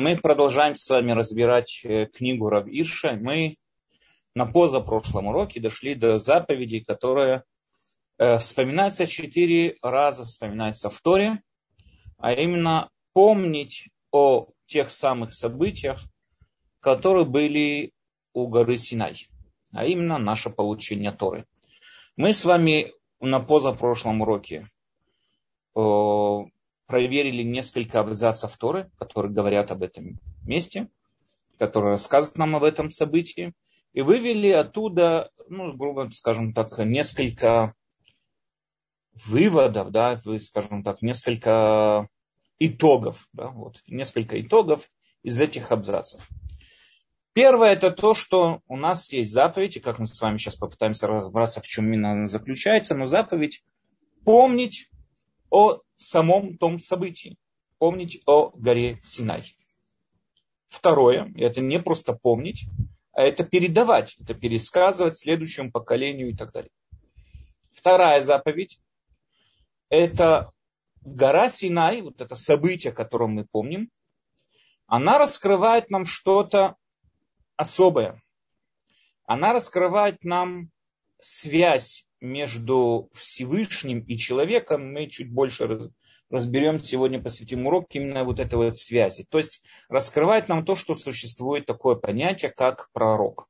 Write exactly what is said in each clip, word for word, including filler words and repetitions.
Мы продолжаем с вами разбирать книгу Рав Ирша. Мы на позапрошлом уроке дошли до заповедей, которые э, вспоминаются четыре раза, вспоминаются в Торе, а именно помнить о тех самых событиях, которые были у горы Синай, а именно наше получение Торы. Мы с вами на позапрошлом уроке э, проверили несколько абзацев Торы, которые говорят об этом месте, которые рассказывают нам об этом событии, и вывели оттуда, ну, грубо скажем так, несколько выводов, да, скажем так, несколько итогов, да, вот, несколько итогов из этих абзацев. Первое — это то, что у нас есть заповедь, и как мы с вами сейчас попытаемся разобраться, в чем именно она заключается, но заповедь помнить о самом том событии, помнить о горе Синай. Второе, это не просто помнить, а это передавать, это пересказывать следующему поколению и так далее. Вторая заповедь — это гора Синай, вот это событие, которое мы помним, она раскрывает нам что-то особое. Она раскрывает нам связь между Всевышним и человеком. Мы чуть больше разберем сегодня, посвятим урок именно вот этой вот связи. То есть раскрывает нам то, что существует такое понятие, как пророк.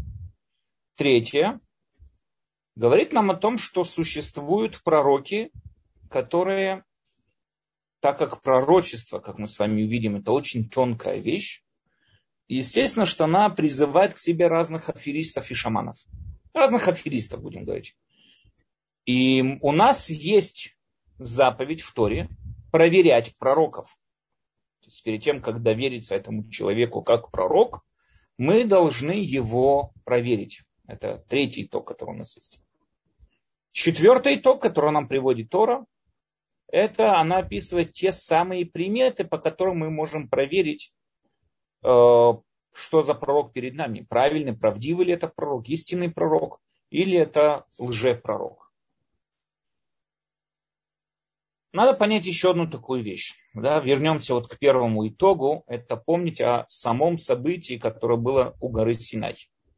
Третье. Говорит нам о том, что существуют пророки, которые, так как пророчество, как мы с вами увидим, это очень тонкая вещь, естественно, что она призывает к себе разных аферистов и шаманов. Разных аферистов, будем говорить. И у нас есть заповедь в Торе проверять пророков. То есть перед тем, как довериться этому человеку как пророк, мы должны его проверить. Это третий итог, который у нас есть. Четвертый итог, который нам приводит Тора, это она описывает те самые приметы, по которым мы можем проверить, что за пророк перед нами. Правильный, правдивый ли это пророк, истинный пророк, или это лжепророк. Надо понять еще одну такую вещь. Да, вернемся вот к первому итогу. Это помнить о самом событии, которое было у горы Синай.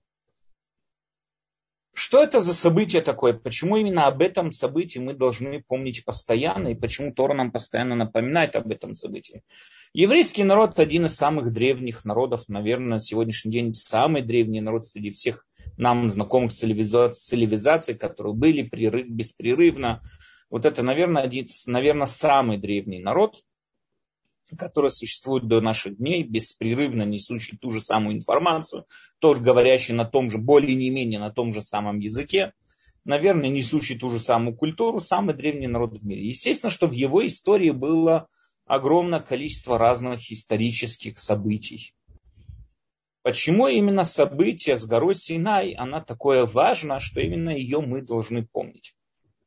Что это за событие такое? Почему именно об этом событии мы должны помнить постоянно? И почему Тора нам постоянно напоминает об этом событии? Еврейский народ один из самых древних народов. Наверное, на сегодняшний день самый древний народ среди всех нам знакомых цивилизаций, которые были беспрерывно. Вот это, наверное, один, наверное, самый древний народ, который существует до наших дней, беспрерывно несущий ту же самую информацию, тоже говорящий на том же, более не менее на том же самом языке, наверное, несущий ту же самую культуру, самый древний народ в мире. Естественно, что в его истории было огромное количество разных исторических событий. Почему именно событие с горой Синай, она такое важно, что именно ее мы должны помнить?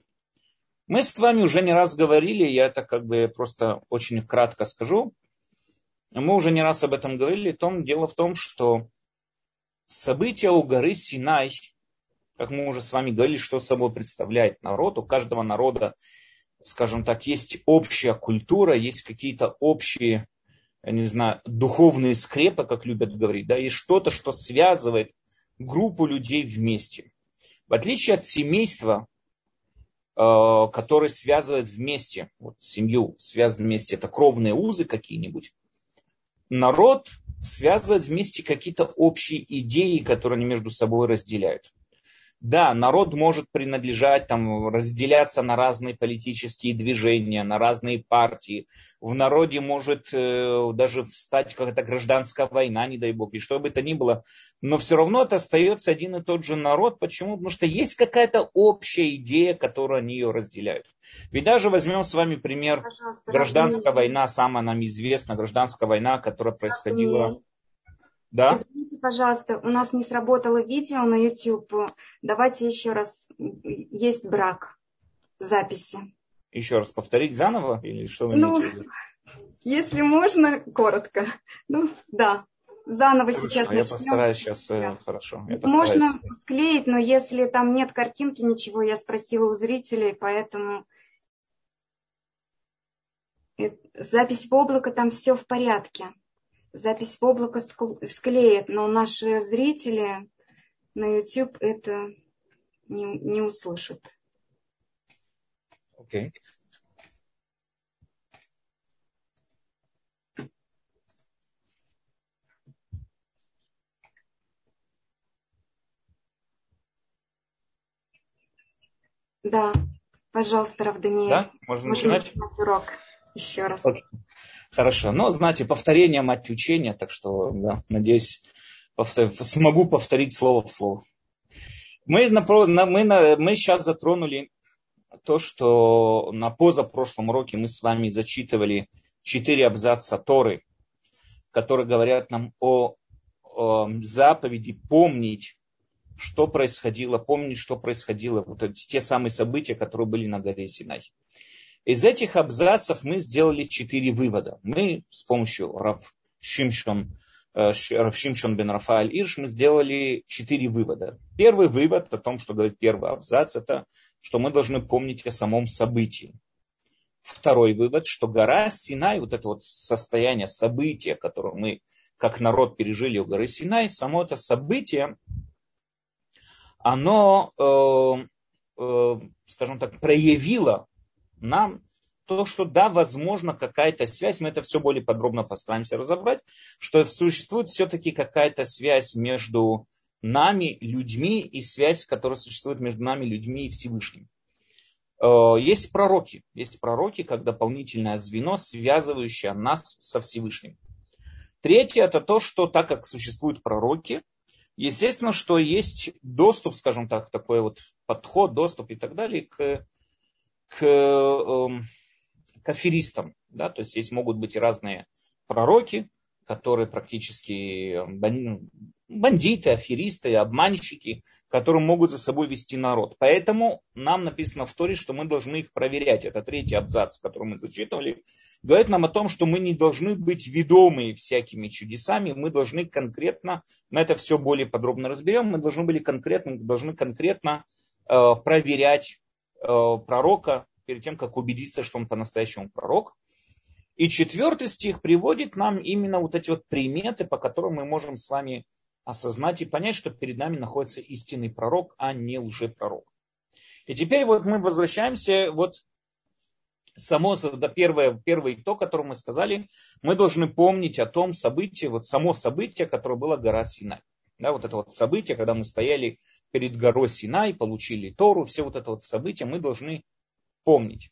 Мы с вами уже не раз говорили, я это как бы просто очень кратко скажу. Мы уже не раз об этом говорили. Том, дело в том, что события у горы Синай, как мы уже с вами говорили, что собой представляет народ. У каждого народа, скажем так, есть общая культура, есть какие-то общие, я не знаю, духовные скрепы, как любят говорить. Да, есть что-то, что связывает группу людей вместе. В отличие от семейства, которые связывают вместе, вот семью связывают вместе, это кровные узы какие-нибудь. Народ связывает вместе какие-то общие идеи, которые они между собой разделяют. Да, народ может принадлежать, там, разделяться на разные политические движения, на разные партии. В народе может э, даже встать какая-то гражданская война, не дай бог, и что бы это ни было. Но все равно это остается один и тот же народ. Почему? Потому что есть какая-то общая идея, которую они ее разделяют. Ведь даже возьмем с вами пример. Пожалуйста, гражданская война, самая нам известная гражданская война, которая происходила... Да? Извините, пожалуйста, у нас не сработало видео на YouTube. Давайте еще раз. Есть брак записи. Еще раз повторить заново? Или что вы имеете в виду? Ну, если можно, коротко. Ну, да. Заново хорошо, сейчас начнем. Я постараюсь сейчас, да. Хорошо. Я можно склеить, но если там нет картинки, ничего, я спросила у зрителей, поэтому запись в облако, там все в порядке. запись в облако склеит, но наши зрители на YouTube это не, не услышат. Окей. Okay. Да, пожалуйста, Рав Даниэль. Да, можно начинать? Урок еще раз. Okay. Хорошо. Но, знаете, повторение мать учения, так что, да, надеюсь, повтор... смогу повторить слово в слово. Мы, на... мы, на... мы сейчас затронули то, что на позапрошлом уроке мы с вами зачитывали четыре абзаца Торы, которые говорят нам о, о заповеди помнить, что происходило, помнить, что происходило, вот эти, те самые события, которые были на горе Синай. Из этих абзацев мы сделали четыре вывода. Мы с помощью Рав Шимшон, Рав Шимшон бен Рафаэль Ирш мы сделали четыре вывода. Первый вывод о том, что говорит первый абзац, это что мы должны помнить о самом событии. Второй вывод, что гора Синай, вот это вот состояние, события, которое мы как народ пережили у горы Синай, само это событие, оно, э, э, скажем так, проявило нам то, что да, возможно, какая-то связь, мы это все более подробно постараемся разобрать, что существует все-таки какая-то связь между нами, людьми, и связь, которая существует между нами, людьми и Всевышним. Э, есть пророки, есть пророки, как дополнительное звено, связывающее нас со Всевышним. Третье, это то, что так как существуют пророки, естественно, что есть доступ, скажем так, такой вот подход, доступ и так далее к, к, э, к аферистам. Да? То есть здесь могут быть разные пророки, которые практически бандиты, аферисты, обманщики, которые могут за собой вести народ. Поэтому нам написано в Торе, что мы должны их проверять. Это третий абзац, который мы зачитывали. Говорит нам о том, что мы не должны быть ведомы всякими чудесами, мы должны конкретно, мы это все более подробно разберем, мы должны были конкретно, должны конкретно э, проверять э, пророка перед тем, как убедиться, что он по-настоящему пророк. И четвертый стих приводит нам именно вот эти вот приметы, по которым мы можем с вами осознать и понять, что перед нами находится истинный пророк, а не лжепророк. И теперь вот мы возвращаемся вот само, да, первое, первый итог, который мы сказали, мы должны помнить о том событии, вот само событие, которое было гора Синай. Да, вот это вот событие, когда мы стояли перед горой Синай, получили Тору, все вот это вот событие мы должны помнить.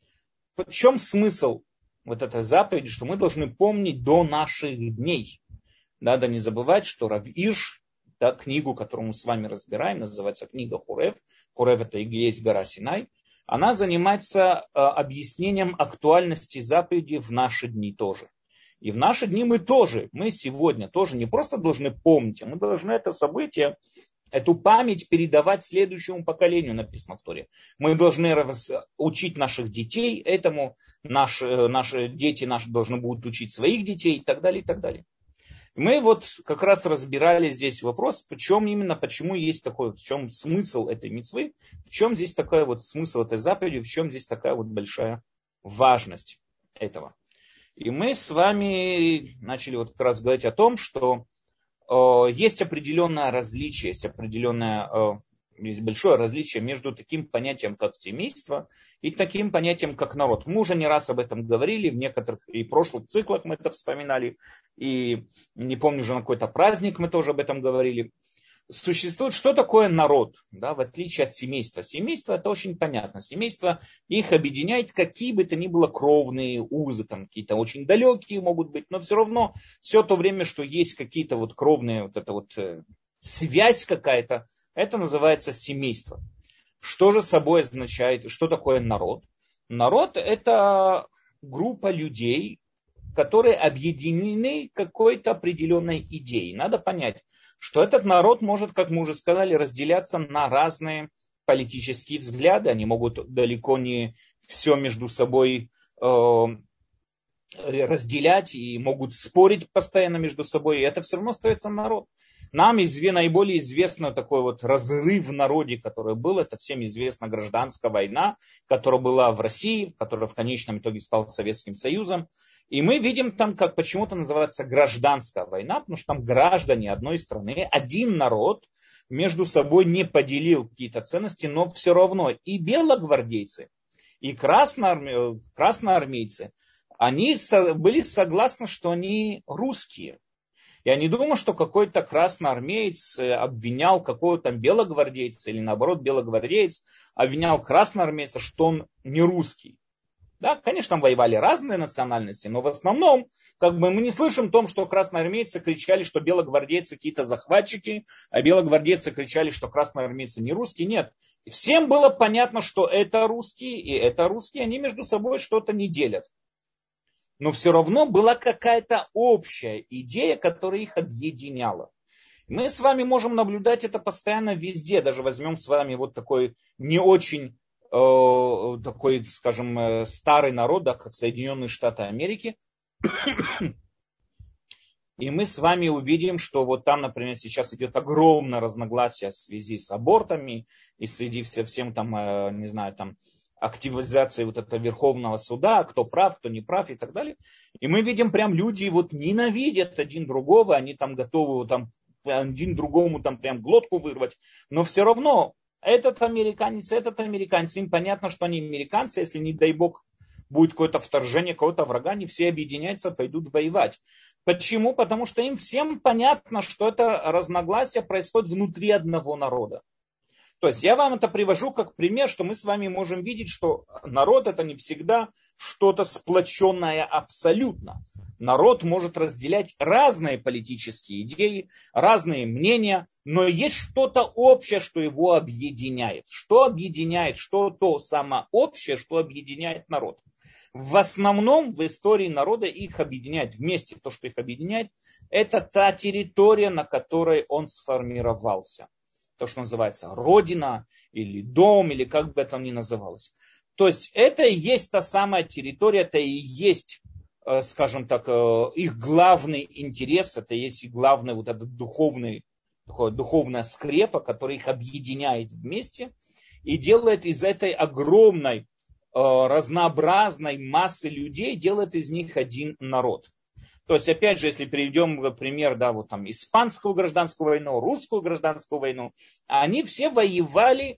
В чем смысл вот этой заповеди, что мы должны помнить до наших дней? Надо не забывать, что Рав Ирш, да, книгу, которую мы с вами разбираем, называется книга Хорев. Хорев это и есть гора Синай. Она занимается э, объяснением актуальности заповеди в наши дни тоже. И в наши дни мы тоже, мы сегодня тоже не просто должны помнить, а мы должны это событие, эту память передавать следующему поколению, написано в Торе. Мы должны учить наших детей этому, наши, наши дети наши должны будут учить своих детей и так далее, и так далее. Мы вот как раз разбирали здесь вопрос, в чем именно, почему есть такой, в чем смысл этой мицвы, в чем здесь такой вот смысл этой заповеди, в чем здесь такая вот большая важность этого. И мы с вами начали вот как раз говорить о том, что э, есть определенное различие, есть определенное, э, есть большое различие между таким понятием, как семейство, и таким понятием, как народ. Мы уже не раз об этом говорили, в некоторых и прошлых циклах мы это вспоминали, и не помню, уже на какой-то праздник мы тоже об этом говорили. Существует, что такое народ, да, в отличие от семейства. Семейство это очень понятно. Семейство их объединяет какие бы то ни было кровные узы, там какие-то очень далекие могут быть, но все равно все то время, что есть какие-то вот кровные, вот эта вот э, связь какая-то, это называется семейство. Что же собой означает, что такое народ? Народ это группа людей, которые объединены какой-то определенной идеей. Надо понять, что этот народ может, как мы уже сказали, разделяться на разные политические взгляды. Они могут далеко не все между собой э, разделять и могут спорить постоянно между собой. И это все равно остается народ. Нам изве, наиболее известно такой вот разрыв в народе, который был, это всем известна гражданская война, которая была в России, которая в конечном итоге стала Советским Союзом. И мы видим там, как почему-то называется гражданская война, потому что там граждане одной страны, один народ между собой не поделил какие-то ценности, но все равно и белогвардейцы, и красноарме... красноармейцы, они были согласны, что они русские. Я не думаю, что какой-то красноармеец обвинял какого-то белогвардейца, или наоборот, белогвардеец обвинял красноармейца, что он не русский. Да, конечно, там воевали разные национальности, но в основном как бы мы не слышим о том, что красноармейцы кричали, что белогвардейцы какие-то захватчики, а белогвардейцы кричали, что красноармейцы не русские. Нет, всем было понятно, что это русские, и это русские, они между собой что-то не делят. Но все равно была какая-то общая идея, которая их объединяла. Мы с вами можем наблюдать это постоянно везде. Даже возьмем с вами вот такой не очень, э, такой, скажем, старый народ, да, как Соединенные Штаты Америки. И мы с вами увидим, что вот там, например, сейчас идет огромное разногласие в связи с абортами и в связи со всем там, э, не знаю, там, активизации вот этого Верховного суда, кто прав, кто не прав и так далее. И мы видим, прям люди вот ненавидят один другого, они там готовы вот, там, один другому там прям глотку вырвать, но все равно этот американец, этот американец, им понятно, что они американцы, если не дай бог будет какое-то вторжение, какого-то врага, они все объединяются, пойдут воевать. Почему? Потому что им всем понятно, что это разногласие происходит внутри одного народа. То есть я вам это привожу как пример, что мы с вами можем видеть, что народ это не всегда что-то сплоченное абсолютно. Народ может разделять разные политические идеи, разные мнения, но есть что-то общее, что его объединяет. Что объединяет, что то самое общее, что объединяет народ. В основном в истории народа их объединяет вместе, то, что их объединяет, это та территория, на которой он сформировался. То, что называется родина или дом, или как бы это ни называлось. То есть это и есть та самая территория, это и есть, скажем так, их главный интерес, это и есть и главный вот этот духовный, такое духовная скрепа, которая их объединяет вместе и делает из этой огромной разнообразной массы людей, делает из них один народ. То есть, опять же, если приведем пример, да, вот там испанскую гражданскую войну, русскую гражданскую войну, они все воевали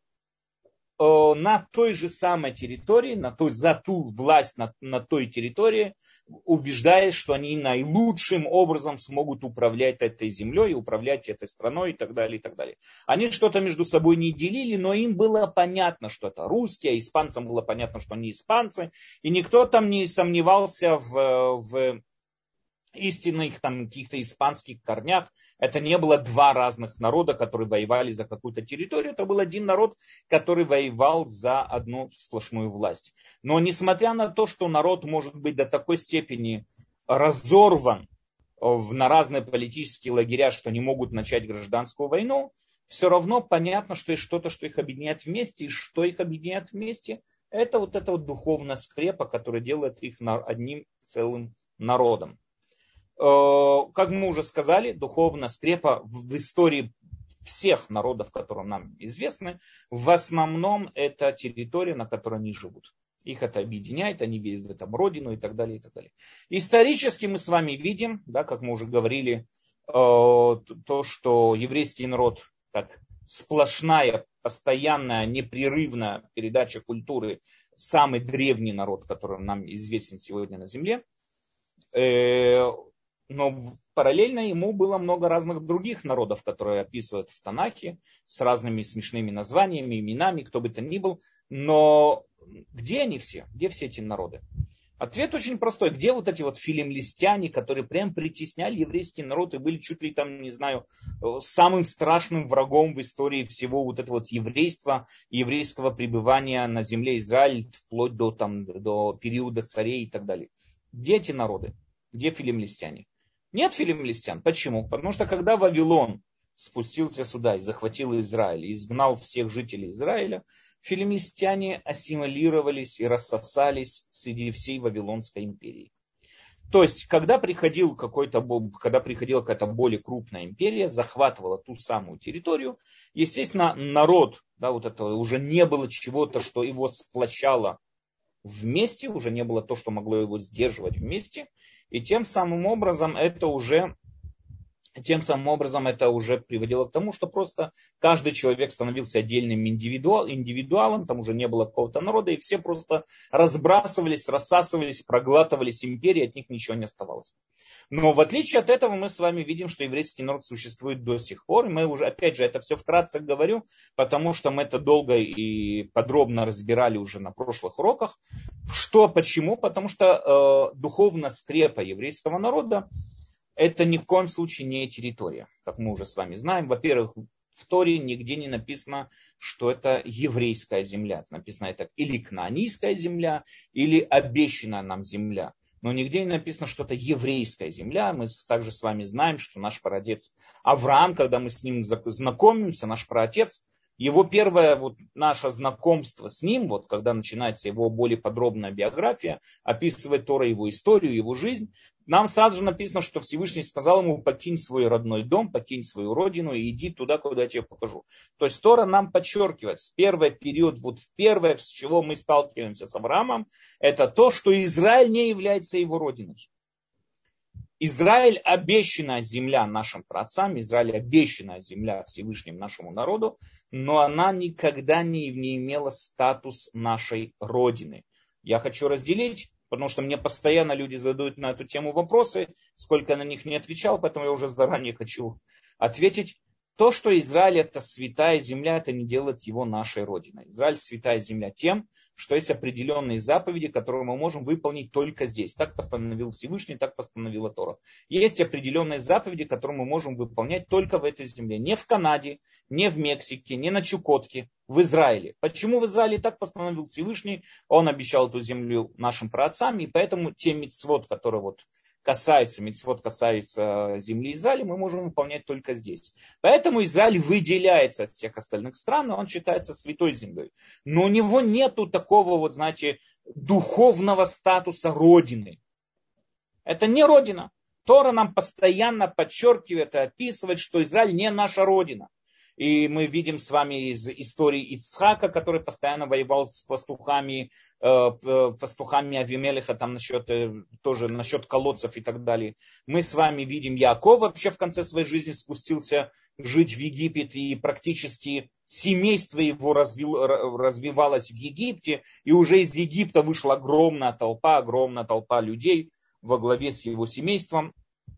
э, на той же самой территории, на той, за ту власть на, на той территории, убеждаясь, что они наилучшим образом смогут управлять этой землей, управлять этой страной и так далее, и так далее. Они что-то между собой не делили, но им было понятно, что это русские, а испанцам было понятно, что они испанцы, и никто там не сомневался в... в истинных там каких-то испанских корнях. Это не было два разных народа, которые воевали за какую-то территорию. Это был один народ, который воевал за одну сплошную власть. Но несмотря на то, что народ может быть до такой степени разорван на разные политические лагеря, что не могут начать гражданскую войну, все равно понятно, что есть что-то, что их объединяет вместе. И что их объединяет вместе, это вот эта вот духовная скрепа, которая делает их одним целым народом. Как мы уже сказали, духовная скрепа в истории всех народов, которые нам известны, в основном это территория, на которой они живут. Их это объединяет, они видят в этом родину и так далее, и так далее. Исторически мы с вами видим, да, как мы уже говорили, то, что еврейский народ, как сплошная, постоянная, непрерывная передача культуры, самый древний народ, который нам известен сегодня на земле. Но параллельно ему было много разных других народов, которые описывают в Танахе, с разными смешными названиями, именами, кто бы то ни был. Но где они все? Где все эти народы? Ответ очень простой. Где вот эти вот филимлистяне, которые прям притесняли еврейский народ и были чуть ли там, не знаю, самым страшным врагом в истории всего вот этого вот еврейства, еврейского пребывания на земле Израиль, вплоть до, там, до периода царей и так далее. Где эти народы? Где филимлистяне? Нет филимлистян. Почему? Потому что когда Вавилон спустился сюда и захватил Израиль, и изгнал всех жителей Израиля, филимлистяне ассимилировались и рассосались среди всей Вавилонской империи. То есть, когда, приходил какой-то, когда приходила какая-то более крупная империя, захватывала ту самую территорию, естественно, народ, да, вот это уже не было чего-то, что его сплощало вместе, уже не было то, что могло его сдерживать вместе, и тем самым образом это уже Тем самым образом это уже приводило к тому, что просто каждый человек становился отдельным индивидуал, индивидуалом, там уже не было какого-то народа, и все просто разбрасывались, рассасывались, проглатывались империи, от них ничего не оставалось. Но в отличие от этого мы с вами видим, что еврейский народ существует до сих пор. И мы уже, опять же, это все вкратце говорю, потому что мы это долго и подробно разбирали уже на прошлых уроках. Что, почему? Потому что э, духовная скрепа еврейского народа это ни в коем случае не территория, как мы уже с вами знаем. Во-первых, в Торе нигде не написано, что это еврейская земля. Написано это или кнаанийская земля, или обещанная нам земля. Но нигде не написано, что это еврейская земля. Мы также с вами знаем, что наш праотец Авраам, когда мы с ним знакомимся, наш праотец, его первое вот, наше знакомство с ним, вот, когда начинается его более подробная биография, описывает Тора его историю, его жизнь, нам сразу же написано, что Всевышний сказал ему: покинь свой родной дом, покинь свою родину и иди туда, куда я тебе покажу. То есть Тора нам подчеркивает, с первый период, вот первое, с чего мы сталкиваемся с Авраамом, это то, что Израиль не является его родиной. Израиль обещанная земля нашим праотцам, Израиль обещанная земля Всевышним нашему народу, но она никогда не, не имела статус нашей родины. Я хочу разделить, потому что мне постоянно люди задают на эту тему вопросы, сколько я на них не отвечал, поэтому я уже заранее хочу ответить. То, что Израиль это святая земля, это не делает его нашей родиной. Израиль святая земля тем, что есть определенные заповеди, которые мы можем выполнить только здесь. Так постановил Всевышний, так постановила Тора. Есть определенные заповеди, которые мы можем выполнять только в этой земле. Не в Канаде, не в Мексике, не на Чукотке, в Израиле. Почему в Израиле так постановил Всевышний? Он обещал эту землю нашим праотцам, и поэтому те мицвот, которые вот касается, мицвот касается земли Израиля, мы можем выполнять только здесь. Поэтому Израиль выделяется от всех остальных стран, и он считается святой землей. Но у него нету такого, вот знаете, духовного статуса родины. Это не родина. Тора нам постоянно подчеркивает и описывает, что Израиль не наша родина. И мы видим с вами из истории Ицхака, который постоянно воевал с пастухами, э, пастухами Авимелеха, там насчет, э, тоже насчет колодцев и так далее. Мы с вами видим Яаков вообще в конце своей жизни спустился жить в Египет, и практически семейство его развил, развивалось в Египте, и уже из Египта вышла огромная толпа, огромная толпа людей во главе с его семейством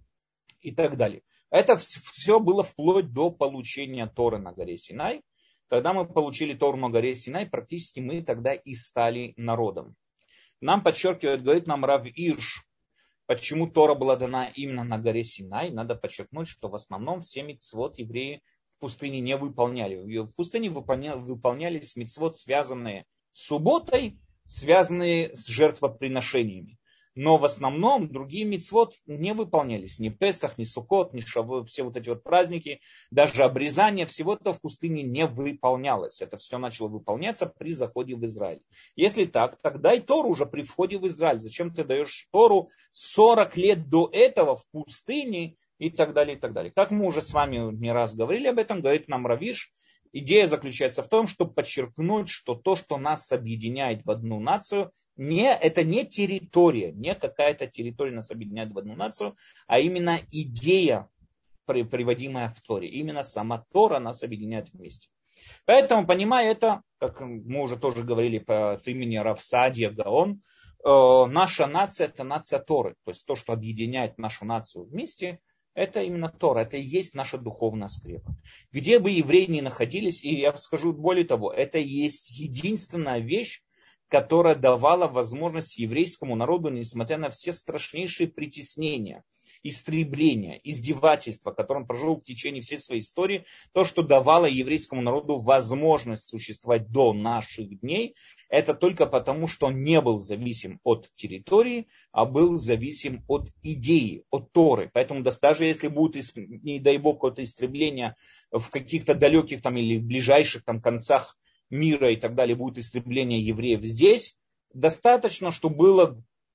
и так далее. Это все было вплоть до получения Торы на горе Синай. Когда мы получили Тору на горе Синай, практически мы тогда и стали народом. Нам подчеркивает, говорит нам Рав Ирш, почему Тора была дана именно на горе Синай. Надо подчеркнуть, что в основном все мицвот евреи в пустыне не выполняли. В пустыне выполнялись мицвот, связанные с субботой, связанные с жертвоприношениями. Но в основном другие мицвот не выполнялись. Ни Песах, ни Суккот, ни Шавуот, все вот эти вот праздники, даже обрезание, всего этого в пустыне не выполнялось. Это все начало выполняться при заходе в Израиль. Если так, тогда и Тору уже при входе в Израиль. Зачем ты даешь Тору сорок лет до этого в пустыне и так далее, и так далее. Как мы уже с вами не раз говорили об этом, говорит нам Рав Ирш, идея заключается в том, чтобы подчеркнуть, что то, что нас объединяет в одну нацию, Не, это не территория, не какая-то территория нас объединяет в одну нацию, а именно идея, приводимая в Торе. Именно сама Тора нас объединяет вместе. Поэтому, понимая это, как мы уже тоже говорили по имени Рав Саадия Гаон, э, наша нация это нация Торы. То есть то, что объединяет нашу нацию вместе, это именно Тора, это и есть наша духовная скрепа. Где бы евреи ни находились, и я скажу более того, это и есть единственная вещь, которая давала возможность еврейскому народу, несмотря на все страшнейшие притеснения, истребления, издевательства, которые он прожил в течение всей своей истории, то, что давало еврейскому народу возможность существовать до наших дней, это только потому, что он не был зависим от территории, а был зависим от идеи, от Торы. Поэтому даже если будет, не дай бог, какое-то истребление в каких-то далеких там, или ближайших там, концах мира и так далее, будет истребление евреев здесь, достаточно, что было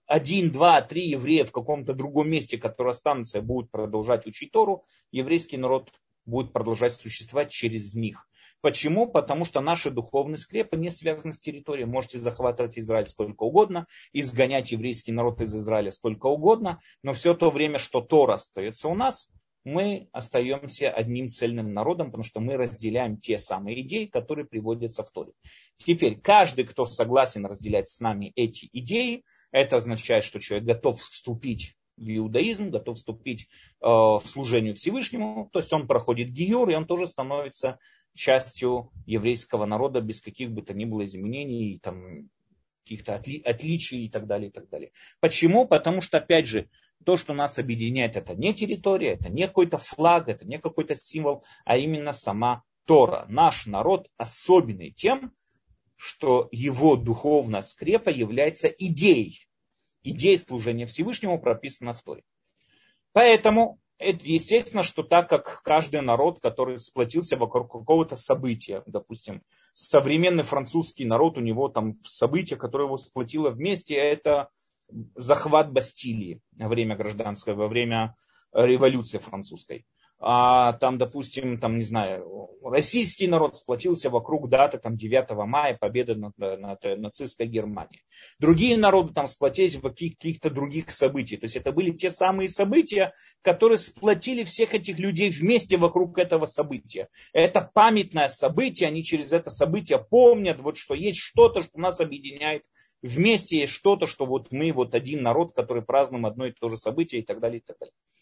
один, два, три еврея в каком-то другом месте, которые останутся и будут продолжать учить Тору, еврейский народ будет продолжать существовать через них. Почему? Потому что наши духовные скрепы не связаны с территорией. Можете захватывать Израиль сколько угодно, изгонять еврейский народ из Израиля сколько угодно, но все то время, что Тора остается у нас, мы остаемся одним цельным народом, потому что мы разделяем те самые идеи, которые приводятся в Торе. Теперь, каждый, кто согласен разделять с нами эти идеи, это означает, что человек готов вступить в иудаизм, готов вступить э, в служение Всевышнему, то есть он проходит гиюр, и он тоже становится частью еврейского народа без каких бы то ни было изменений, там, каких-то отли, отличий и так далее, и так далее. Почему? Потому что, опять же, то, что нас объединяет, это не территория, это не какой-то флаг, это не какой-то символ, а именно сама Тора. Наш народ особенный тем, что его духовная скрепа является идеей. Идея служения Всевышнему прописана в Торе. Поэтому, это естественно, что так как каждый народ, который сплотился вокруг какого-то события, допустим, современный французский народ, у него там событие, которое его сплотило вместе, это захват Бастилии во время гражданской, во время революции французской. А там, допустим, там, не знаю, российский народ сплотился вокруг даты там, девятого мая, победы над, над нацистской Германией. Другие народы там сплотились в каких-то других событиях. То есть это были те самые события, которые сплотили всех этих людей вместе вокруг этого события. Это памятное событие, они через это событие помнят, вот, что есть что-то, что нас объединяет. Вместе есть что-то, что вот мы вот один народ, который празднуем одно и то же событие и так далее, и так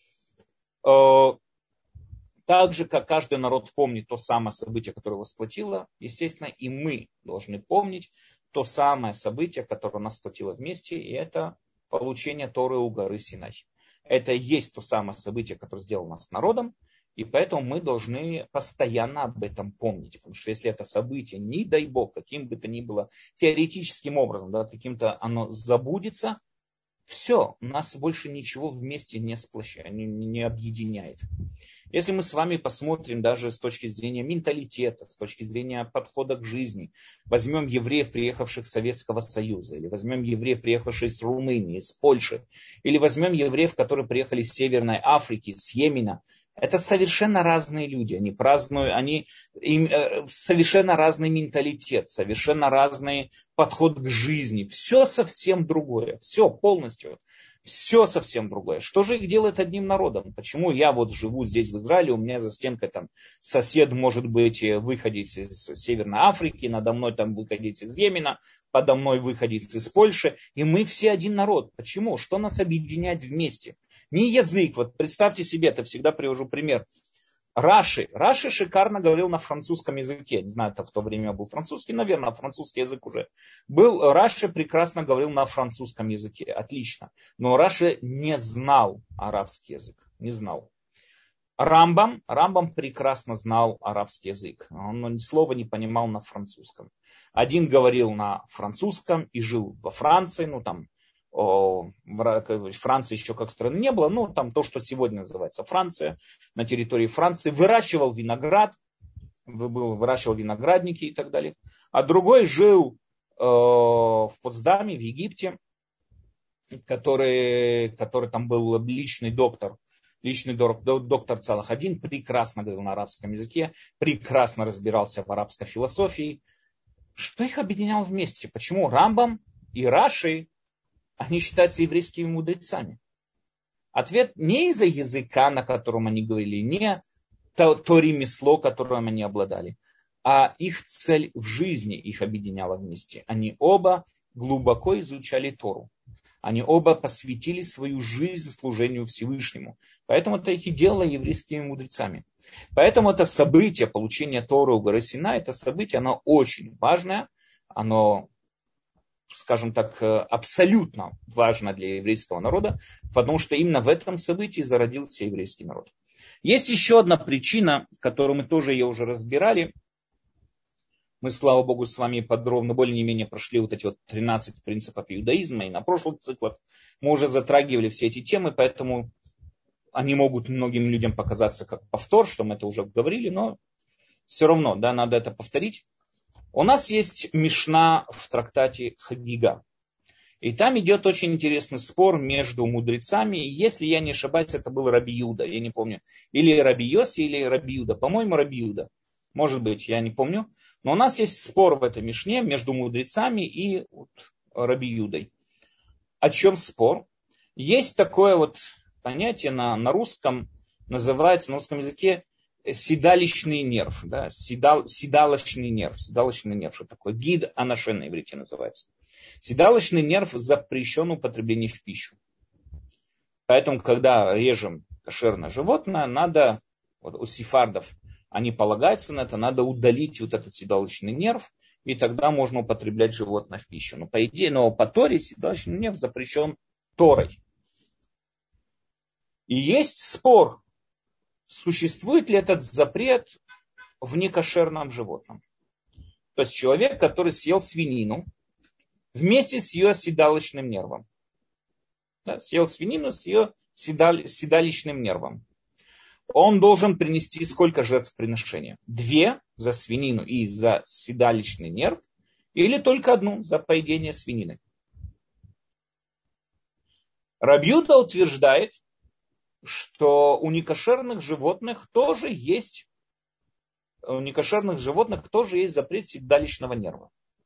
далее. Так же, как каждый народ помнит то самое событие, которое его сплотило, естественно, и мы должны помнить то самое событие, которое нас сплотило вместе, и это получение Торы у горы Синай. Это и есть то самое событие, которое сделало нас народом, и поэтому мы должны постоянно об этом помнить. Потому что если это событие, не дай Бог, каким бы то ни было теоретическим образом, да, каким-то оно забудется, все, нас больше ничего вместе не сплощает, не, не объединяет. Если мы с вами посмотрим даже с точки зрения менталитета, с точки зрения подхода к жизни, возьмем евреев, приехавших из Советского Союза, или возьмем евреев, приехавших из Румынии, из Польши, или возьмем евреев, которые приехали из Северной Африки, с Йемена, это совершенно разные люди, они празднуют, они им, э, совершенно разный менталитет, совершенно разный подход к жизни, все совсем другое, все полностью. Все совсем другое. Что же их делает одним народом? Почему я вот живу здесь в Израиле, у меня за стенкой там сосед может быть выходить из Северной Африки, надо мной там выходить из Йемена, подо мной выходить из Польши, и мы все один народ. Почему? Что нас объединяет вместе? Не язык. Вот представьте себе, это всегда привожу пример. Раши. Раши шикарно говорил на французском языке. Не знаю, это в то время был французский, наверное, французский язык уже был. Раши прекрасно говорил на французском языке. Отлично. Но Раши не знал арабский язык. Не знал. Рамбам. Рамбам прекрасно знал арабский язык. Он ни слова не понимал на французском. Один говорил на французском и жил во Франции, ну там, Франции еще как страны не было, но там то, что сегодня называется Франция, на территории Франции, выращивал виноград, выращивал виноградники и так далее. А другой жил э, в Потсдаме, в Египте, который, который там был личный доктор, личный доктор Цалах-ад-Дин, прекрасно говорил на арабском языке, прекрасно разбирался в арабской философии. Что их объединяло вместе? Почему Рамбам и Раши они считаются еврейскими мудрецами? Ответ не из-за языка, на котором они говорили, не то, то ремесло, которым они обладали, а их цель в жизни их объединяла вместе. Они оба глубоко изучали Тору. Они оба посвятили свою жизнь служению Всевышнему. Поэтому это их и делало еврейскими мудрецами. Поэтому это событие получения Торы у горы Синай, это событие, оно очень важное, оно, скажем так, абсолютно важно для еврейского народа, потому что именно в этом событии зародился еврейский народ. Есть еще одна причина, которую мы тоже ее уже разбирали. Мы, слава Богу, с вами подробно, более-менее прошли вот эти вот тринадцать принципов иудаизма, и на прошлых циклах мы уже затрагивали все эти темы, поэтому они могут многим людям показаться как повтор, что мы это уже говорили, но все равно, да, надо это повторить. У нас есть Мишна в трактате Хагига. И там идет очень интересный спор между мудрецами. И если я не ошибаюсь, это был Раби Юда, я не помню. Или Раби Йоси, или Раби Юда. По-моему, Раби Юда. Может быть, я не помню. Но у нас есть спор в этой мишне между мудрецами и вот Раби Юдой. О чем спор? Есть такое вот понятие на, на русском, называется на русском языке седалищный нерв. Да? Седал, седалочный нерв. Седалочный нерв. Что такое? Гид анашен на иврите называется. Седалочный нерв запрещен употребление в пищу. Поэтому, когда режем кошерное животное, надо, вот у сефардов, они полагаются на это, надо удалить вот этот седалочный нерв, и тогда можно употреблять животное в пищу. Но по идее, но по Торе седалищный нерв запрещен Торой. И есть спор, существует ли этот запрет в некошерном животном. То есть человек, который съел свинину, вместе с ее седалищным нервом. Да, съел свинину с ее седаль, седалищным нервом. Он должен принести сколько жертвоприношения? Две за свинину и за седалищный нерв, или только одну за поедение свинины? Раби Юда утверждает, что у некошерных животных тоже есть, у некошерных животных тоже есть запрет седалищного нерва.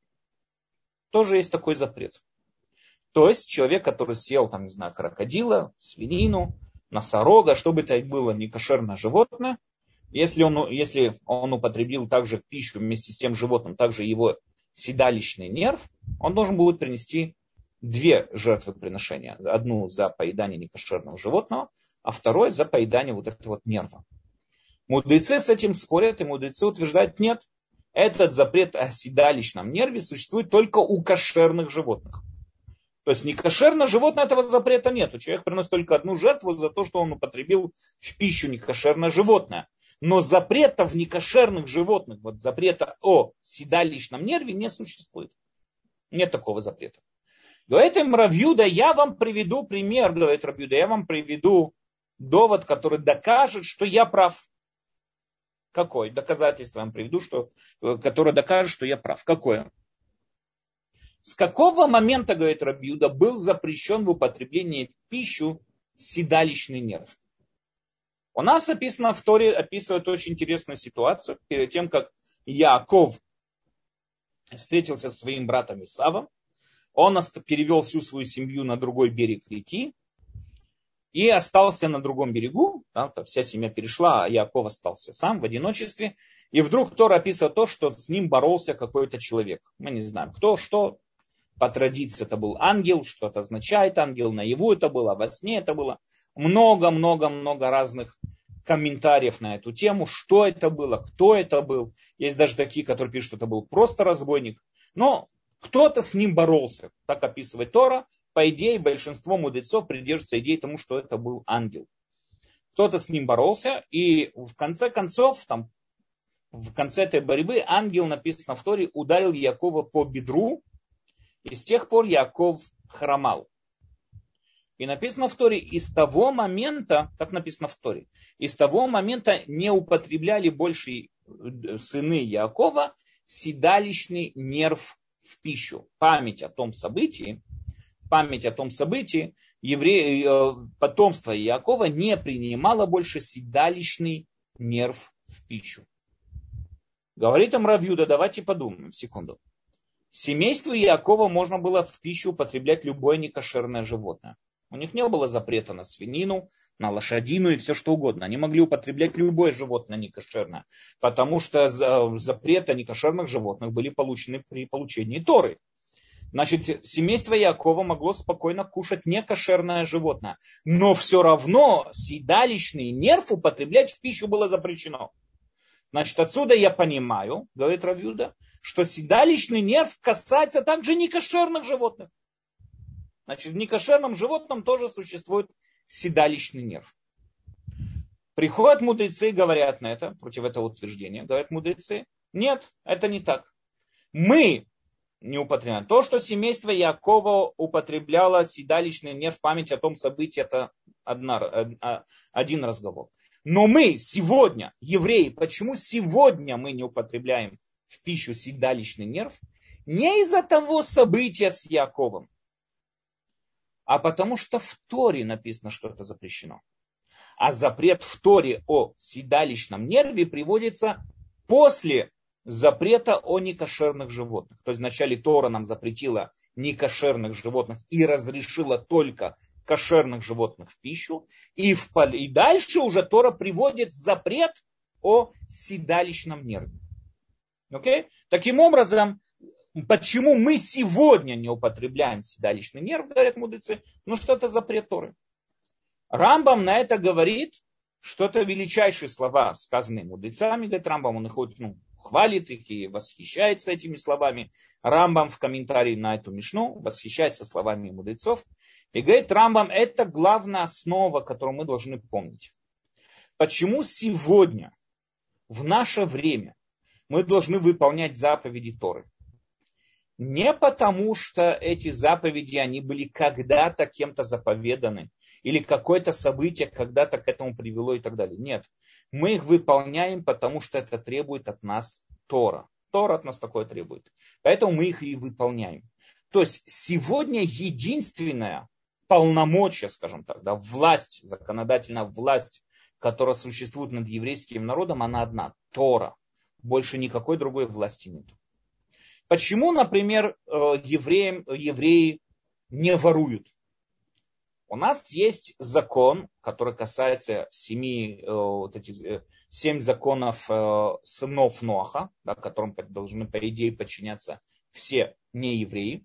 Тоже есть такой запрет. То есть человек, который съел, там, не знаю, крокодила, свинину, носорога, что бы это ни было некошерное животное, если он, если он употребил также пищу вместе с тем животным, также его седалищный нерв, он должен будет принести две жертвоприношения. Одну за поедание некошерного животного, а второе за поедание вот этого вот нерва. Мудрецы с этим спорят, и мудрецы утверждают, нет, этот запрет о седалищном нерве существует только у кошерных животных. То есть некошерное животное, этого запрета нет. Человек приносит только одну жертву за то, что он употребил в пищу некошерное животное. Но запрета в некошерных животных, вот запрета о седалищном нерве не существует. Нет такого запрета. Говорит им Рав Юда, я вам приведу пример, говорит Рав Юда, я вам приведу довод, который докажет, что я прав. Какое? Доказательство я вам приведу, что, которое докажет, что я прав. Какое? С какого момента, говорит Раби Юда, был запрещен в употреблении в пищу седалищный нерв? У нас описано в Торе, описывает очень интересную ситуацию. Перед тем, как Яаков встретился со своим братом Исавом, он перевел всю свою семью на другой берег реки и остался на другом берегу. Да, вся семья перешла, а Яаков остался сам в одиночестве. И вдруг Тора описывает то, что с ним боролся какой-то человек. Мы не знаем, кто, что. По традиции это был ангел, что это означает ангел, наяву это было, во сне это было. Много-много-много разных комментариев на эту тему, что это было, кто это был. Есть даже такие, которые пишут, что это был просто разбойник. Но кто-то с ним боролся, так описывает Тора. По идее, большинство мудрецов придерживаются идеи тому, что это был ангел. Кто-то с ним боролся, и в конце концов, там, в конце этой борьбы, ангел, написано в Торе, ударил Яакова по бедру, и с тех пор Яаков хромал. И написано в Торе, и с того момента, как написано в Торе, и с того момента не употребляли больше сыны Яакова седалищный нерв в пищу. Память о том событии, память о том событии, евреи, потомство Яакова не принимало больше седалищный нерв в пищу. Говорит им Рав Юда, давайте подумаем секунду. Семейству Яакова можно было в пищу употреблять любое некошерное животное. У них не было запрета на свинину, на лошадину и все что угодно. Они могли употреблять любое животное некошерное, потому что запреты некошерных животных были получены при получении Торы. Значит, семейство Яакова могло спокойно кушать некошерное животное, но все равно седалищный нерв употреблять в пищу было запрещено. Значит, отсюда я понимаю, говорит Рав Юда, что седалищный нерв касается также некошерных животных. Значит, в некошерном животном тоже существует седалищный нерв. Приходят мудрецы и говорят на это, против этого утверждения, говорят мудрецы, нет, это не так. Мы не употребляем. То, что семейство Яакова употребляло седалищный нерв в память о том событии, это одна, один разговор. Но мы сегодня, евреи, почему сегодня мы не употребляем в пищу седалищный нерв? Не из-за того события с Яаковом. а потому что в Торе написано, что это запрещено. А запрет в Торе о седалищном нерве приводится после запрета о некошерных животных. То есть вначале Тора нам запретила некошерных животных и разрешила только кошерных животных в пищу. И, в, и дальше уже Тора приводит запрет о седалищном нерве. Okay? Таким образом, почему мы сегодня не употребляем седалищный нерв, говорят мудрецы, ну что это запрет Торы. Рамбам на это говорит, что это величайшие слова, сказанные мудрецами, говорит Рамбам, он их ну, хвалит их и восхищается этими словами. Рамбам в комментарии на эту мишну восхищается словами мудрецов. И говорит Рамбам, это главная основа, которую мы должны помнить. Почему сегодня, в наше время, мы должны выполнять заповеди Торы? Не потому, что эти заповеди, они были когда-то кем-то заповеданы, или какое-то событие когда-то к этому привело и так далее. Нет. Мы их выполняем, потому что это требует от нас Тора. Тора от нас такое требует. Поэтому мы их и выполняем. То есть сегодня единственная полномочия, скажем так, да, власть, законодательная власть, которая существует над еврейским народом, она одна. Тора. Больше никакой другой власти нет. Почему, например, евреи, евреи не воруют? У нас есть закон, который касается семи, вот этих, семь законов сынов Ноаха, да, которым должны, по идее, подчиняться все неевреи.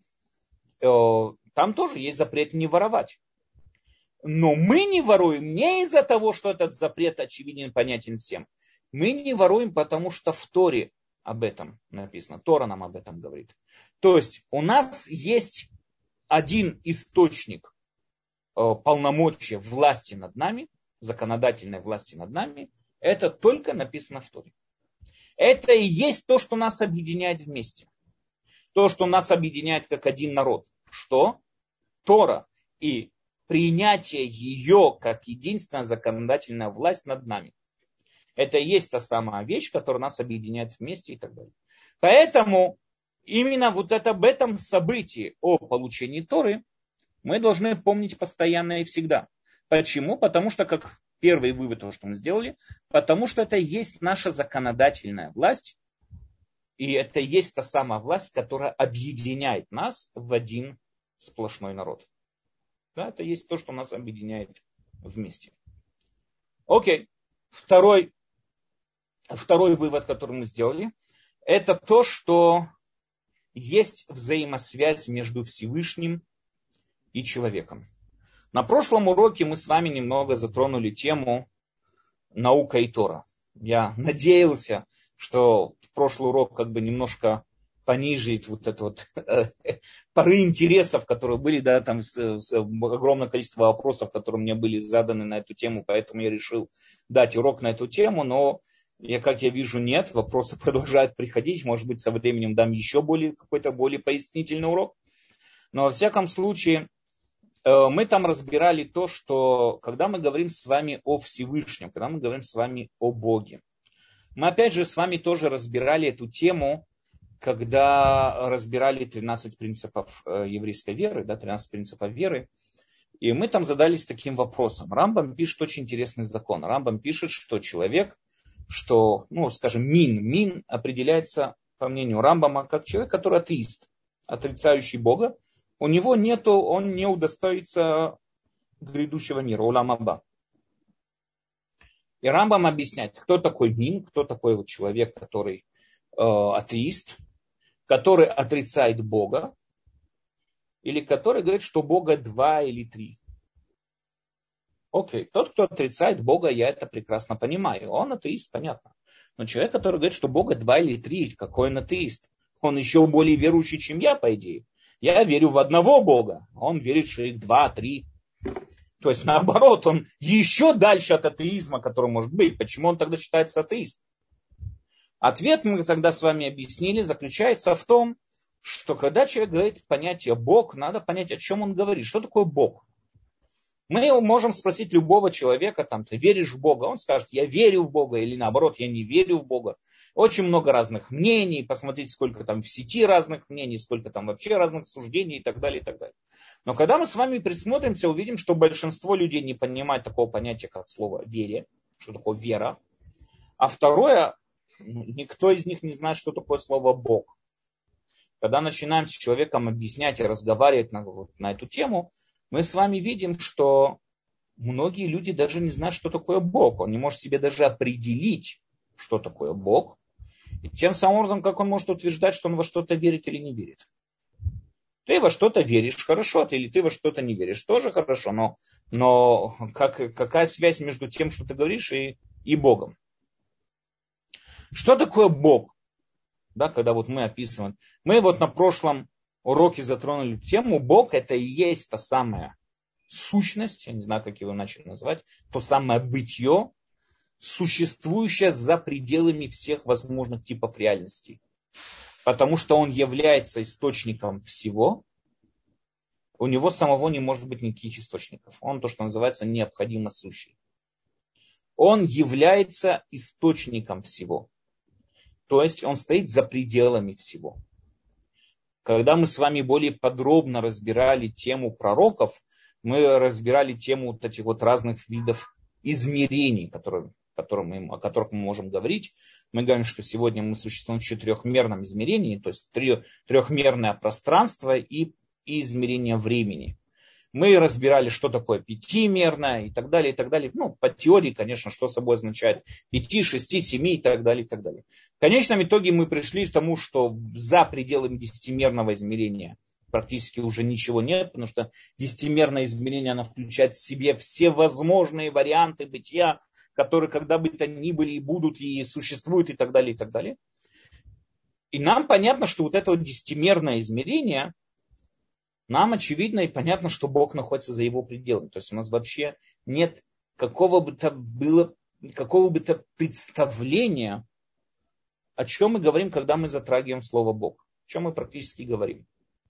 Там тоже есть запрет не воровать. Но мы не воруем не из-за того, что этот запрет очевиден и понятен всем. Мы не воруем, потому что в Торе об этом написано. Тора нам об этом говорит. То есть у нас есть один источник полномочия власти над нами, законодательной власти над нами, это только написано в Торе. Это и есть то, что нас объединяет вместе. То, что нас объединяет как один народ. Что? Тора и принятие ее как единственная законодательная власть над нами. Это и есть та самая вещь, которая нас объединяет вместе и так далее. Поэтому именно вот это, об этом событии о получении Торы мы должны помнить постоянно и всегда. Почему? Потому что, как первый вывод, то, что мы сделали, потому что это и есть наша законодательная власть, и это и есть та самая власть, которая объединяет нас в один сплошной народ. Да, это и есть то, что нас объединяет вместе. Окей. Второй, второй вывод, который мы сделали, это то, что есть взаимосвязь между Всевышним и человеком. На прошлом уроке мы с вами немного затронули тему наука и Тора. Я надеялся, что прошлый урок как бы немножко понижит вот это вот пары интересов, которые были, да, там огромное количество вопросов, которые мне были заданы на эту тему, поэтому я решил дать урок на эту тему, но я, как я вижу, нет, вопросы продолжают приходить, может быть, со временем дам еще более, какой-то более пояснительный урок. Но во всяком случае, мы там разбирали то, что когда мы говорим с вами о Всевышнем, когда мы говорим с вами о Боге, мы опять же с вами тоже разбирали эту тему, когда разбирали тринадцать принципов еврейской веры, да, тринадцать принципов веры, и мы там задались таким вопросом. Рамбам пишет очень интересный закон. Рамбам пишет, что человек, что, ну, скажем, мин, мин определяется, по мнению Рамбама, как человек, который атеист, отрицающий Бога. У него нету, он не удостоится грядущего мира, улам аба. И Рамбам объясняет, кто такой мин, кто такой вот человек, который э, атеист, который отрицает Бога, или который говорит, что Бога два или три. Окей, тот, кто отрицает Бога, я это прекрасно понимаю. Он атеист, понятно. Но человек, который говорит, что Бога два или три, какой он атеист? Он еще более верующий, чем я, по идее. Я верю в одного Бога, а он верит, что их два, три. То есть наоборот, он еще дальше от атеизма, который может быть. Почему он тогда считается атеистом? Ответ мы тогда с вами объяснили, заключается в том, что когда человек говорит понятие Бог, надо понять, о чем он говорит. Что такое Бог? Мы можем спросить любого человека, там, ты веришь в Бога? Он скажет, я верю в Бога, или наоборот, я не верю в Бога. Очень много разных мнений, посмотрите, сколько там в сети разных мнений, сколько там вообще разных суждений и так далее, и так далее. Но когда мы с вами присмотримся, увидим, что большинство людей не понимает такого понятия, как слово «вере», что такое «вера». А второе, никто из них не знает, что такое слово «Бог». Когда начинаем с человеком объяснять и разговаривать на, вот, на эту тему, мы с вами видим, что многие люди даже не знают, что такое Бог. Он не может себе даже определить, что такое Бог. И тем самым образом, как он может утверждать, что он во что-то верит или не верит. Ты во что-то веришь, хорошо, или ты во что-то не веришь, тоже хорошо, но, но как, какая связь между тем, что ты говоришь, и, и Богом? Что такое Бог? Да, когда вот мы описываем. Мы вот на прошлом уроке затронули тему, Бог это и есть та самая сущность, я не знаю, как его иначе назвать, то самое бытие, существующее за пределами всех возможных типов реальностей. Потому что он является источником всего, у него самого не может быть никаких источников. Он то, что называется необходимо сущий. Он является источником всего. То есть он стоит за пределами всего. Когда мы с вами более подробно разбирали тему пророков, мы разбирали тему вот этих вот разных видов измерений, которые, которые мы, о которых мы можем говорить. Мы говорим, что сегодня мы существуем в четырехмерном измерении, то есть трехмерное пространство и, и измерение времени. Мы разбирали, что такое пятимерное и так далее, и так далее. Ну, по теории, конечно, что собой означает пяти, шести, семи и так далее, и так далее. В конечном итоге мы пришли к тому, что за пределами десятимерного измерения практически уже ничего нет, потому что десятимерное измерение, оно включает в себе все возможные варианты бытия, которые когда бы то ни были и будут, и существуют, и так далее, и так далее. И нам понятно, что вот это вот десятимерное измерение, нам очевидно и понятно, что Бог находится за его пределами. То есть у нас вообще нет какого бы то было, какого бы то представления, о чем мы говорим, когда мы затрагиваем слово Бог. О чем мы практически говорим.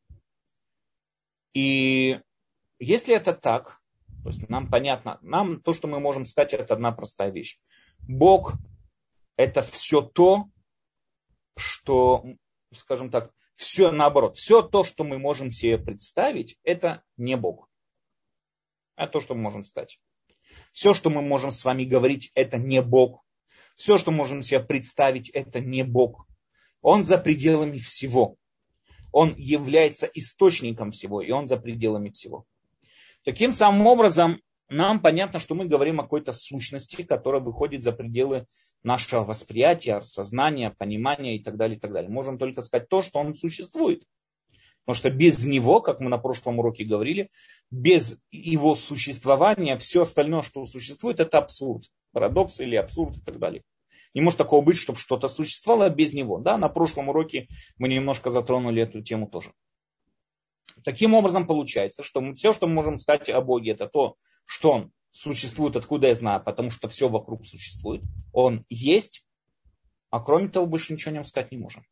И если это так, то есть нам понятно, нам то, что мы можем сказать, это одна простая вещь. Бог это все то, что, скажем так, все наоборот. Все то, что мы можем себе представить, это не Бог. Это то, что мы можем сказать. Все, что мы можем с вами говорить, это не Бог. Все, что мы можем себе представить, это не Бог. Он за пределами всего. Он является источником всего, и он за пределами всего. Таким самым образом, нам понятно, что мы говорим о какой-то сущности, которая выходит за пределы нашего восприятия, сознания, понимания и так далее, и так далее. Можем только сказать то, что он существует. Потому что без него, как мы на прошлом уроке говорили, без его существования, все остальное, что существует, это абсурд. Парадокс или абсурд и так далее. Не может такого быть, чтобы что-то существовало без него. Да, на прошлом уроке мы немножко затронули эту тему тоже. Таким образом получается, что мы, все, что мы можем сказать о Боге, это то, что он существует, откуда я знаю, потому что все вокруг существует. Он есть, а кроме того больше ничего о нем сказать не можем.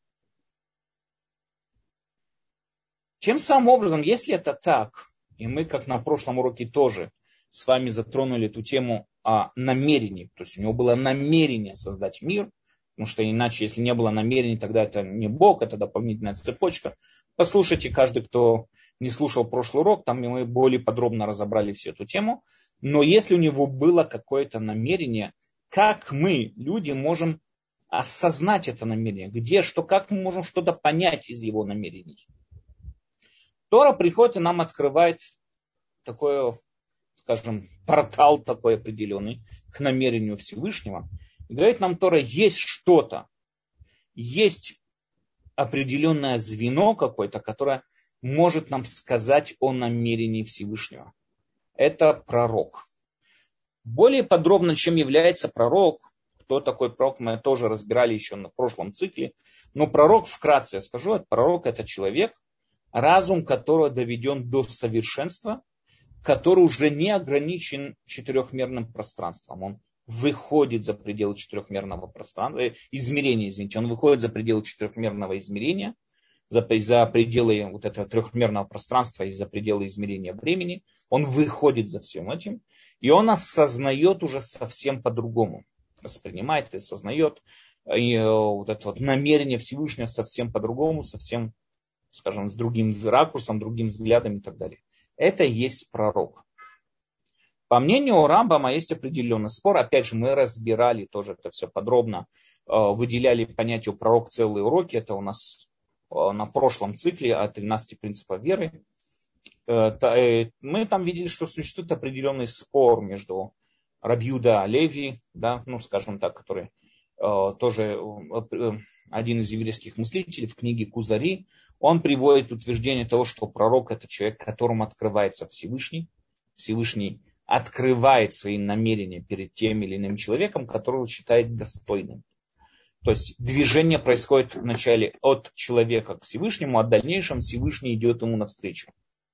Тем самым образом, если это так, и мы, как на прошлом уроке тоже с вами затронули эту тему о намерении, то есть у него было намерение создать мир, потому что иначе, если не было намерений, тогда это не Бог, это дополнительная цепочка. Послушайте, каждый, кто не слушал прошлый урок, там мы более подробно разобрали всю эту тему. Но если у него было какое-то намерение, как мы, люди, можем осознать это намерение? Где, что, как мы можем что-то понять из его намерений? Тора приходит и нам открывает такой, скажем, портал такой определенный к намерению Всевышнего. И говорит нам Тора, есть что-то, есть определенное звено какое-то, которое может нам сказать о намерении Всевышнего. Это пророк. Более подробно, чем является пророк, кто такой пророк, мы тоже разбирали еще на прошлом цикле. Но пророк, вкратце я скажу, пророк это человек, разум которого доведен до совершенства, который уже не ограничен четырехмерным пространством. Он выходит за пределы четырехмерного пространства, измерения, извините, он выходит за пределы четырехмерного измерения, за, за пределы вот этого трехмерного пространства и за пределы измерения времени. Он выходит за всем этим, и он осознает уже совсем по-другому. Воспринимает и осознает. И вот это вот намерение Всевышнего совсем по-другому, совсем, скажем, с другим ракурсом, другим взглядом и так далее. Это и есть пророк. По мнению Рамбама есть определенный спор. Опять же, мы разбирали тоже это все подробно, выделяли понятие пророк целые уроки. Это у нас на прошлом цикле о тринадцати принципах веры. Мы там видели, что существует определенный спор между Раби Юда Леви, да, ну, скажем так, который тоже один из еврейских мыслителей в книге Кузари. Он приводит утверждение того, что пророк это человек, которому открывается Всевышний. Всевышний открывает свои намерения перед тем или иным человеком, которого считает достойным. То есть движение происходит вначале от человека к Всевышнему, а в дальнейшем Всевышний идет ему навстречу.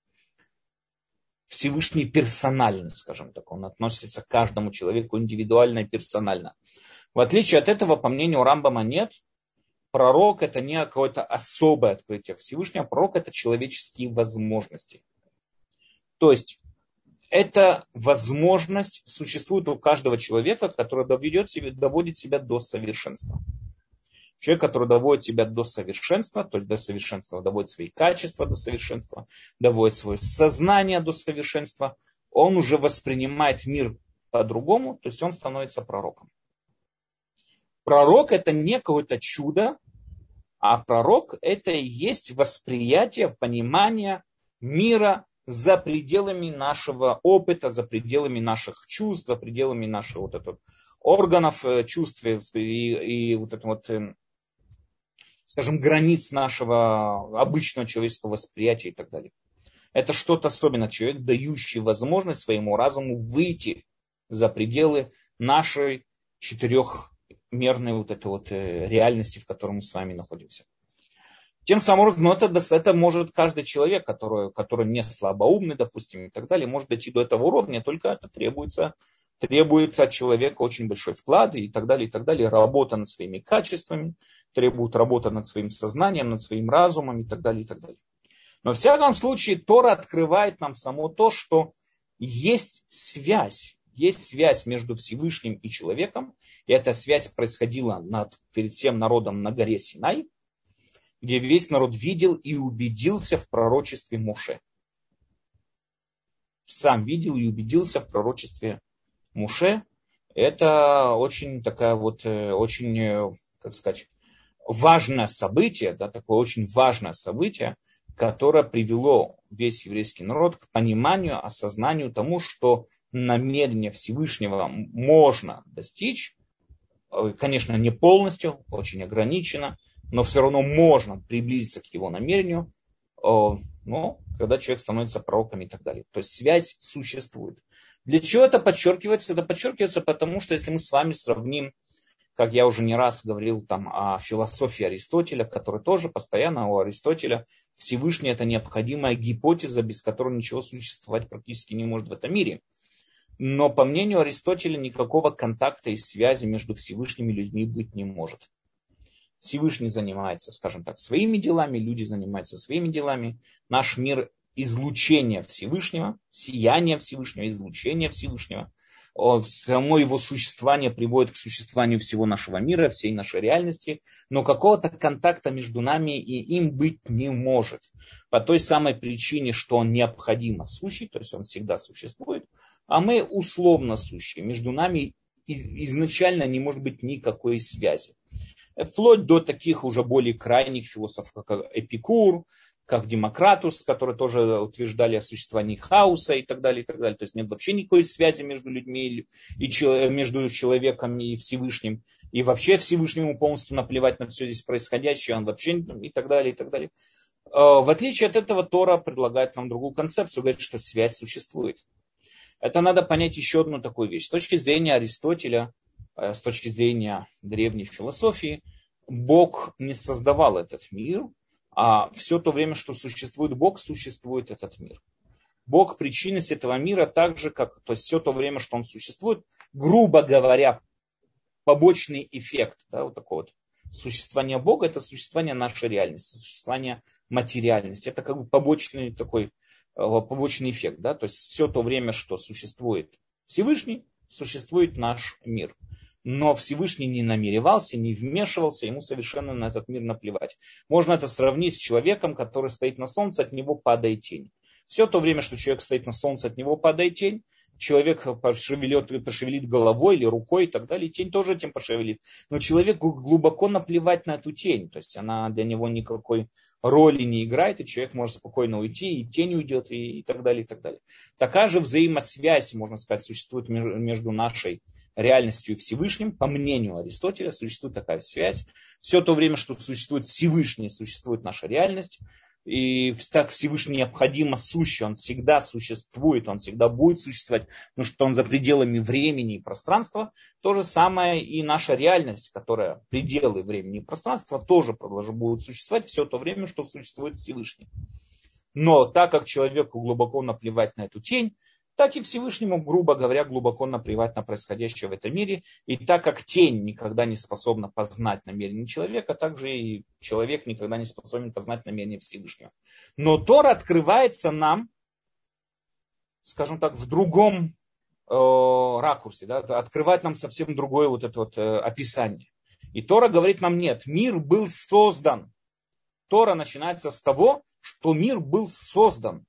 Всевышний персонально, скажем так, он относится к каждому человеку индивидуально и персонально. В отличие от этого, по мнению Рамбама, нет. Пророк это не какое-то особое открытие Всевышнего, пророк это человеческие возможности. То есть эта возможность существует у каждого человека, который доведет себя, доводит себя до совершенства. Человек, который доводит себя до совершенства, то есть до совершенства, доводит свои качества до совершенства, доводит свое сознание до совершенства, он уже воспринимает мир по-другому, то есть он становится пророком. Пророк это не какое-то чудо, а пророк это и есть восприятие, понимание мира за пределами нашего опыта, за пределами наших чувств, за пределами наших вот этого, органов чувств и, и вот это вот, скажем, границ нашего обычного человеческого восприятия и так далее. Это что-то особенное. Человек, дающий возможность своему разуму выйти за пределы нашей четырехмерной вот этой вот реальности, в которой мы с вами находимся. Тем самым образом, это, это может каждый человек, который, который не слабоумный, допустим, и так далее, может дойти до этого уровня, только это требуется, требует от человека очень большой вклад и так далее, и так далее, работа над своими качествами, требует работа над своим сознанием, над своим разумом и так далее, и так далее. Но в всяком случае, Тора открывает нам само то, что есть связь, есть связь между Всевышним и человеком, и эта связь происходила над, перед всем народом на горе Синай, где весь народ видел и убедился в пророчестве Моше. Сам видел и убедился в пророчестве Моше. Это очень такая вот, очень, как сказать, важное событие, да, такое очень важное событие, которое привело весь еврейский народ к пониманию, осознанию тому, что намерение Всевышнего можно достичь. Конечно, не полностью, очень ограничено, но все равно можно приблизиться к его намерению, но когда человек становится пророком и так далее. То есть связь существует. Для чего это подчеркивается? Это подчеркивается потому, что если мы с вами сравним, как я уже не раз говорил там, о философии Аристотеля, который тоже постоянно у Аристотеля Всевышний это необходимая гипотеза, без которой ничего существовать практически не может в этом мире. Но по мнению Аристотеля никакого контакта и связи между Всевышними людьми быть не может. Всевышний занимается, скажем так, своими делами, люди занимаются своими делами. Наш мир излучение Всевышнего, сияние Всевышнего, излучение Всевышнего. Само его существование приводит к существованию всего нашего мира, всей нашей реальности. Но какого-то контакта между нами и им быть не может. По той самой причине, что он необходимо сущий, то есть он всегда существует, а мы условно сущие. Между нами изначально не может быть никакой связи. Вплоть до таких уже более крайних философов, как Эпикур, как Демократус, которые тоже утверждали о существовании хаоса и так далее, и так далее. То есть нет вообще никакой связи между людьми, и между человеком и Всевышним. И вообще Всевышнему полностью наплевать на все здесь происходящее, он вообще и так далее, и так далее. В отличие от этого, Тора предлагает нам другую концепцию, говорит, что связь существует. Это надо понять еще одну такую вещь. С точки зрения Аристотеля, с точки зрения древней философии, Бог не создавал этот мир, а все то время, что существует Бог, существует этот мир. Бог причинность этого мира так же, как то есть все то время, что он существует, грубо говоря, побочный эффект, да, вот такой вот существование Бога, это существование нашей реальности, существование материальности. Это как бы побочный такой, побочный эффект. Да? То есть все то время, что существует Всевышний, существует наш мир. Но Всевышний не намеревался, не вмешивался, ему совершенно на этот мир наплевать. Можно это сравнить с человеком, который стоит на солнце, от него падает тень. Все то время, что человек стоит на солнце, от него падает тень, человек пошевелит, пошевелит головой или рукой и так далее, и тень тоже этим пошевелит. Но человеку глубоко наплевать на эту тень, то есть она для него никакой роли не играет, и человек может спокойно уйти, и тень уйдет, и, и так далее, и так далее. Такая же взаимосвязь, можно сказать, существует между нашей реальностью и Всевышним. По мнению Аристотеля существует такая связь. Все то время, что существует Всевышний, существует наша реальность. И так Всевышний необходимо сущий, он всегда существует, он всегда будет существовать, потому что он за пределами времени и пространства. То же самое и наша реальность, которая пределы времени и пространства, тоже будет существовать все то время, что существует Всевышний. Но так как человеку глубоко наплевать на эту тень, так и Всевышнему, грубо говоря, глубоко наплевать на происходящее в этом мире. И так как тень никогда не способна познать намерение человека, так же и человек никогда не способен познать намерение Всевышнего. Но Тора открывается нам, скажем так, в другом э, ракурсе, да, открывает нам совсем другое вот это вот э, описание. И Тора говорит нам: нет, мир был создан. Тора начинается с того, что мир был создан.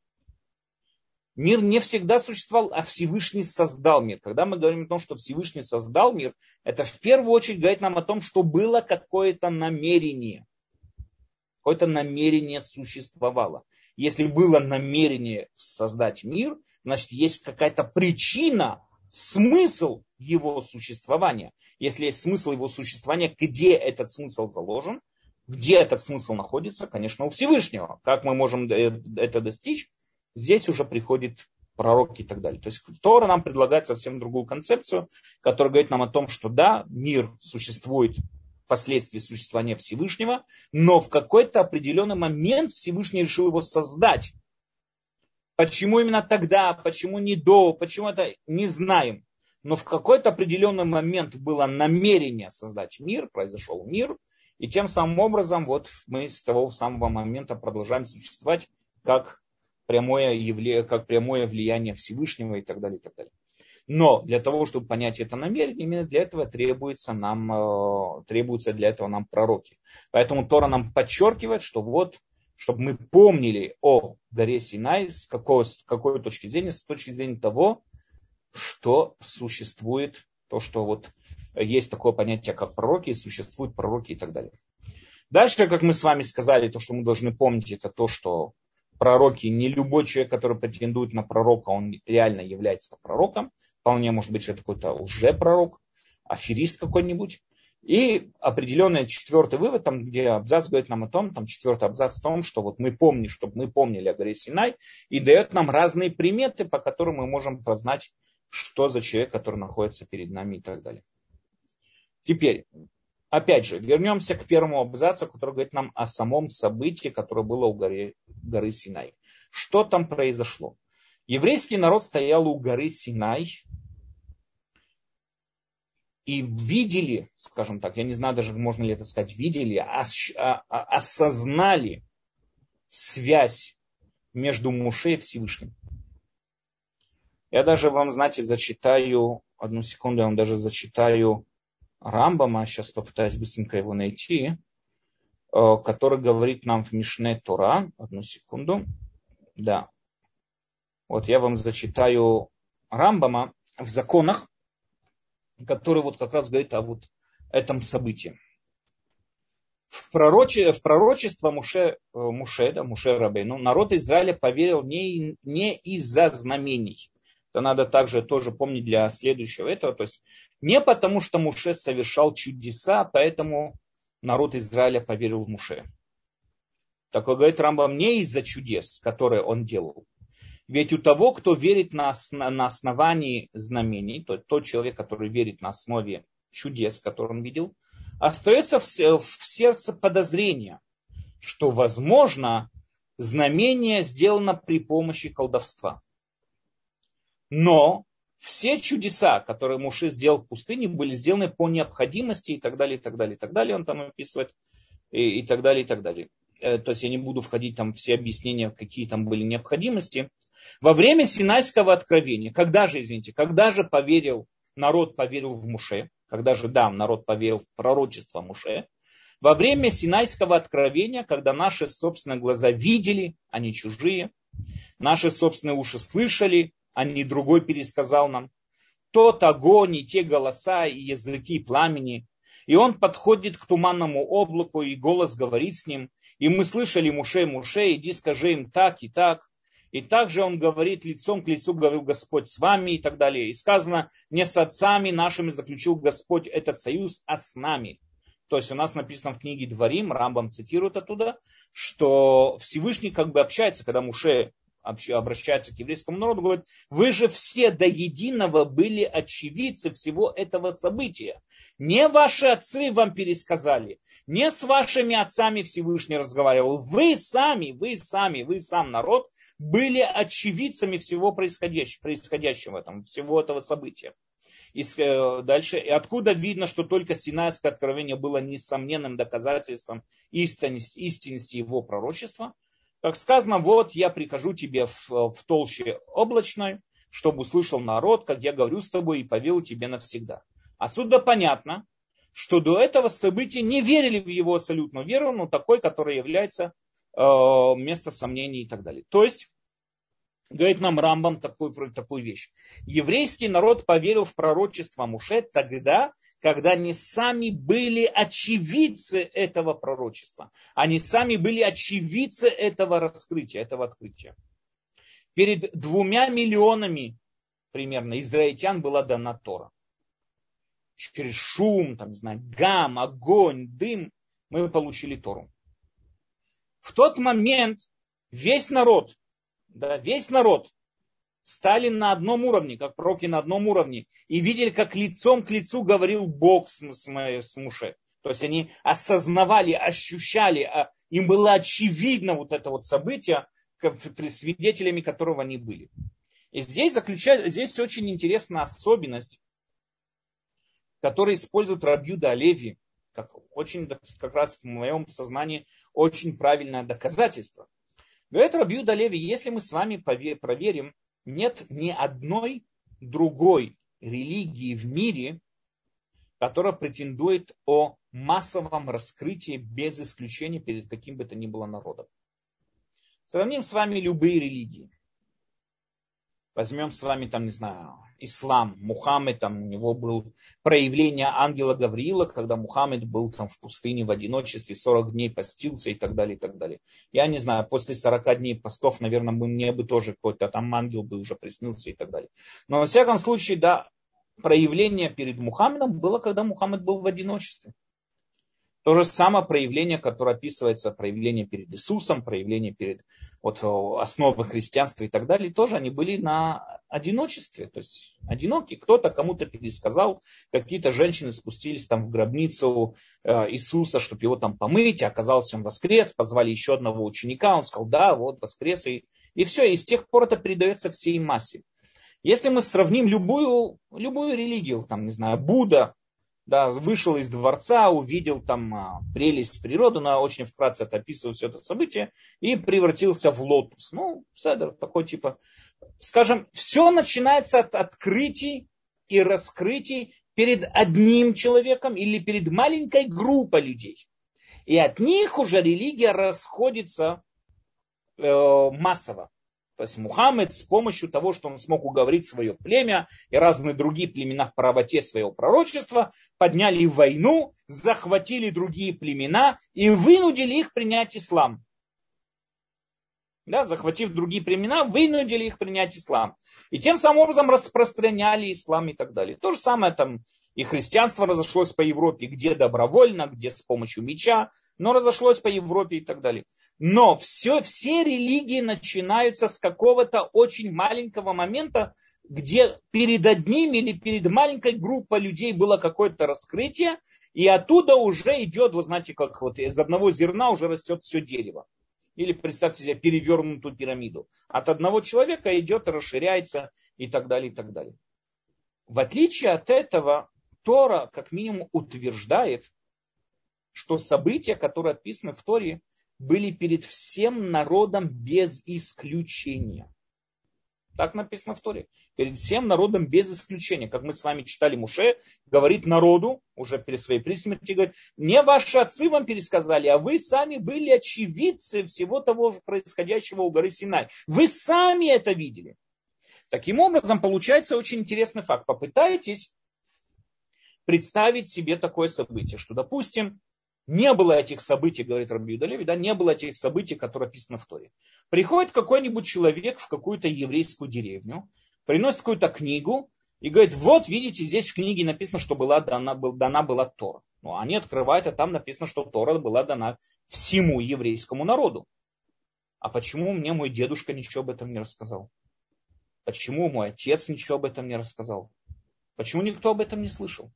Мир не всегда существовал, а Всевышний создал мир. Когда мы говорим о том, что Всевышний создал мир, это в первую очередь говорит нам о том, что было какое-то намерение. Какое-то намерение существовало. Если было намерение создать мир, значит, есть какая-то причина, смысл его существования. Если есть смысл его существования, где этот смысл заложен, где этот смысл находится, конечно, у Всевышнего. Как мы можем это достичь? Здесь уже приходит пророк и так далее. То есть Тора нам предлагает совсем другую концепцию, которая говорит нам о том, что да, мир существует впоследствии существования Всевышнего, но в какой-то определенный момент Всевышний решил его создать. Почему именно тогда, почему не до, почему это, не знаем. Но в какой-то определенный момент было намерение создать мир, произошел мир, и тем самым образом вот мы с того самого момента продолжаем существовать как Прямое, явление, как прямое влияние Всевышнего и так далее, и так далее. Но для того, чтобы понять это намерение, именно для этого требуется нам, требуется для этого нам пророки. Поэтому Тора нам подчеркивает, что вот, чтобы мы помнили о горе Синай, с какой, с какой точки зрения, с точки зрения того, что существует, то, что вот есть такое понятие, как пророки, существуют пророки и так далее. Дальше, как мы с вами сказали, то, что мы должны помнить, это то, что пророки, не любой человек, который претендует на пророка, он реально является пророком. Вполне может быть, что это какой-то лжепророк, аферист какой-нибудь. И определенный четвертый вывод, там, где абзац говорит нам о том, там четвертый абзац о том, что вот мы помним, чтобы мы помнили о горе Синай, и дает нам разные приметы, по которым мы можем познать, что за человек, который находится перед нами и так далее. Теперь, опять же, вернемся к первому абзацу, который говорит нам о самом событии, которое было у горы, горы Синай. Что там произошло? Еврейский народ стоял у горы Синай и видели, скажем так, я не знаю даже, можно ли это сказать, видели, ос, а, осознали связь между Моше и Всевышним. Я даже вам, знаете, зачитаю, одну секунду, я вам даже зачитаю Рамбама, сейчас попытаюсь быстренько его найти, который говорит нам в Мишне Тора. Одну секунду. Да. Вот я вам зачитаю Рамбама в законах, который вот как раз говорит о вот этом событии. В, пророче, в пророчество Муше, Муше, да, Муше Рабейну народ Израиля поверил не, не из-за знамений. Это надо также тоже помнить для следующего этого. То есть не потому, что Муше совершал чудеса, поэтому народ Израиля поверил в Муше. Такое говорит Рамбам, не из-за чудес, которые он делал. Ведь у того, кто верит на, на основании знамений, то, тот человек, который верит на основе чудес, которые он видел, остается в, в сердце подозрение, что, возможно, знамение сделано при помощи колдовства. Но Все чудеса, которые Моше сделал в пустыне, были сделаны по необходимости и так далее, и так далее, и так далее. Он там описывает и, и так далее, и так далее. То есть я не буду входить там в все объяснения, какие там были необходимости. Во время Синайского откровения, когда же, извините, когда же поверил, народ поверил в Моше, когда же, да, народ поверил в пророчество Моше, во время Синайского откровения, когда наши собственные глаза видели, а не чужие, наши собственные уши слышали, а не другой пересказал нам, тот огонь и те голоса и языки пламени, и он подходит к туманному облаку, и голос говорит с ним, и мы слышали: Моше, Моше, иди скажи им так и так. И также он говорит: лицом к лицу говорил Господь с вами и так далее. И сказано: не с отцами нашими заключил Господь этот союз, а с нами. То есть у нас написано в книге Дворим, Рамбам цитирует оттуда, что Всевышний как бы общается, когда Моше обращается к еврейскому народу, говорит: вы же все до единого были очевидцы всего этого события. Не ваши отцы вам пересказали, не с вашими отцами Всевышний разговаривал. Вы сами, вы сами, вы сам народ были очевидцами всего происходящего, происходящего там, всего этого события. И дальше, и откуда видно, что только Синайское откровение было несомненным доказательством истинности, истинности его пророчества. Как сказано: вот я прихожу тебе в, в толще облачной, чтобы услышал народ, как я говорю с тобой, и поверил тебе навсегда. Отсюда понятно, что до этого события не верили в его абсолютную веру, но такой, который является э, местом сомнений и так далее. То есть, говорит нам Рамбам такую, такую вещь. Еврейский народ поверил в пророчество Моше тогда, когда они сами были очевидцы этого пророчества. Они сами были очевидцы этого раскрытия, этого открытия. Перед двумя миллионами примерно израильтян была дана Тора. Через шум, там, не знаю, гам, огонь, дым мы получили Тору. В тот момент весь народ, да, весь народ стали на одном уровне, как пророки на одном уровне, и видели, как лицом к лицу говорил Бог с, с, с Моше. То есть они осознавали, ощущали, им было очевидно вот это вот событие, свидетелями которого они были. И здесь заключается, здесь очень интересная особенность, которую использует Рабби Юда Алеви, как очень, как раз в моем сознании, очень правильное доказательство. Говорит Рабби Юда Алеви: если мы с вами проверим, нет ни одной другой религии в мире, которая претендует о массовом раскрытии без исключения перед каким бы то ни было народом. Сравним с вами любые религии. Возьмем с вами, там, не знаю, ислам, Мухаммед, там у него было проявление ангела Гавриила, когда Мухаммед был там в пустыне в одиночестве, сорок дней постился и так далее, и так далее. Я не знаю, после сорока дней постов, наверное, мне бы тоже какой-то там ангел бы уже приснился и так далее. Но во всяком случае, да, проявление перед Мухаммедом было, когда Мухаммед был в одиночестве. То же самое проявление, которое описывается, проявление перед Иисусом, проявление перед вот, основой христианства и так далее, тоже они были на одиночестве. То есть одиноки, кто-то кому-то пересказал, какие-то женщины спустились там в гробницу э, Иисуса, чтобы его там помыть, а оказалось, он воскрес, позвали еще одного ученика, он сказал: да, вот воскрес, и, и все, и с тех пор это передается всей массе. Если мы сравним любую, любую религию, там, не знаю, Будда, да, вышел из дворца, увидел там а, прелесть природы, но очень вкратце это описывает все это событие, и превратился в лотос. Ну, седер, такой типа, скажем, все начинается от открытий и раскрытий перед одним человеком или перед маленькой группой людей. И от них уже религия расходится э, массово. То есть Мухаммед с помощью того, что он смог уговорить свое племя и разные другие племена в правоте своего пророчества, подняли войну, захватили другие племена и вынудили их принять ислам. Да, захватив другие племена, вынудили их принять ислам. И тем самым образом распространяли ислам и так далее. То же самое там и христианство разошлось по Европе, где добровольно, где с помощью меча, но разошлось по Европе и так далее. Но все, все религии начинаются с какого-то очень маленького момента, где перед одним или перед маленькой группой людей было какое-то раскрытие, и оттуда уже идет, вы знаете, как вот из одного зерна уже растет все дерево. Или представьте себе перевернутую пирамиду. От одного человека идет, расширяется и так далее, и так далее. В отличие от этого, Тора как минимум утверждает, что события, которые описаны в Торе, были перед всем народом без исключения. Так написано в Торе. Перед всем народом без исключения. Как мы с вами читали, Муше говорит народу, уже перед своей присмертью, говорит, не ваши отцы вам пересказали, а вы сами были очевидцы всего того же происходящего у горы Синай. Вы сами это видели. Таким образом, получается очень интересный факт. Попытайтесь представить себе такое событие, что, допустим, не было этих событий, говорит Раби Юда Леви, да, не было этих событий, которые описаны в Торе. Приходит какой-нибудь человек в какую-то еврейскую деревню, приносит какую-то книгу и говорит, вот видите, здесь в книге написано, что была дана, был, дана была Тора. Ну, они открывают, а там написано, что Тора была дана всему еврейскому народу. А почему мне мой дедушка ничего об этом не рассказал? Почему мой отец ничего об этом не рассказал? Почему никто об этом не слышал?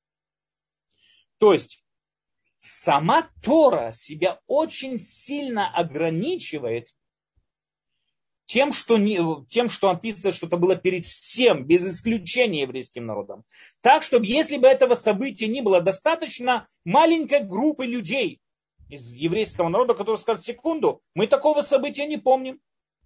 То есть, сама Тора себя очень сильно ограничивает тем, что, не, тем, что описано, что это было перед всем, без исключения еврейским народом. Так, чтобы если бы этого события не было, достаточно маленькой группы людей из еврейского народа, которые скажут, секунду, мы такого события не помним.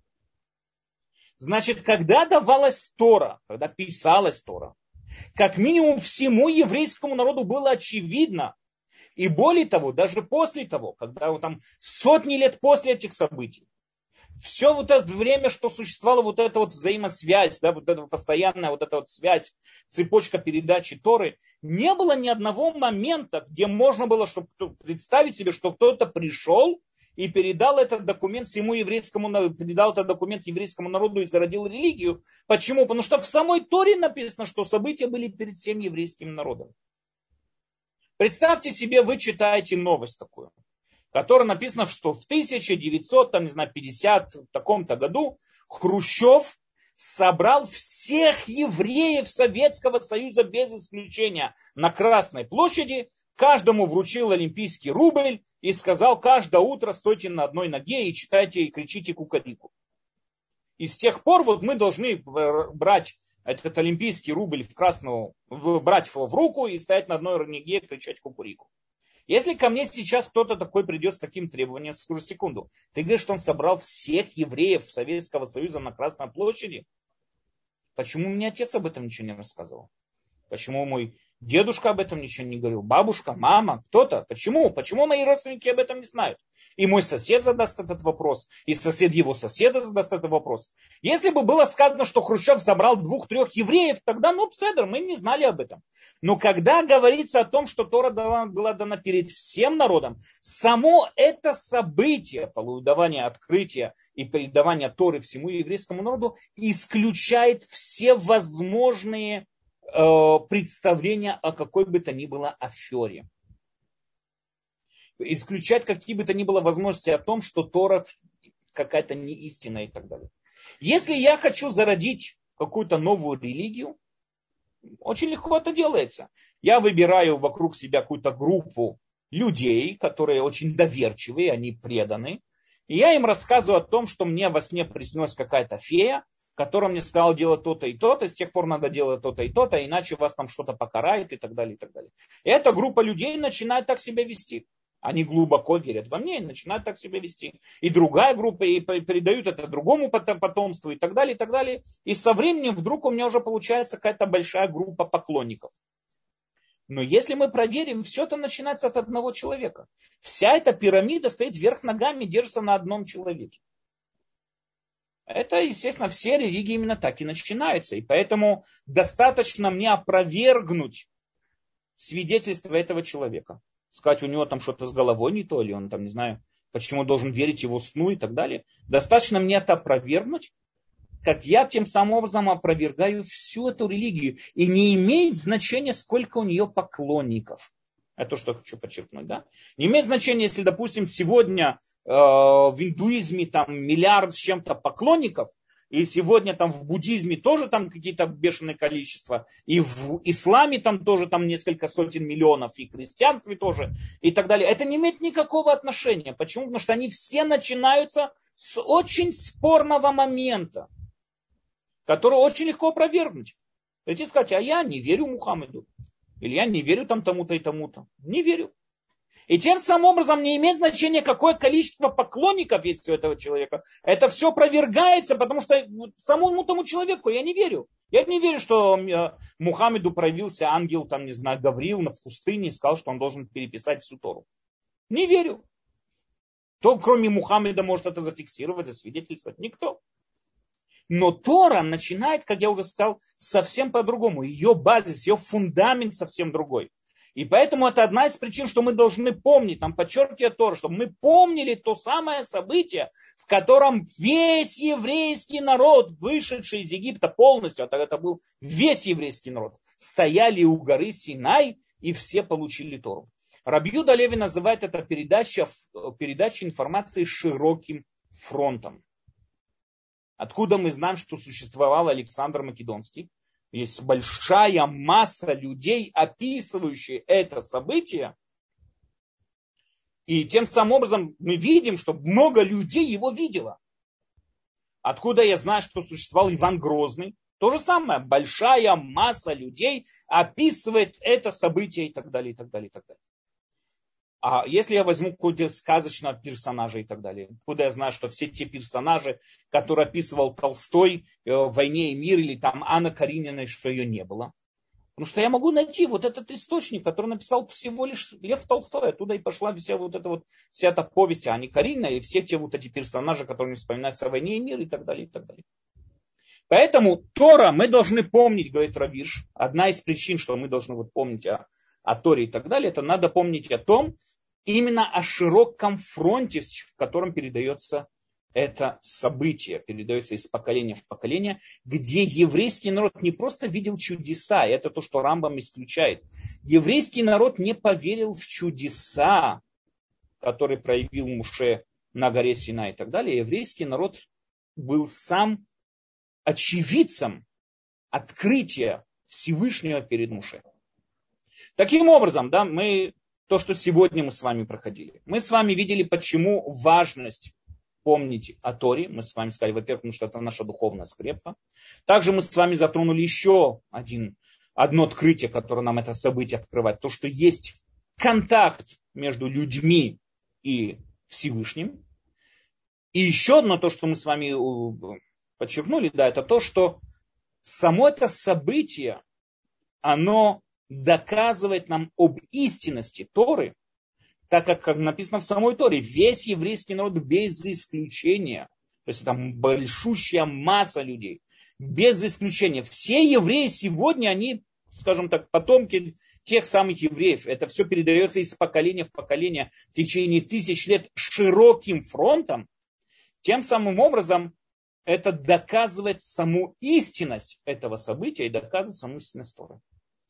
Значит, когда давалась Тора, когда писалась Тора, как минимум всему еврейскому народу было очевидно, и более того, даже после того, когда вот там сотни лет после этих событий, все вот это время, что существовала вот эта вот взаимосвязь, да, вот эта постоянная вот эта вот связь, цепочка передачи Торы, не было ни одного момента, где можно было чтобы, представить себе, что кто-то пришел и передал этот документ всему еврейскому народу, передал этот документ еврейскому народу и зародил религию. Почему? Потому что в самой Торе написано, что события были перед всем еврейским народом. Представьте себе, вы читаете новость такую, в которой написано, что в тысяча девятьсот пятидесятом таком-то году Хрущев собрал всех евреев Советского Союза без исключения на Красной площади, каждому вручил олимпийский рубль и сказал, каждое утро стойте на одной ноге и читайте и кричите кукарику. И с тех пор вот мы должны брать этот олимпийский рубль в красную, брать его в руку и стоять на одной ноге и кричать кукурику. Если ко мне сейчас кто-то такой придет с таким требованием, скажу секунду, ты говоришь, что он собрал всех евреев Советского Союза на Красной площади? Почему мне отец об этом ничего не рассказывал? Почему мой дедушка об этом ничего не говорил? Бабушка, мама, кто-то? Почему? Почему мои родственники об этом не знают? И мой сосед задаст этот вопрос, и сосед его соседа задаст этот вопрос. Если бы было сказано, что Хрущев собрал двух-трех евреев, тогда, ну, пседер, мы не знали об этом. Но когда говорится о том, что Тора была дана перед всем народом, само это событие, давания открытия и передавания Торы всему еврейскому народу, исключает все возможные э, представления о какой бы то ни было афере. Исключать какие бы то ни было возможности о том, что Тора какая-то неистина и так далее. Если я хочу зародить какую-то новую религию, очень легко это делается. Я выбираю вокруг себя какую-то группу людей, которые очень доверчивые, они преданы. И я им рассказываю о том, что мне во сне приснилась какая-то фея, которая мне сказала делать то-то и то-то, с тех пор надо делать то-то и то-то, иначе вас там что-то покарает и так далее, и так далее. И эта группа людей начинает так себя вести. Они глубоко верят во мне и начинают так себя вести. И другая группа и передают это другому потомству и так далее, и так далее. И со временем вдруг у меня уже получается какая-то большая группа поклонников. Но если мы проверим, все это начинается от одного человека. Вся эта пирамида стоит вверх ногами, держится на одном человеке. Это, естественно, все религии именно так и начинаются. И поэтому достаточно мне опровергнуть свидетельство этого человека. Сказать, у него там что-то с головой не то, или он там, не знаю, почему должен верить его сну и так далее. Достаточно мне это опровергнуть, как я тем самым образом опровергаю всю эту религию. И не имеет значения, сколько у нее поклонников. Это то, что я хочу подчеркнуть. Да? Не имеет значения, если, допустим, сегодня э, в индуизме там миллиард с чем-то поклонников, и сегодня там в буддизме тоже там какие-то бешеные количества, и в исламе там тоже там несколько сотен миллионов, и в христианстве тоже, и так далее. Это не имеет никакого отношения. Почему? Потому что они все начинаются с очень спорного момента, который очень легко опровергнуть. Прийти и сказать, а я не верю Мухаммеду. Или я не верю там тому-то и тому-то. Не верю. И тем самым образом не имеет значения, какое количество поклонников есть у этого человека. Это все опровергается, потому что самому тому человеку я не верю. Я не верю, что Мухаммеду проявился ангел, там, не знаю, Гавриил в пустыне и сказал, что он должен переписать всю Тору. Не верю. Кто, кроме Мухаммеда, может это зафиксировать, засвидетельствовать? Никто. Но Тора начинает, как я уже сказал, совсем по-другому. Ее базис, ее фундамент совсем другой. И поэтому это одна из причин, что мы должны помнить, нам подчеркивает Тора, чтобы мы помнили то самое событие, в котором весь еврейский народ, вышедший из Египта полностью, а тогда это был весь еврейский народ, стояли у горы Синай и все получили Тору. Раби Юда Леви называет это передача, передача информации широким фронтом. Откуда мы знаем, что существовал Александр Македонский? Есть большая масса людей, описывающие это событие. И тем самым образом мы видим, что много людей его видело. Откуда я знаю, что существовал Иван Грозный? То же самое. Большая масса людей описывает это событие и так далее, и так далее, и так далее. А если я возьму какого-то сказочного персонажа и так далее, куда я знаю, что все те персонажи, которые описывал Толстой в «Войне и мир» или там Анна Каренина, что ее не было. Потому что я могу найти вот этот источник, который написал всего лишь Лев Толстой. Оттуда и пошла вся вот эта вот вся эта повесть Анны Карениной и все те вот эти персонажи, которые вспоминаются о «Войне и мир» и так далее, и так далее. Поэтому Тора мы должны помнить, говорит Равирш, одна из причин, что мы должны вот помнить о, о Торе и так далее, это надо помнить о том, именно о широком фронте, в котором передается это событие, передается из поколения в поколение, где еврейский народ не просто видел чудеса, это то, что Рамбам исключает. Еврейский народ не поверил в чудеса, которые проявил Муше на горе Синай и так далее. Еврейский народ был сам очевидцем открытия Всевышнего перед Муше. Таким образом, да, мы... То, что сегодня мы с вами проходили. Мы с вами видели, почему важность помнить о Торе. Мы с вами сказали, во-первых, потому что это наша духовная скрепка. Также мы с вами затронули еще один, одно открытие, которое нам это событие открывает. То, что есть контакт между людьми и Всевышним. И еще одно, то, что мы с вами подчеркнули, да, это то, что само это событие, оно доказывает нам об истинности Торы, так как, как написано в самой Торе, весь еврейский народ без исключения, то есть там большущая масса людей, без исключения. Все евреи сегодня, они, скажем так, потомки тех самых евреев. Это все передается из поколения в поколение в течение тысяч лет широким фронтом. Тем самым образом это доказывает саму истинность этого события и доказывает саму истинность Торы.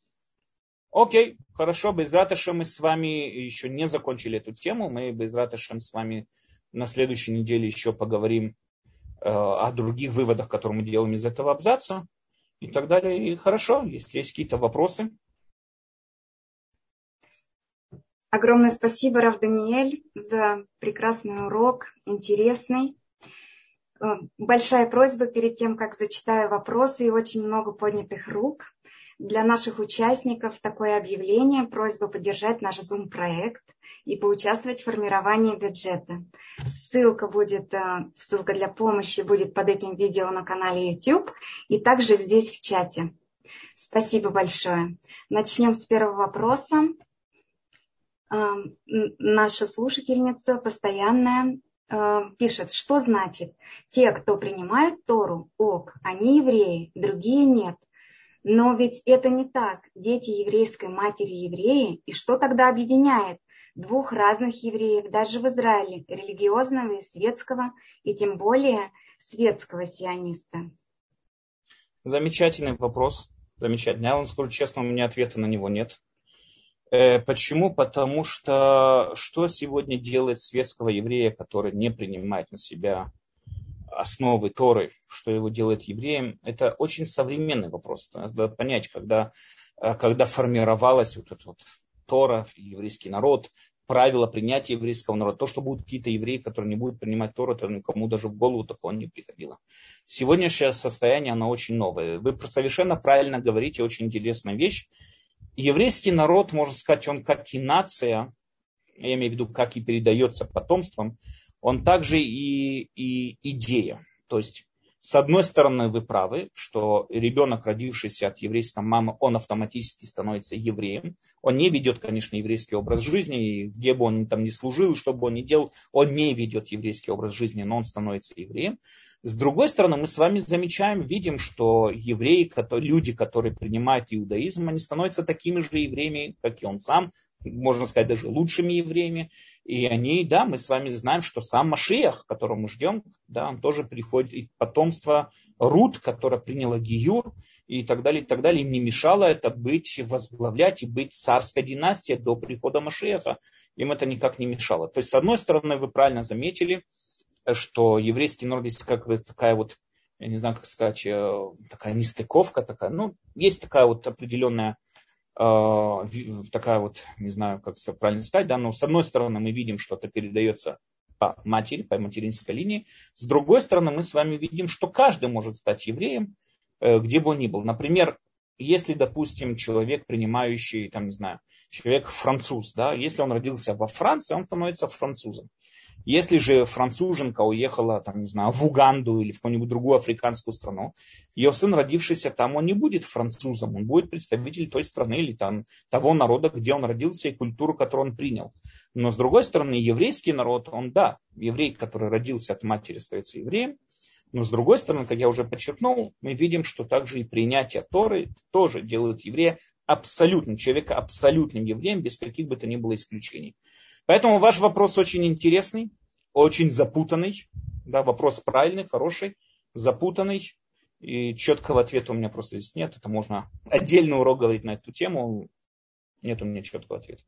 Окей, хорошо, Безрат Ашем мы с вами еще не закончили эту тему. Мы, Безрат Ашем, с вами на следующей неделе еще поговорим э, о других выводах, которые мы делаем из этого абзаца и так далее. И хорошо, если есть какие-то вопросы. Огромное спасибо, Рав Даниэль, за прекрасный урок, интересный. Большая просьба перед тем, как зачитаю вопросы, и очень много поднятых рук. Для наших участников такое объявление, просьба поддержать наш Zoom-проект и поучаствовать в формировании бюджета. Ссылка будет, ссылка для помощи будет под этим видео на канале YouTube и также здесь в чате. Спасибо большое. Начнем с первого вопроса. Наша слушательница постоянная пишет, что значит те, кто принимают Тору, ок, они евреи, другие нет. Но ведь это не так. Дети еврейской матери евреи. И что тогда объединяет двух разных евреев, даже в Израиле, религиозного и светского, и тем более светского сиониста? Замечательный вопрос. Замечательный. Я вам скажу честно, у меня ответа на него нет. Почему? Потому что что сегодня делает светского еврея, который не принимает на себя основы Торы, что его делает евреем, это очень современный вопрос. Надо понять, когда, когда формировалась вот эта вот Тора, еврейский народ, правила принятия еврейского народа. То, что будут какие-то евреи, которые не будут принимать Тору, то никому даже в голову такого не приходило. Сегодняшнее состояние, оно очень новое. Вы совершенно правильно говорите, очень интересная вещь. Еврейский народ, можно сказать, он как и нация, я имею в виду, как и передается потомством, он также и, и идея. То есть, с одной стороны, вы правы, что ребенок, родившийся от еврейской мамы, он автоматически становится евреем. Он не ведет, конечно, еврейский образ жизни, и где бы он там ни служил, что бы он ни делал, он не ведет еврейский образ жизни, но он становится евреем. С другой стороны, мы с вами замечаем, видим, что евреи, которые, люди, которые принимают иудаизм, они становятся такими же евреями, как и он сам, можно сказать, даже лучшими евреями. И они, да, мы с вами знаем, что сам Машиах, которого мы ждем, да, он тоже приходит из потомства Рут, которая приняла Гиюр, и так далее, и так далее. Им не мешало это быть, возглавлять и быть царской династией до прихода Машиаха. Им это никак не мешало. То есть, с одной стороны, вы правильно заметили, что еврейский народ есть как бы такая вот, я не знаю, как сказать, такая нестыковка такая. Ну, есть такая вот определенная такая вот, не знаю, как правильно сказать, да, но с одной стороны мы видим, что это передается по матери, по материнской линии. С другой стороны, мы с вами видим, что каждый может стать евреем, где бы он ни был. Например, если, допустим, человек, принимающий, там, не знаю, человек француз, да, если он родился во Франции, он становится французом. Если же француженка уехала, там, не знаю, в Уганду или в какую-нибудь другую африканскую страну, ее сын, родившийся там, он не будет французом, он будет представителем той страны или там, того народа, где он родился и культуру, которую он принял. Но с другой стороны, еврейский народ, он, да, еврей, который родился от матери, остается евреем. Но с другой стороны, как я уже подчеркнул, мы видим, что также и принятие Торы тоже делают еврея абсолютным, человека абсолютным евреем, без каких бы то ни было исключений. Поэтому ваш вопрос очень интересный, очень запутанный. Да, вопрос правильный, хороший, запутанный. И четкого ответа у меня просто здесь нет. Это можно отдельный урок говорить на эту тему. Нет у меня четкого ответа.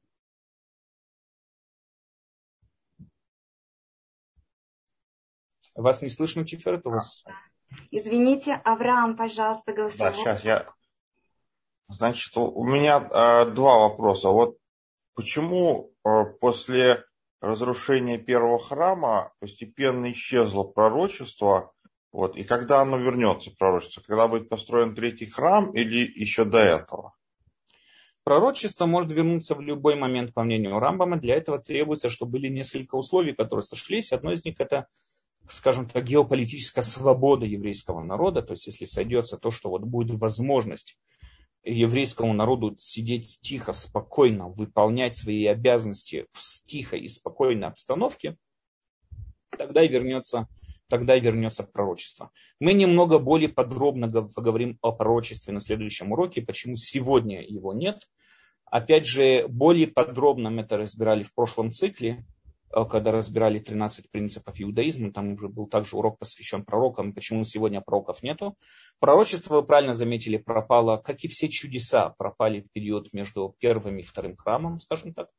Вас не слышно, Тиферет? У вас... Извините, Авраам, пожалуйста, голосовой. Да, сейчас я... Значит, у меня э, два вопроса. Вот почему э, после разрушения первого храма постепенно исчезло пророчество, вот, и когда оно вернется, пророчество? Когда будет построен третий храм или еще до этого? Пророчество может вернуться в любой момент, по мнению Рамбама. Для этого требуется, чтобы были несколько условий, которые сошлись. Одно из них это, скажем так, геополитическая свобода еврейского народа. То есть, если сойдется то, что вот будет возможность еврейскому народу сидеть тихо, спокойно, выполнять свои обязанности в тихой и спокойной обстановке, тогда и вернется, тогда и вернется пророчество. Мы немного более подробно поговорим о пророчестве на следующем уроке, почему сегодня его нет. Опять же, более подробно мы это разбирали в прошлом цикле, когда разбирали тринадцать принципов иудаизма, там уже был также урок посвящен пророкам, почему сегодня пророков нету. Пророчество, вы правильно заметили, пропало, как и все чудеса, пропали в период между первым и вторым храмом, скажем так.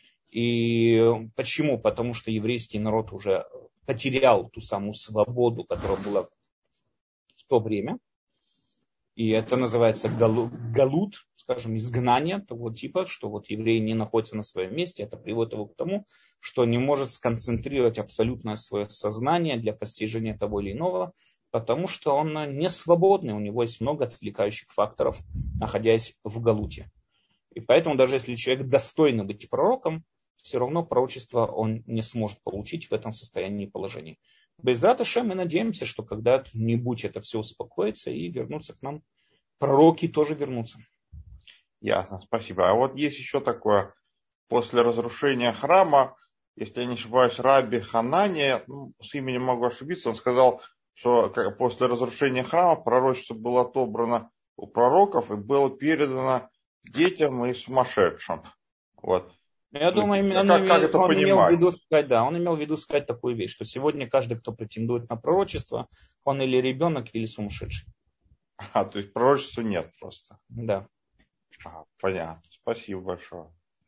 И почему? Потому что еврейский народ уже потерял ту самую свободу, которая была в то время. И это называется галут, скажем, изгнание того типа, что вот еврей не находится на своем месте. Это приводит его к тому, что не может сконцентрировать абсолютно свое сознание для постижения того или иного, потому что он не свободный, у него есть много отвлекающих факторов, находясь в галуте. И поэтому даже если человек достойно быть пророком, все равно пророчество он не сможет получить в этом состоянии и положении. Безрат Ашем, мы надеемся, что когда-нибудь это все успокоится и вернутся к нам. Пророки тоже вернутся. Ясно, спасибо. А вот есть еще такое, после разрушения храма, если я не ошибаюсь, Раби Ханания, ну, с именем могу ошибиться, он сказал, что после разрушения храма пророчество было отобрано у пророков и было передано детям и сумасшедшим. Вот. Я думаю, как, он, как имел, это он имел в виду сказать, да, он имел в виду сказать такую вещь, что сегодня каждый, кто претендует на пророчество, он или ребенок, или сумасшедший. А, то есть пророчества нет просто. Да. А, понятно. Спасибо большое.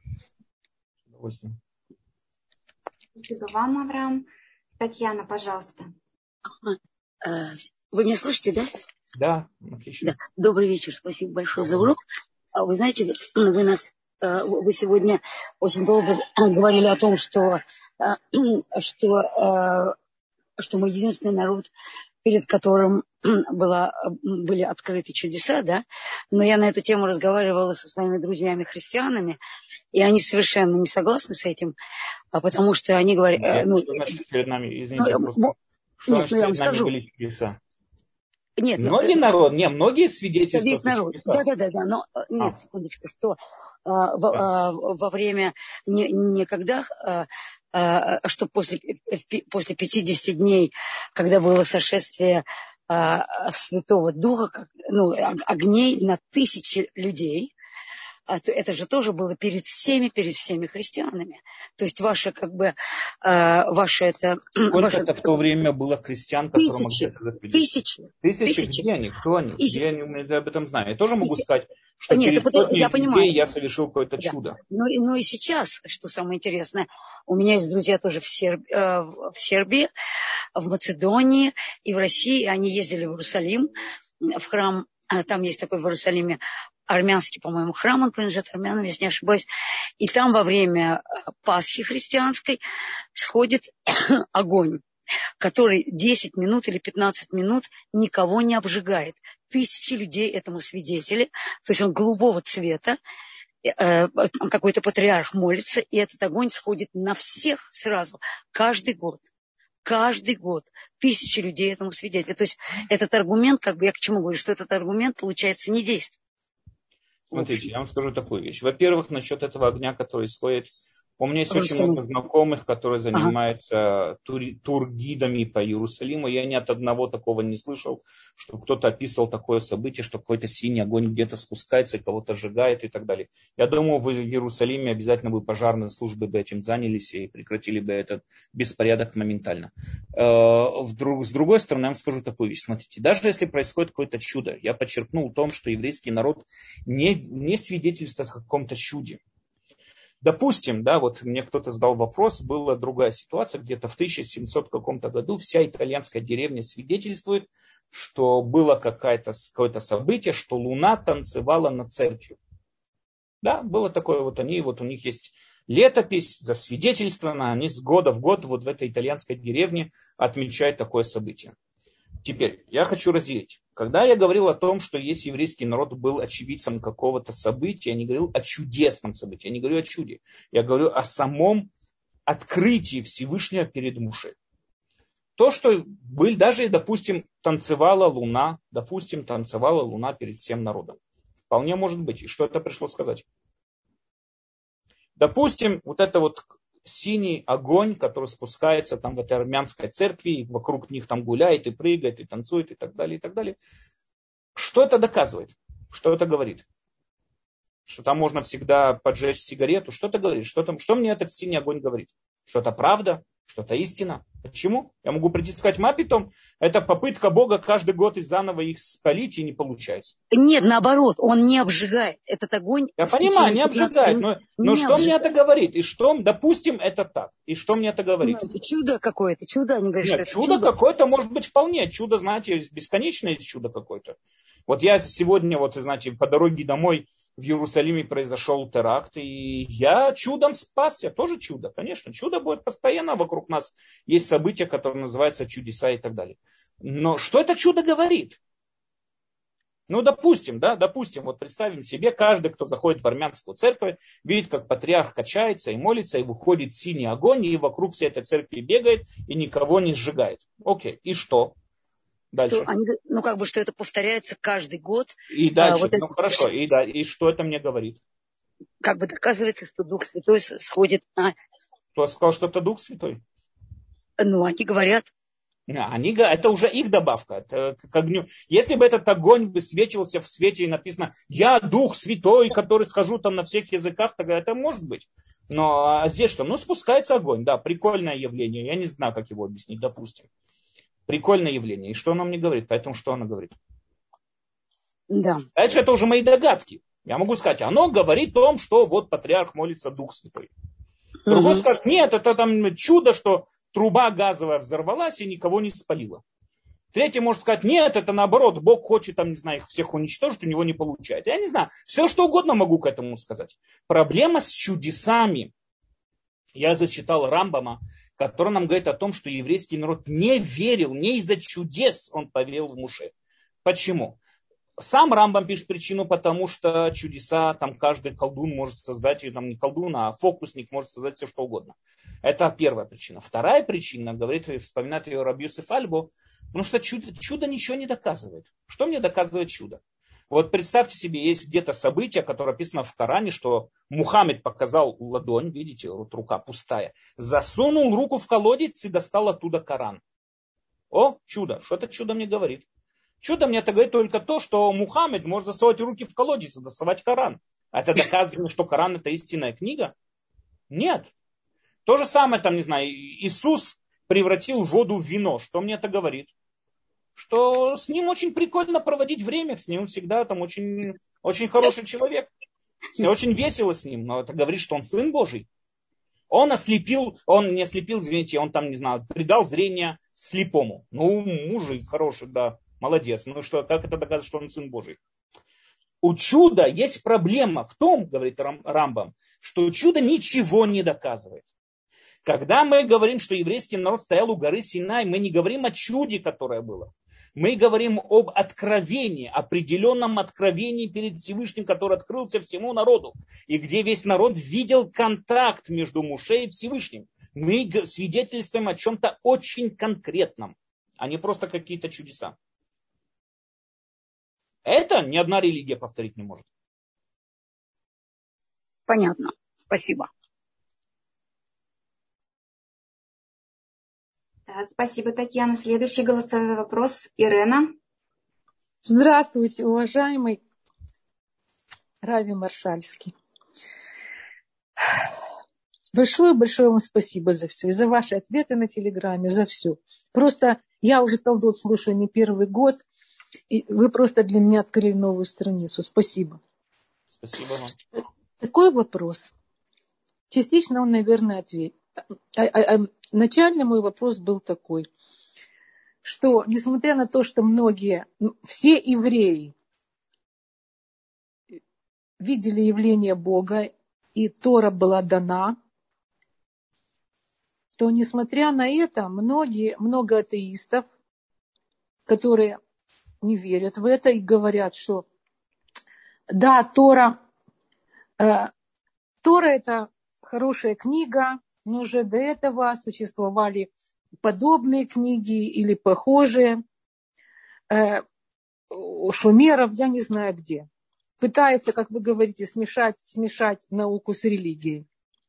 С удовольствием. Спасибо вам, Авраам. Татьяна, пожалуйста. Вы меня слышите, да? Да, отлично. Да. Добрый вечер. Спасибо большое за урок. Вы знаете, вы нас вы сегодня очень долго говорили о том, что, что, что мы единственный народ, перед которым было, были открыты чудеса, да, но я на эту тему разговаривала со своими друзьями-христианами, и они совершенно не согласны с этим, потому что они говорят... Нет, ну, что значит перед нами, извините, ну, просто, что нет, значит ну, я вам перед нами скажу. были чудеса? Нет, многие ну, народ, не, многие свидетельствуют. Весь народ. Да, да, да, да. Но нет, а. секундочку, что а, во, да. а, во время не, не когда, а, а, что после, после пятидесяти дней, когда было сошествие а, Святого Духа, как, ну, огней на тысячи людей, а, то это же тоже было перед всеми, перед всеми христианами. То есть ваше, как бы, а, ваше это... Сколько-то ваше... в то время было христиан, которым тысячи, тысячи, тысячи. Тысячи? Где они? Кто они? Тысячи. Я не, об этом знаю. Я тоже могу Тысячи. сказать, что Нет, перед потому, сотней я людей понимаю. я совершил какое-то да. чудо. Ну, ну и сейчас, что самое интересное, у меня есть друзья тоже в, Серб... в Сербии, в Македонии и в России. Они ездили в Иерусалим, в храм. Там есть такой в Иерусалиме армянский, по-моему, храм, он принадлежит армянам, если не ошибаюсь. И там во время Пасхи христианской сходит огонь, который десять минут или пятнадцать минут никого не обжигает. Тысячи людей этому свидетели. То есть он голубого цвета. Какой-то патриарх молится, и этот огонь сходит на всех сразу. Каждый год. Каждый год тысячи людей этому свидетели. То есть этот аргумент, как бы я к чему говорю, что этот аргумент, получается, не действует. Смотрите, я вам скажу такую вещь. Во-первых, насчет этого огня, который исходит. У меня есть очень много знакомых, которые занимаются ага. тур, тургидами по Иерусалиму. Я ни от одного такого не слышал, что кто-то описывал такое событие, что какой-то синий огонь где-то спускается и кого-то сжигает и так далее. Я думаю, в Иерусалиме обязательно бы пожарные службы бы этим занялись и прекратили бы этот беспорядок моментально. С другой стороны, я вам скажу такую вещь. Смотрите, даже если происходит какое-то чудо, я подчеркнул в том, что еврейский народ не, не свидетельствует о каком-то чуде. Допустим, да, вот мне кто-то задал вопрос, была другая ситуация, где-то в тысяча семьсот каком-то году вся итальянская деревня свидетельствует, что было какое-то, какое-то событие, что луна танцевала над церковью. Да, было такое, вот они, вот у них есть летопись, засвидетельствована, они с года в год вот в этой итальянской деревне отмечают такое событие. Теперь, я хочу разделить. Когда я говорил о том, что если еврейский народ был очевидцем какого-то события, я не говорил о чудесном событии, я не говорю о чуде. Я говорю о самом открытии Всевышнего перед Муше. То, что был, даже, допустим, танцевала луна, допустим, танцевала луна перед всем народом. Вполне может быть. И что это пришло сказать? Допустим, вот это вот синий огонь, который спускается там в этой армянской церкви, и вокруг них там гуляет и прыгает, и танцует, и так далее, и так далее. Что это доказывает? Что это говорит? Что там можно всегда поджечь сигарету? Что это говорит? Что, там, что мне этот синий огонь говорит? Что это правда? Что это истина? Почему? Я могу прийти и сказать, мапитом, это попытка Бога каждый год из заново их спалить, и не получается. Нет, наоборот, он не обжигает. Этот огонь... Я понимаю, не обжигает, но, но не что обжигает. мне это говорит? И что, допустим, это так. И что мне это говорит? Ну, это чудо какое-то, чудо, они говорят, Нет, что чудо, это чудо какое-то может быть вполне. Чудо, знаете, бесконечное есть чудо какое-то. Вот я сегодня, вот, знаете, по дороге домой в Иерусалиме произошел теракт, и я чудом спасся, тоже чудо, конечно, чудо будет постоянно, вокруг нас есть события, которые называются чудеса и так далее. Но что это чудо говорит? Ну, допустим, да, допустим, вот представим себе, каждый, кто заходит в армянскую церковь, видит, как патриарх качается и молится, и выходит синий огонь, и вокруг всей этой церкви бегает, и никого не сжигает. Окей, и что? Дальше. Что они, ну, как бы, что это повторяется каждый год. И дальше, а, вот ну, это... хорошо, и, да, и что это мне говорит? Как бы доказывается, что Дух Святой сходит на... Кто сказал, что это Дух Святой? Ну, они говорят. Они, это уже их добавка. Это к огню. Если бы этот огонь высвечивался в свете и написано «Я Дух Святой, который схожу там на всех языках», тогда это может быть. Но а здесь что? Ну, спускается огонь, да, прикольное явление. Я не знаю, как его объяснить, допустим. Прикольное явление. И что оно мне говорит? Поэтому что оно говорит? Да. Дальше это уже мои догадки. Я могу сказать, оно говорит о том, что вот патриарх молится Дух Святой. Другой угу. скажет, нет, это там чудо, что труба газовая взорвалась и никого не спалила. Третий может сказать, нет, это наоборот, Бог хочет, там, не знаю, их всех уничтожить, у него не получается. Я не знаю, все что угодно могу к этому сказать. Проблема с чудесами. Я зачитал Рамбама, который нам говорит о том, что еврейский народ не верил, не из-за чудес он поверил в Муше. Почему? Сам Рамбам пишет причину, потому что чудеса, там каждый колдун может создать, там не колдун, а фокусник может создать все что угодно. Это первая причина. Вторая причина, говорит, вспоминает ее Раби Йосеф Альбо, потому что чудо, чудо ничего не доказывает. Что мне доказывает чудо? Вот представьте себе, есть где-то событие, которое описано в Коране, что Мухаммед показал ладонь, видите, вот рука пустая, засунул руку в колодец и достал оттуда Коран. О, чудо! Что это чудо мне говорит? Чудо мне это говорит только то, что Мухаммед может засовывать руки в колодец и доставать Коран. А это доказывает, что Коран это истинная книга? Нет. То же самое, там, не знаю, Иисус превратил воду в вино. Что мне это говорит? Что с ним очень прикольно проводить время, с ним всегда там очень, очень хороший человек. Очень весело с ним, но это говорит, что он сын Божий. Он ослепил, он не ослепил, извините, он там, не знаю, придал зрение слепому. Ну, мужик хороший, да, молодец. Ну что, как это доказывает, что он сын Божий? У чуда есть проблема в том, говорит Рамбам, что чудо ничего не доказывает. Когда мы говорим, что еврейский народ стоял у горы Синай, мы не говорим о чуде, которое было. Мы говорим об откровении, определенном откровении перед Всевышним, который открылся всему народу. И где весь народ видел контакт между Муше и Всевышним. Мы свидетельствуем о чем-то очень конкретном, а не просто какие-то чудеса. Это ни одна религия повторить не может. Понятно. Спасибо. Спасибо, Татьяна. Следующий голосовой вопрос. Ирена. Здравствуйте, уважаемый Рави Маршальский. Большое-большое вам спасибо за все. И за ваши ответы на телеграме, за все. Просто я уже Талдот слушаю не первый год. И вы просто для меня открыли новую страницу. Спасибо. Спасибо вам. Такой вопрос. Частично он, наверное, ответит. А, а, а, начальный мой вопрос был такой, что несмотря на то, что многие, все евреи видели явление Бога, и Тора была дана, то несмотря на это, многие, много атеистов, которые не верят в это и говорят, что да, Тора, э, Тора это хорошая книга, но уже до этого существовали подобные книги или похожие. Э, шумеров, я не знаю где. Пытаются, как вы говорите, смешать, смешать науку с религией.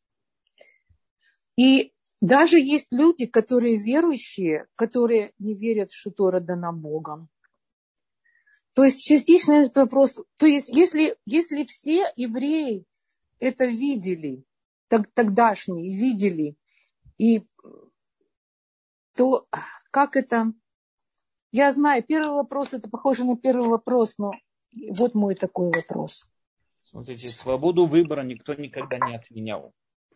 И даже есть люди, которые верующие, которые не верят, что Тора дана Богом. То есть частично этот вопрос, то есть если, если все евреи это видели, тогдашние видели, и то как это, я знаю, первый вопрос, это похоже на первый вопрос, но вот мой такой вопрос. Смотрите, свободу выбора никто никогда не отменял.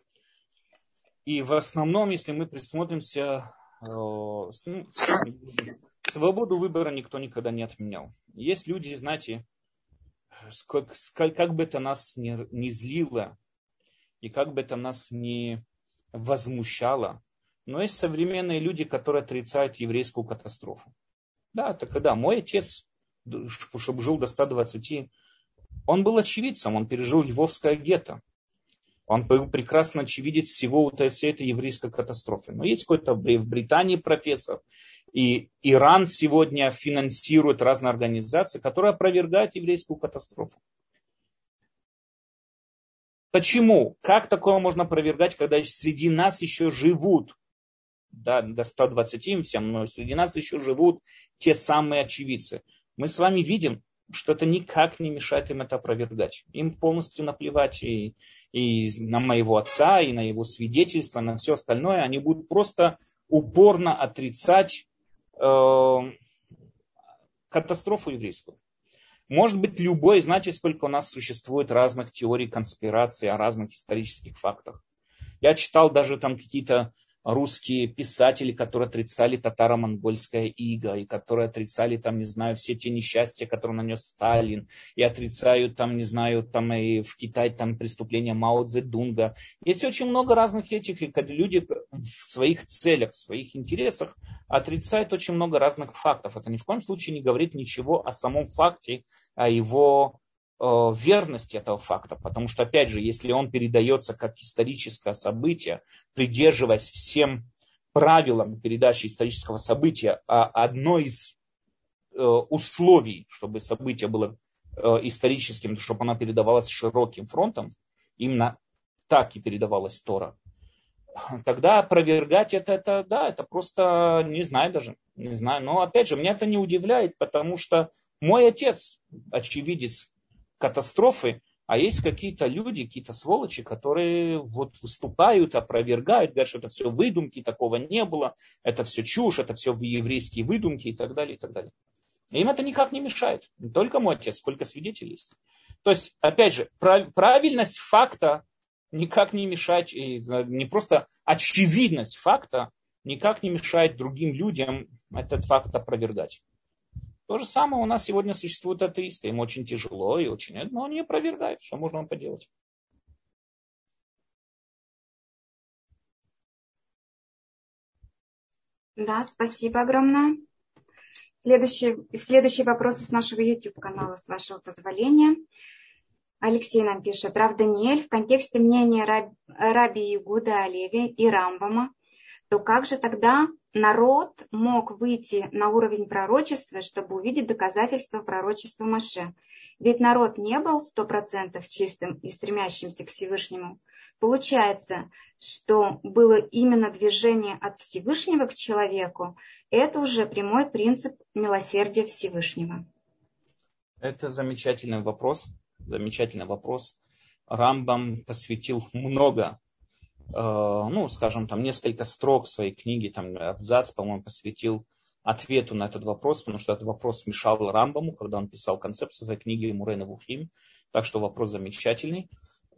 И в основном, если мы присмотримся, ну, свободу выбора никто никогда не отменял. Есть люди, знаете, как, как бы это нас не, не злило, и как бы это нас не возмущало, но есть современные люди, которые отрицают еврейскую катастрофу. Да, это когда мой отец, чтобы жил до ста двадцати, он был очевидцем, он пережил Львовское гетто. Он был прекрасно очевидец всего всей этой еврейской катастрофы. Но есть какой-то в Британии профессор, и Иран сегодня финансирует разные организации, которые опровергают еврейскую катастрофу. Почему? Как такое можно опровергать, когда среди нас еще живут, да, до ста двадцати всем, но среди нас еще живут те самые очевидцы. Мы с вами видим, что это никак не мешает им это опровергать. Им полностью наплевать и, и на моего отца, и на его свидетельство, на все остальное. Они будут просто упорно отрицать э, катастрофу еврейскую. Может быть, любой, знаете, сколько у нас существует разных теорий конспирации о разных исторических фактах. Я читал даже там какие-то русские писатели, которые отрицали татаро-монгольское иго, и которые отрицали, там, не знаю, все те несчастья, которые нанес Сталин, и отрицают, там, не знаю, там, и в Китае там преступления Мао Цзэдунга. Есть очень много разных этих, и когда люди в своих целях, в своих интересах отрицают очень много разных фактов. Это ни в коем случае не говорит ничего о самом факте, о его верности этого факта, потому что, опять же, если он передается как историческое событие, придерживаясь всем правилам передачи исторического события, а одно из условий, чтобы событие было историческим, чтобы оно передавалось широким фронтом, именно так и передавалась Тора, тогда опровергать это, это, да, это просто, не знаю даже, не знаю, но, опять же, меня это не удивляет, потому что мой отец, очевидец катастрофы, а есть какие-то люди, какие-то сволочи, которые вот выступают, опровергают, говорят, что это все выдумки, такого не было, это все чушь, это все еврейские выдумки и так далее, и так далее. И им это никак не мешает. Не только мой отец, сколько свидетелей есть. То есть, опять же, правильность факта никак не мешает, не просто очевидность факта никак не мешает другим людям этот факт опровергать. То же самое у нас сегодня существуют атеисты. Им очень тяжело и очень... Но они опровергают. Что можно поделать? Да, спасибо огромное. Следующий, следующий вопрос с нашего YouTube-канала, с вашего позволения. Алексей нам пишет. Рав Даниэль, в контексте мнения Раб, Раби Игуда Алеви и Рамбама, то как же тогда народ мог выйти на уровень пророчества, чтобы увидеть доказательства пророчества Моше? Ведь народ не был сто процентов чистым и стремящимся к Всевышнему. Получается, что было именно движение от Всевышнего к человеку. Это уже прямой принцип милосердия Всевышнего. Это замечательный вопрос. Замечательный вопрос. Рамбам посвятил много, ну, скажем, там несколько строк в своей книге, там абзац, по-моему, посвятил ответу на этот вопрос, потому что этот вопрос мешал Рамбаму, когда он писал концепцию своей книги Мурей Невухим, так что вопрос замечательный.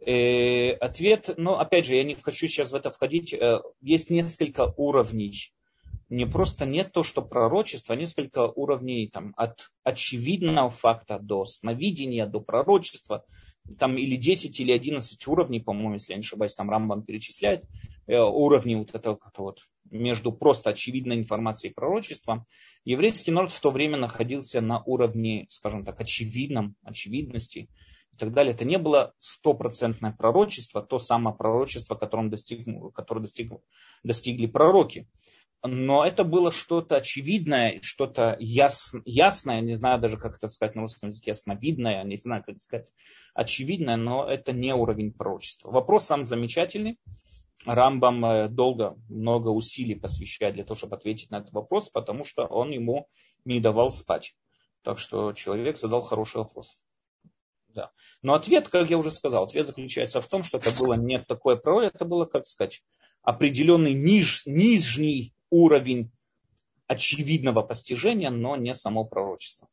И ответ, ну, опять же, я не хочу сейчас в это входить, есть несколько уровней, не просто нет то, что пророчество, а несколько уровней там, от очевидного факта до сновидения, до пророчества, там или десять, или одиннадцать уровней, по-моему, если я не ошибаюсь, там Рамбам перечисляет э, уровни вот этого вот, между просто очевидной информацией и пророчеством. Еврейский народ в то время находился на уровне, скажем так, очевидном, очевидности и так далее. Это не было стопроцентное пророчество, то самое пророчество, которым достиг, которое достиг, достигли пророки. Но это было что-то очевидное, что-то яс, ясное, не знаю даже, как это сказать на русском языке, ясновидное, не знаю, как это сказать, очевидное, но это не уровень пророчества. Вопрос сам замечательный. Рамбам долго, много усилий посвящает для того, чтобы ответить на этот вопрос, потому что он ему не давал спать. Так что человек задал хороший вопрос. Да. Но ответ, как я уже сказал, ответ заключается в том, что это было не такое пророчество, это было, как сказать, определенный ниж, нижний уровень очевидного постижения, но не само пророчество.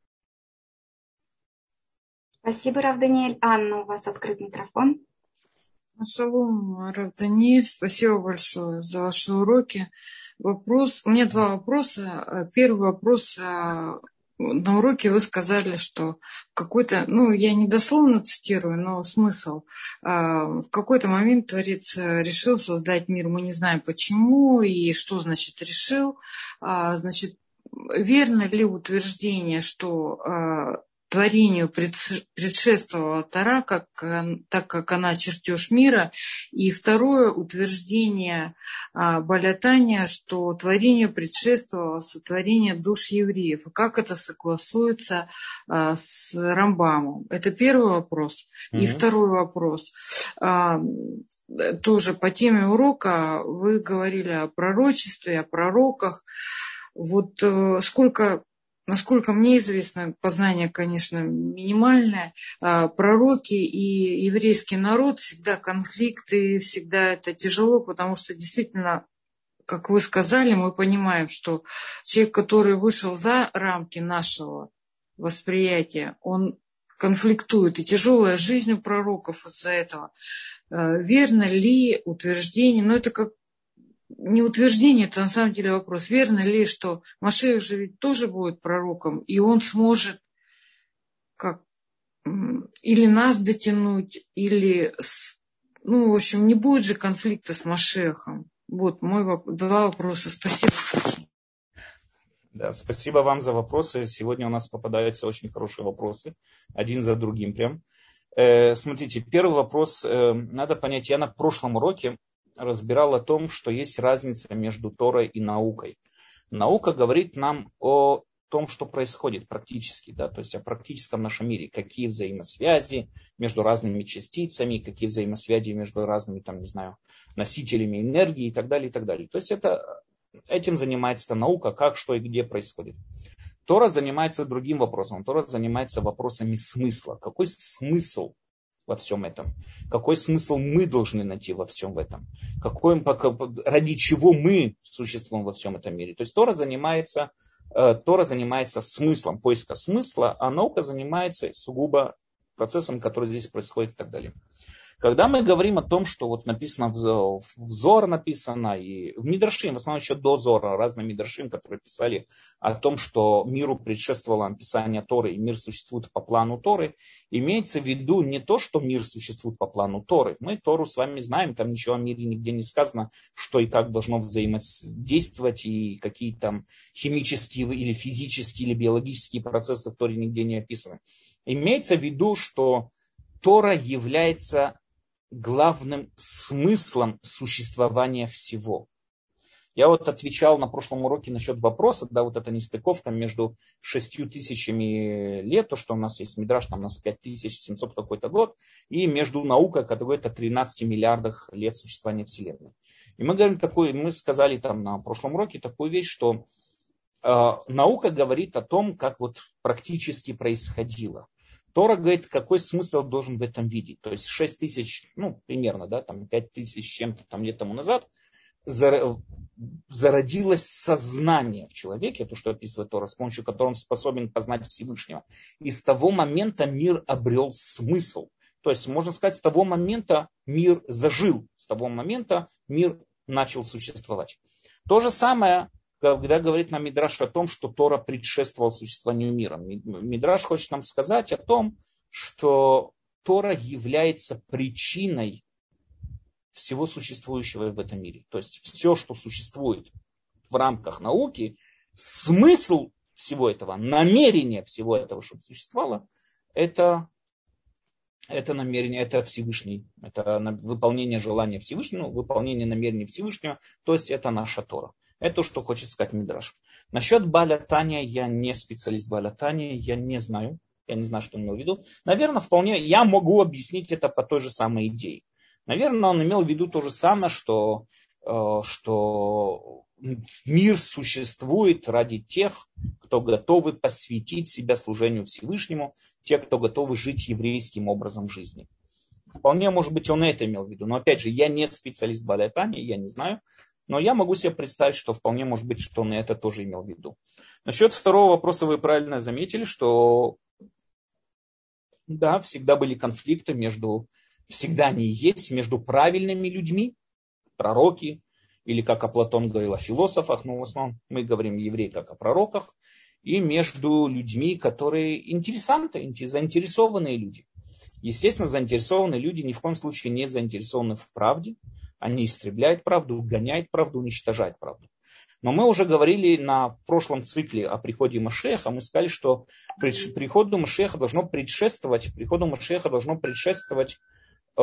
Спасибо, Рав Даниэль. Анна, у вас открыт микрофон. Шалом, Рав Даниэль, спасибо большое за ваши уроки. Вопрос, у меня два вопроса. Первый вопрос. На уроке вы сказали, что в какой-то, ну, я не дословно цитирую, но смысл. В какой-то момент Творец решил создать мир. Мы не знаем почему и что значит решил. Значит, верно ли утверждение, что творению предшествовала Тора, как, так как она чертеж мира. И второе утверждение а, Балятания, что творению предшествовало сотворение душ евреев. И как это согласуется а, с Рамбамом? Это первый вопрос. Mm-hmm. И второй вопрос. А, тоже по теме урока вы говорили о пророчестве, о пророках. Вот а, сколько... Насколько мне известно, познание, конечно, минимальное, пророки и еврейский народ, всегда конфликты, всегда это тяжело, потому что действительно, как вы сказали, мы понимаем, что человек, который вышел за рамки нашего восприятия, он конфликтует, и тяжелая жизнь у пророков из-за этого. Верно ли утверждение, но это как не утверждение, это на самом деле вопрос. Верно ли, что Машиах же ведь тоже будет пророком, и он сможет как или нас дотянуть, или, ну, в общем, не будет же конфликта с Машиахом. Вот мой воп- два вопроса. Спасибо. Да, спасибо вам за вопросы. Сегодня у нас попадаются очень хорошие вопросы, один за другим прям. Э, смотрите, первый вопрос, э, надо понять, я на прошлом уроке разбирал о том, что есть разница между Торой и наукой. Наука говорит нам о том, что происходит практически, да, то есть о практическом нашем мире, какие взаимосвязи между разными частицами, какие взаимосвязи между разными, там, не знаю, носителями энергии и так далее, и так далее. То есть это, этим занимается наука, как, что и где происходит. Тора занимается другим вопросом. Тора занимается вопросами смысла. Какой смысл во всем этом? Какой смысл мы должны найти во всем этом? Какой, ради чего мы существуем во всем этом мире? То есть Тора занимается, Тора занимается смыслом, поиска смысла, а наука занимается сугубо процессом, который здесь происходит и так далее. Когда мы говорим о том, что вот написано в Зор написано, и в Мидрашим, в основном еще до Зора, разные Мидрашим, которые писали о том, что миру предшествовало написание Торы, и мир существует по плану Торы, имеется в виду не то, что мир существует по плану Торы. Мы Тору с вами знаем, там ничего о мире нигде не сказано, что и как должно взаимодействовать, и какие там химические или физические или биологические процессы в Торе нигде не описаны. Имеется в виду, что Тора является главным смыслом существования всего. Я вот отвечал на прошлом уроке насчет вопроса, да, вот эта нестыковка между шестью тысячами лет, то, что у нас есть Мидраш, там у нас пять тысяч семьсот какой-то год, и между наукой, которая это тринадцать миллиардов лет существования Вселенной. И мы говорим такой, мы сказали там на прошлом уроке такую вещь, что э, наука говорит о том, как вот практически происходило. Тора говорит, какой смысл должен в этом видеть. То есть шесть тысяч, ну, примерно, да, там пять тысяч чем-то там лет тому назад зародилось сознание в человеке, то, что описывает Тора, с помощью которого он способен познать Всевышнего. И с того момента мир обрел смысл. То есть, можно сказать, с того момента мир зажил, с того момента мир начал существовать. То же самое, когда говорит нам Мидраш о том, что Тора предшествовала существованию мира. Мидраш хочет нам сказать о том, что Тора является причиной всего существующего в этом мире. То есть все, что существует в рамках науки, смысл всего этого, намерение всего этого, чтобы существовало, это, это намерение, это Всевышний, это выполнение желания Всевышнего, выполнение намерения Всевышнего, то есть это наша Тора. Это то, что хочет сказать Мидраш. Насчет Бааля Таня, я не специалист Бааля Таня, я не знаю. Я не знаю, что он имел в виду. Наверное, вполне я могу объяснить это по той же самой идее. Наверное, он имел в виду то же самое, что, что мир существует ради тех, кто готовы посвятить себя служению Всевышнему, те, кто готовы жить еврейским образом жизни. Вполне, может быть, он это имел в виду. Но, опять же, я не специалист Бааля Таня, я не знаю. Но я могу себе представить, что вполне может быть, что он это тоже имел в виду. Насчет второго вопроса вы правильно заметили, что да, всегда были конфликты между, всегда они есть между правильными людьми, пророки, или как Платон говорил о философах, но в основном мы говорим евреи как о пророках, и между людьми, которые интересанты, заинтересованные люди. Естественно, заинтересованные люди ни в коем случае не заинтересованы в правде. Они истребляют правду, гоняют правду, уничтожают правду. Но мы уже говорили на прошлом цикле о приходе Машиаха. Мы сказали, что приходу Машиаха должно предшествовать, приходу Машиаха должно предшествовать э,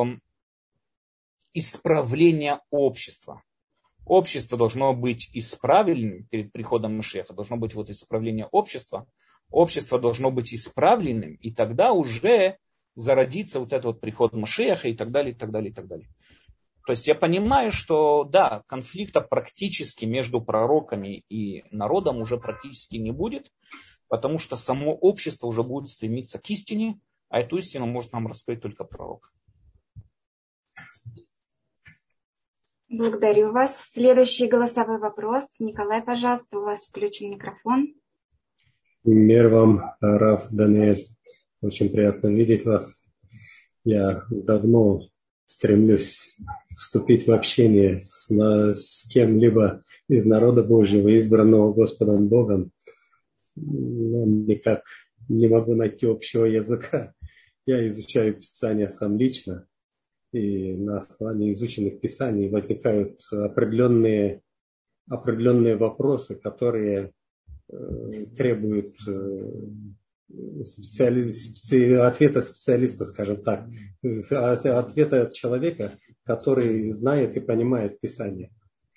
исправление общества. Общество должно быть исправленным перед приходом Машиаха. Должно быть вот исправление общества. Общество должно быть исправленным, и тогда уже зародится вот этот вот приход Машиаха и так далее, и так далее, и так далее. То есть я понимаю, что да, конфликта практически между пророками и народом уже практически не будет, потому что само общество уже будет стремиться к истине, а эту истину может нам раскрыть только пророк. Благодарю вас. Следующий голосовой вопрос. Николай, пожалуйста, у вас включен микрофон. Мир вам, Рав Даниэль. Очень приятно видеть вас. Я давно стремлюсь вступить в общение с, с кем-либо из народа Божьего, избранного Господом Богом, но никак не могу найти общего языка. Я изучаю Писание сам лично, и на основании изученных Писаний возникают определенные, определенные вопросы, которые э, требуют э, специали... специ... ответа специалиста, скажем так, ответа от человека, который знает и понимает Писание.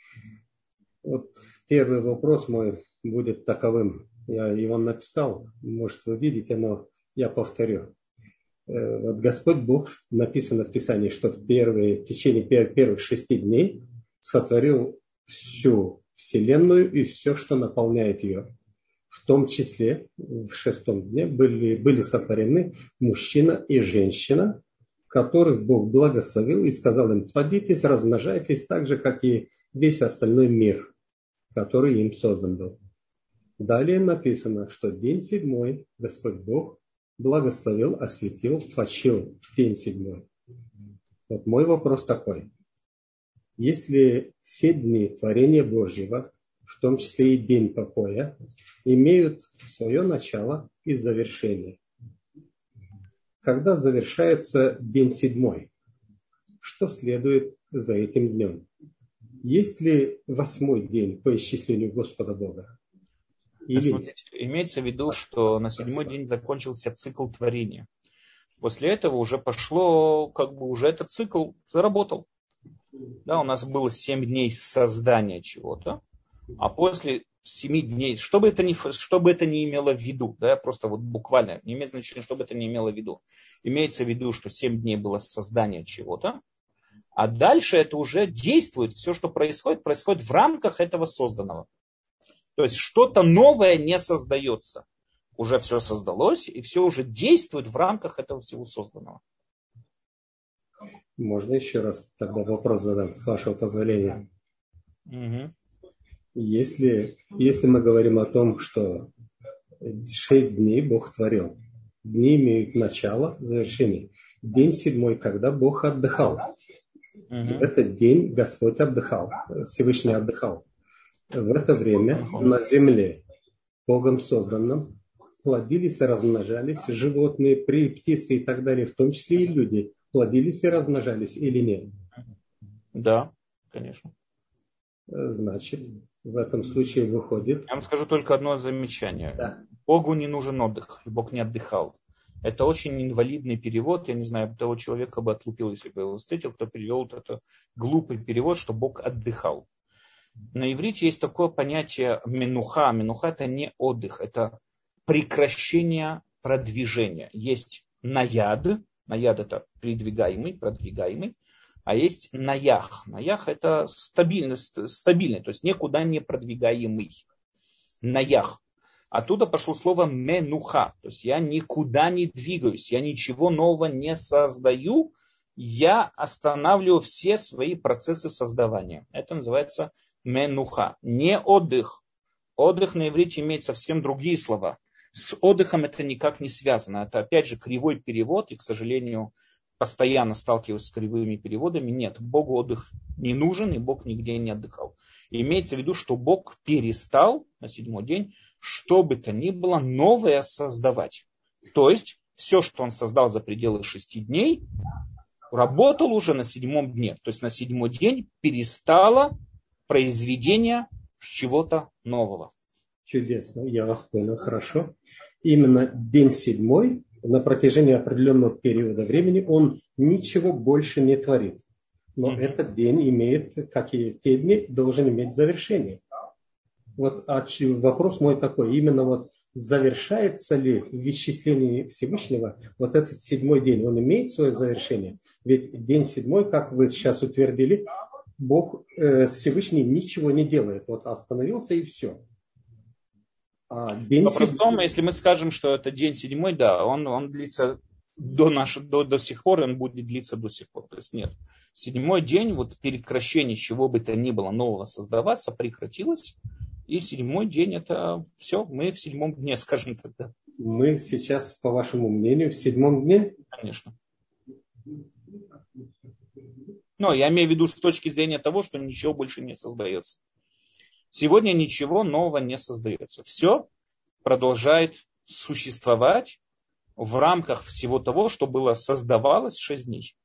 Вот первый вопрос мой будет таковым. Я его написал, может вы видите, но я повторю. Вот Господь Бог, написано в Писании, что в, первые, в течение первых шести дней сотворил всю Вселенную и все, что наполняет ее. В том числе в шестом дне были, были сотворены мужчина и женщина, которых Бог благословил и сказал им: плодитесь, размножайтесь так же, как и весь остальной мир, который им создан был. Далее написано, что день седьмой Господь Бог благословил, осветил, почил в день седьмой. Вот мой вопрос такой. Если все дни творения Божьего, в том числе и день покоя, имеют свое начало и завершение, когда завершается день седьмой, что следует за этим днем? Есть ли восьмой день по исчислению Господа Бога? Или... Смотрите, имеется в виду, что на седьмой день закончился цикл творения. После этого уже пошло, как бы уже этот цикл заработал. Да, у нас было семь дней создания чего-то, а после семи дней, что бы это ни, что бы это ни имело в виду, да, просто вот буквально, не имеет значения, что бы это ни имело в виду. Имеется в виду, что семь дней было создание чего-то, а дальше это уже действует, все, что происходит, происходит в рамках этого созданного. То есть что-то новое не создается. Уже все создалось, и все уже действует в рамках этого всего созданного. Можно еще раз тогда вопрос задать, с вашего позволения? Угу. Если, если мы говорим о том, что шесть дней Бог творил, дни имеют начало, завершение. День седьмой, когда Бог отдыхал. Угу. В этот день Господь отдыхал, Всевышний отдыхал. В это время на земле, Богом созданном, плодились и размножались животные, птицы и так далее, в том числе и люди. Плодились и размножались или нет? Да, конечно. Значит, в этом случае выходит... Я вам скажу только одно замечание. Да. Богу не нужен отдых, и Бог не отдыхал. Это очень инвалидный перевод. Я не знаю, того человека бы отлупил, если бы его встретил, кто перевел это глупый перевод, что Бог отдыхал. На иврите есть такое понятие менуха. Менуха — это не отдых, это прекращение продвижения. Есть наяд. Наяд — это передвигаемый, продвигаемый. А есть наях. Наях — это стабильный, стабильный, то есть никуда не продвигаемый. Наях. Оттуда пошло слово менуха. То есть я никуда не двигаюсь, я ничего нового не создаю. Я останавливаю все свои процессы создавания. Это называется менуха. Не отдых. Отдых на иврите имеет совсем другие слова. С отдыхом это никак не связано. Это опять же кривой перевод, и, к сожалению, постоянно сталкиваюсь с кривыми переводами. Нет, Богу отдых не нужен, и Бог нигде не отдыхал. И имеется в виду, что Бог перестал на седьмой день, что бы то ни было, новое создавать. То есть, все, что он создал за пределы шести дней, работал уже на седьмом дне. То есть, на седьмой день перестало произведение чего-то нового. Чудесно, я вас понял, хорошо. Именно день седьмой, на протяжении определенного периода времени, он ничего больше не творит. Но mm-hmm. этот день имеет, как и те дни, должен иметь завершение. Вот а вопрос мой такой, именно вот завершается ли в исчислении Всевышнего вот этот седьмой день, он имеет свое завершение? Ведь день седьмой, как вы сейчас утвердили, Бог э, Всевышний ничего не делает. Вот остановился и все. А день По-простому, если мы скажем, что это день седьмой, да, он, он длится до, наш, до, до сих пор, и он будет длиться до сих пор. То есть нет. Седьмой день, вот прекращение чего бы то ни было нового создаваться, прекратилось. И седьмой день это все, мы в седьмом дне, скажем тогда. Мы сейчас, по вашему мнению, в седьмом дне? Конечно. Но я имею в виду с точки зрения того, что ничего больше не создается. Сегодня ничего нового не создается. Все продолжает существовать в рамках всего того, что было создавалось шесть дней.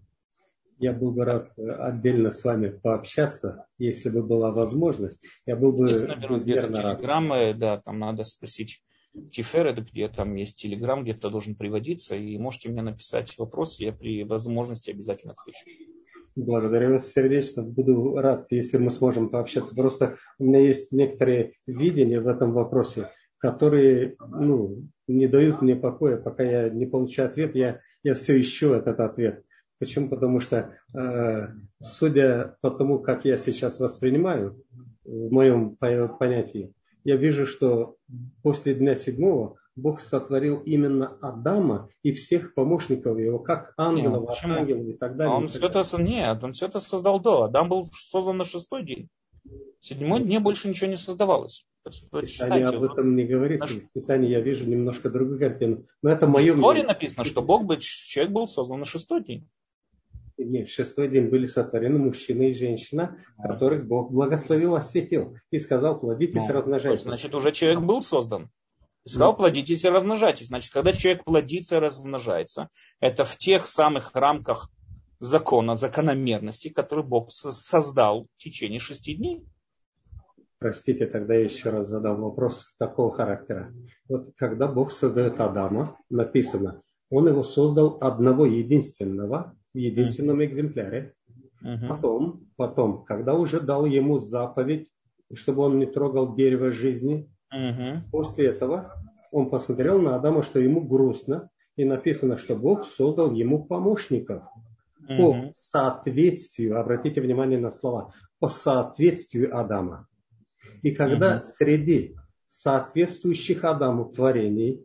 Я был бы рад отдельно с вами пообщаться, если бы была возможность. Я был бы есть, наверное, где-то рад. телеграммы, да, там надо спросить Тифера, где там есть телеграм, где-то должен приводиться, и можете мне написать вопрос, я при возможности обязательно отвечу. Благодарю вас сердечно, буду рад, если мы сможем пообщаться. Просто у меня есть некоторые видения в этом вопросе, которые ну, не дают мне покоя, пока я не получаю ответ, я, я все ищу этот ответ. Почему? Потому что, э, судя по тому, как я сейчас воспринимаю, в моем понятии, я вижу, что после дня седьмого Бог сотворил именно Адама и всех помощников его, как ангелов, Нет, архангелов и так далее. Он и так все это, далее. нет, он все это создал до. Адам был создан на шестой день. В седьмой дне больше ничего не создавалось. Писание об этом не говорит. Наш... В Писании я вижу немножко другую картину. Но это мое мнение. В Торе мнение. написано, что Бог был, человек был создан на шестой день. Нет, в шестой день были сотворены мужчина и женщина, которых Бог благословил, осветил. И сказал, плодитесь, ну, размножайтесь. Значит, уже человек был создан. И сказал, плодитесь и размножайтесь. Значит, когда человек плодится и размножается, это в тех самых рамках закона, закономерности, которые Бог создал в течение шести дней. Простите, тогда я еще раз задам вопрос такого характера. Вот когда Бог создает Адама, написано, Он его создал одного единственного, в единственном экземпляре. Uh-huh. Потом, потом, когда уже дал ему заповедь, чтобы он не трогал дерево жизни, uh-huh. после этого он посмотрел на Адама, что ему грустно, и написано, что Бог создал ему помощников. Uh-huh. По соответствию, обратите внимание на слова, по соответствию Адама. И когда uh-huh. среди соответствующих Адаму творений,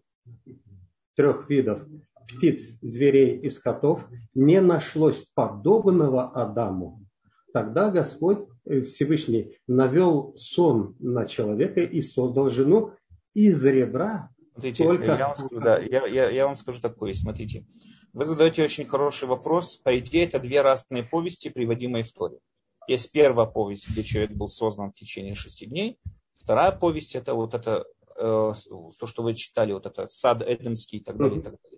трех видов, птиц, зверей и скотов, не нашлось подобного Адаму, тогда Господь Всевышний навел сон на человека и создал жену из ребра. Смотрите, только... я, вам скажу, да, я, я, я вам скажу такое, смотрите. Вы задаете очень хороший вопрос. По идее, это две разные повести, приводимые в Торе. Есть первая повесть, где человек был создан в течение шести дней. Вторая повесть, это вот это, э, то, что вы читали, вот это сад Эдемский и так далее, и так далее.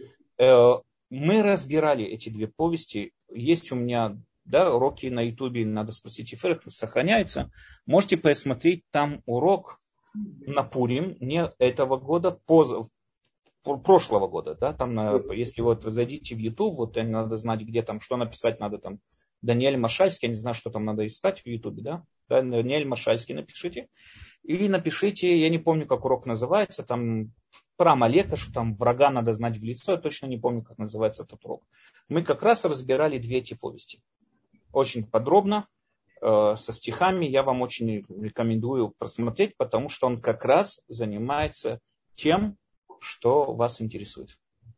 Мы разбирали эти две повести. Есть у меня да, уроки на ютубе, надо спросить Ифер, сохраняется. Можете посмотреть там урок на Пурим, не этого года, поз... прошлого года. Да, там, если вот вы зайдите в ютуб, вот надо знать, где там, что написать надо там. Даниэль Машальский, я не знаю, что там надо искать в ютубе, да? Даниэль Машальский напишите. Или напишите, я не помню, как урок называется, там про Амалека, что там врага надо знать в лицо, я точно не помню, как называется этот урок. Мы как раз разбирали две эти повести. Очень подробно, э, со стихами, я вам очень рекомендую просмотреть, потому что он как раз занимается тем, что вас интересует.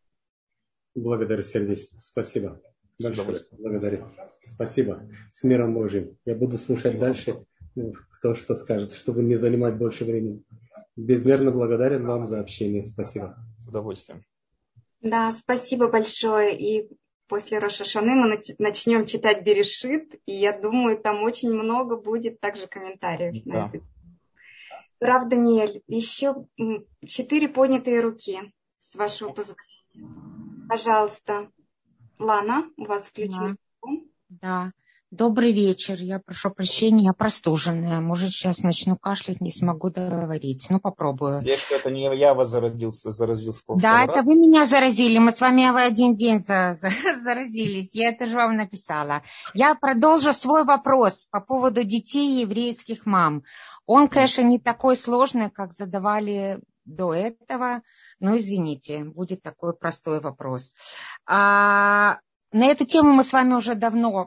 Благодарю сердечно, спасибо. Большое. Благодарю. Спасибо. С миром Божьим. Я буду слушать дальше, кто что скажет, чтобы не занимать больше времени. Безмерно благодарен вам за общение. Спасибо. С удовольствием. Да, спасибо большое. И после Рош ха-Шаны мы начнем читать Берешит. И я думаю, там очень много будет также комментариев. Да. На это. Рав Даниэль, еще четыре поднятые руки, с вашего позволения. Пожалуйста. Лана, у вас включен. Да. Добрый вечер. Я прошу прощения, я простуженная. Может, сейчас начну кашлять, не смогу договорить. Ну, попробую. Если это не я вас заразился, заразился в прошлый Да, раз. это вы меня заразили. Мы с вами в один день за, за, заразились. Я это же вам написала. Я продолжу свой вопрос по поводу детей еврейских мам. Он, конечно, не такой сложный, как задавали до этого. Ну, извините, будет такой простой вопрос. А, на эту тему мы с вами уже давно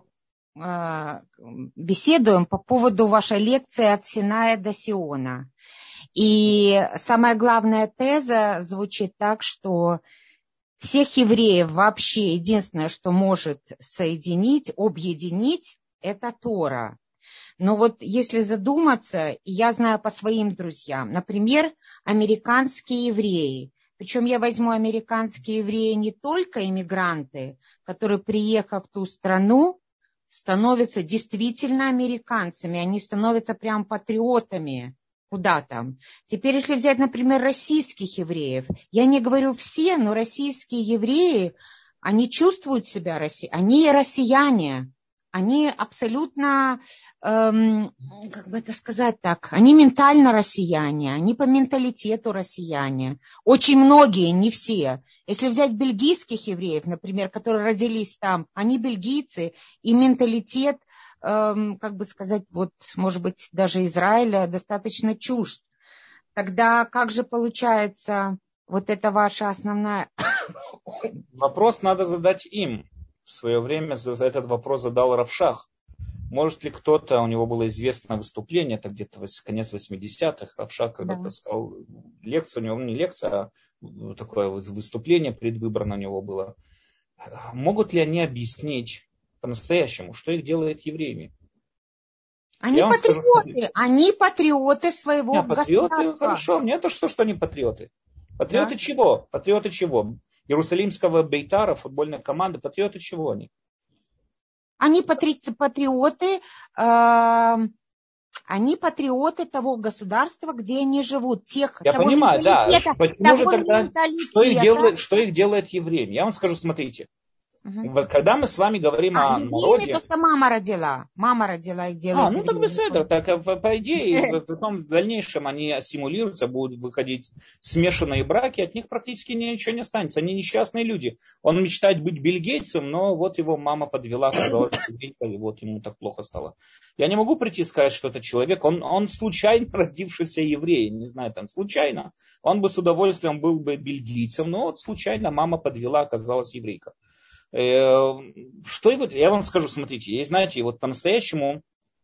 а, беседуем по поводу вашей лекции «От Синая до Сиона». И самая главная теза звучит так, что всех евреев вообще единственное, что может соединить, объединить, это Тора. Но вот если задуматься, я знаю по своим друзьям, например, американские евреи, причем я возьму американские евреи не только иммигранты, которые, приехав в ту страну, становятся действительно американцами, они становятся прям патриотами. Куда там? Теперь, если взять, например, российских евреев, я не говорю все, но российские евреи, они чувствуют себя россиянами, они россияне, они абсолютно, эм, как бы это сказать так, они ментально россияне, они по менталитету россияне. Очень многие, не все. Если взять бельгийских евреев, например, которые родились там, они бельгийцы, и менталитет, эм, как бы сказать, вот, может быть, даже Израиля достаточно чужд. Тогда как же получается вот это ваша основная... Вопрос надо задать им. В свое время за этот вопрос задал Рав Шах. Может ли кто-то, у него было известное выступление, это где-то конец восьмидесятых, Рав Шах когда-то да. сказал, лекция, у него не лекция, а такое выступление предвыборное у него было. Могут ли они объяснить по-настоящему, что их делает евреями? Они патриоты, скажу, они патриоты своего Нет, государства. Патриоты, хорошо, мне то, что, что они патриоты. Патриоты да. чего? Патриоты чего? Иерусалимского Бейтара, футбольной команды, патриоты чего они? Они патри- патриоты, э, они патриоты того государства, где они живут. Тех, Я того понимаю, да. Почему же тогда, что их, делает, что их делает евреем? Я вам скажу, смотрите. Угу. Вот когда мы с вами говорим а, о народе... то, что мама родила. Мама родила их делает. А, ну так беседа. Так, по идее, потом в дальнейшем они ассимилируются, будут выходить смешанные браки, от них практически ничего не останется. Они несчастные люди. Он мечтает быть бельгийцем, но вот его мама подвела, сказала, и вот ему так плохо стало. Я не могу прийти и сказать, что это человек, он, он случайно родившийся еврей, не знаю, там, случайно. Он бы с удовольствием был бы бельгийцем, но вот случайно мама подвела, оказалась еврейка. Что и вот, я вам скажу, смотрите, есть, знаете, вот по-настоящему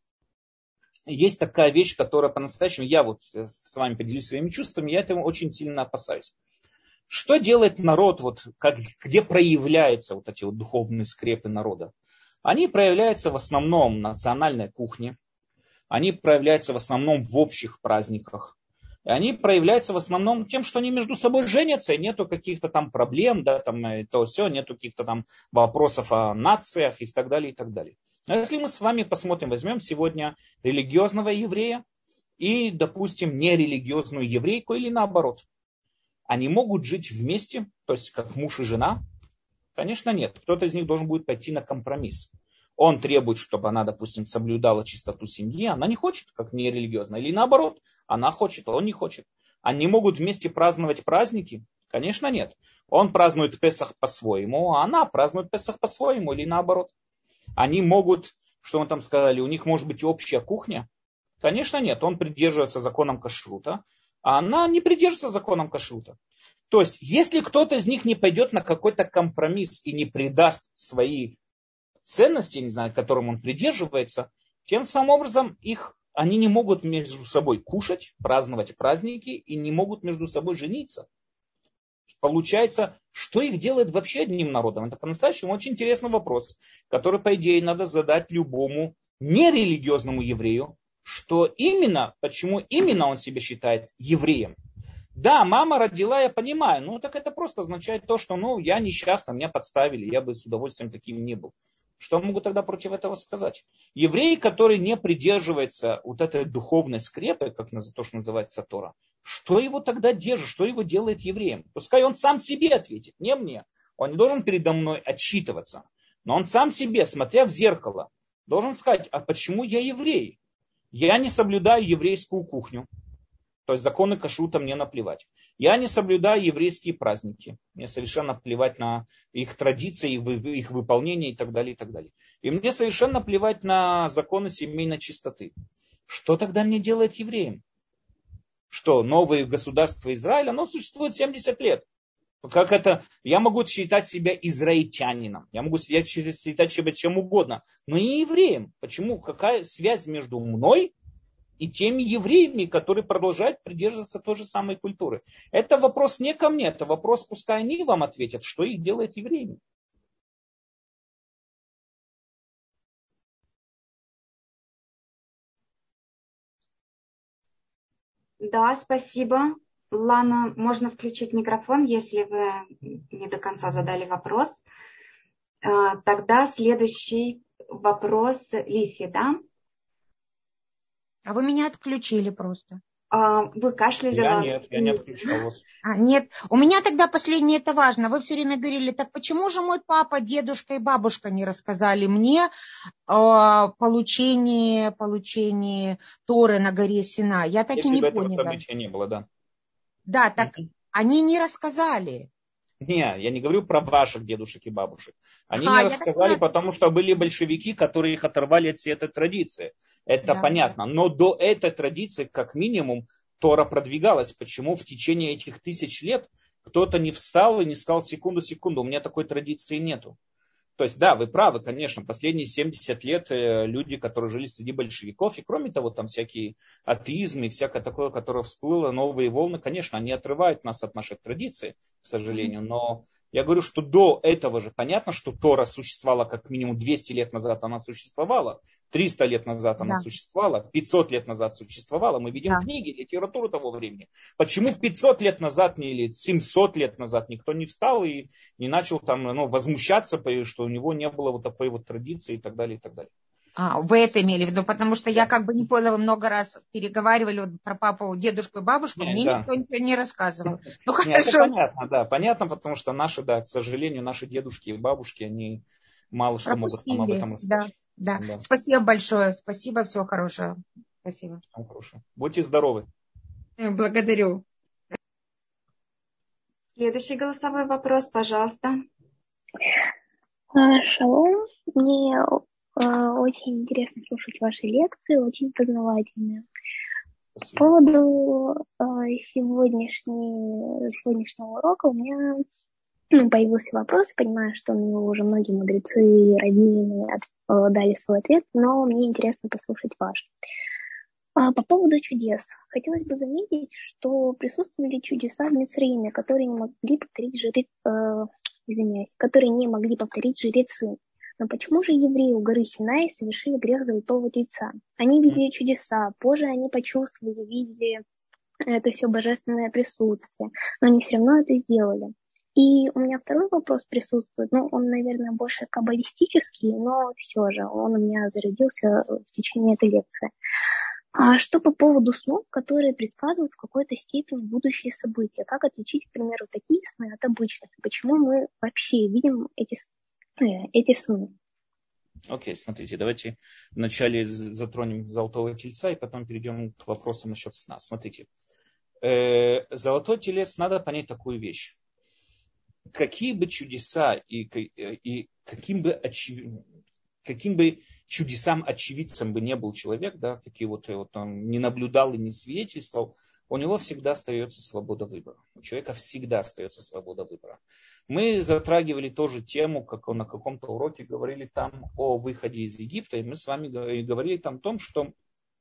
есть такая вещь, которая по-настоящему, я вот с вами поделюсь своими чувствами, я этого очень сильно опасаюсь. Что делает народ, вот, как, где проявляются вот эти вот духовные скрепы народа? Они проявляются в основном в национальной кухне, они проявляются в основном в общих праздниках. И они проявляются в основном тем, что они между собой женятся, и нету каких-то там проблем, да, там то все, нету каких-то там вопросов о нациях и так далее, и так далее. А если мы с вами посмотрим, возьмем сегодня религиозного еврея и, допустим, нерелигиозную еврейку или наоборот, они могут жить вместе, то есть как муж и жена? Конечно, нет. Кто-то из них должен будет пойти на компромисс. Он требует, чтобы она, допустим, соблюдала чистоту семьи, она не хочет, как нерелигиозная. Или наоборот, она хочет, он не хочет. Они могут вместе праздновать праздники? Конечно, нет. Он празднует Песах по-своему, а она празднует Песах по-своему, или наоборот. Они могут, что мы там сказали, у них может быть общая кухня? Конечно, нет. Он придерживается законом кашрута, а она не придерживается законом кашрута. То есть, если кто-то из них не пойдет на какой-то компромисс и не предаст свои ценности, не знаю, к которым он придерживается, тем самым образом их, они не могут между собой кушать, праздновать праздники и не могут между собой жениться. Получается, что их делает вообще одним народом? Это по-настоящему очень интересный вопрос, который, по идее, надо задать любому нерелигиозному еврею, что именно, почему именно он себя считает евреем. Да, мама родила, я понимаю, ну так это просто означает то, что ну, я несчастна, меня подставили, я бы с удовольствием таким не был. Что я могу тогда против этого сказать? Еврей, который не придерживается вот этой духовной скрепы, как то, что называется Тора, что его тогда держит, что его делает евреем? Пускай он сам себе ответит, не мне. Он не должен передо мной отчитываться. Но он сам себе, смотря в зеркало, должен сказать, а почему я еврей? Я не соблюдаю еврейскую кухню. То есть законы кашрута мне наплевать. Я не соблюдаю еврейские праздники. Мне совершенно плевать на их традиции, их выполнение и так далее, и так далее. И мне совершенно плевать на законы семейной чистоты. Что тогда мне делает евреем? Что, новое государство Израиля, оно существует семьдесят лет. Как это? Я могу считать себя израильтянином. Я могу считать себя чем угодно. Но не евреем. Почему? Какая связь между мной и теми евреями, которые продолжают придерживаться той же самой культуры? Это вопрос не ко мне, это вопрос, пускай они вам ответят, что их делает евреями. Да, спасибо. Лана, можно включить микрофон, если вы не до конца задали вопрос. Тогда следующий вопрос Лифи, да? А вы меня отключили просто. А, вы кашляли? Я нет, я не отключал вас. А, нет, у меня тогда последнее, это важно. Вы все время говорили, так почему же мой папа, дедушка и бабушка не рассказали мне о получении, получении Торы на горе Синай? Я так Если и не бы этого поняла. события не было, да. Да, так Mm-hmm. они не рассказали. Не, я не говорю про ваших дедушек и бабушек. Они А, не я рассказали, так... потому что были большевики, которые их оторвали от всей этой традиции. Это да, понятно. Но до этой традиции, как минимум, Тора продвигалась. Почему в течение этих тысяч лет кто-то не встал и не сказал секунду-секунду? У меня такой традиции нету. То есть, да, вы правы, конечно, последние семьдесят лет люди, которые жили среди большевиков, и кроме того, там всякие атеизмы и всякое такое, которое всплыло, новые волны, конечно, они отрывают нас от нашей традиции, к сожалению, но я говорю, что до этого же понятно, что Тора существовала как минимум двести лет назад, она существовала, триста лет назад она да. существовала, пятьсот лет назад существовала, мы видим да. книги, литературу того времени. Почему пятьсот лет назад или семьсот лет назад никто не встал и не начал там, ну, возмущаться, что у него не было вот такой вот традиции и так далее, и так далее. А, вы это имели в виду, потому что я как бы не поняла, вы много раз переговаривали про папу, дедушку и бабушку, Нет, мне да. никто ничего не рассказывал. Ну Нет, хорошо. это понятно, да, понятно, потому что наши, да, к сожалению, наши дедушки и бабушки, они мало что пропустили. могут нам об этом рассказать. Да, да. Да. Спасибо большое, спасибо, всего хорошего. Спасибо. Всего хорошего. Будьте здоровы. Благодарю. Следующий голосовой вопрос, пожалуйста. Шалом. Мне э, очень интересно слушать ваши лекции, очень познавательные. Спасибо. По поводу э, сегодняшней, сегодняшнего урока у меня ну, появился вопрос. Понимаю, что мне уже многие мудрецы, раввины э, дали свой ответ, но мне интересно послушать ваш. По поводу чудес. Хотелось бы заметить, что присутствовали чудеса в Мицраиме, которые не могли повторить жрецы, э, извиняюсь, которые не могли повторить жрецы. Но почему же евреи у горы Синай совершили грех золотого тельца? Они видели чудеса, позже они почувствовали, видели это все божественное присутствие, но они все равно это сделали. И у меня второй вопрос присутствует, ну, он, наверное, больше каббалистический, но все же он у меня зародился в течение этой лекции. А что по поводу снов, которые предсказывают в какой-то степени будущие события? Как отличить, к примеру, такие сны от обычных? Почему мы вообще видим эти, эти сны? Окей, okay, смотрите, давайте вначале затронем золотого тельца и потом перейдем к вопросам насчет сна. Смотрите, золотой телец, надо понять такую вещь. Какие бы чудеса и, и каким бы очевидным, каким бы чудесам очевидцем бы не был человек, да, какие вот, вот он не наблюдал и не свидетельствовал, у него всегда остается свобода выбора. У человека всегда остается свобода выбора. Мы затрагивали тоже тему, как на каком-то уроке говорили там о выходе из Египта, и мы с вами говорили там о том, что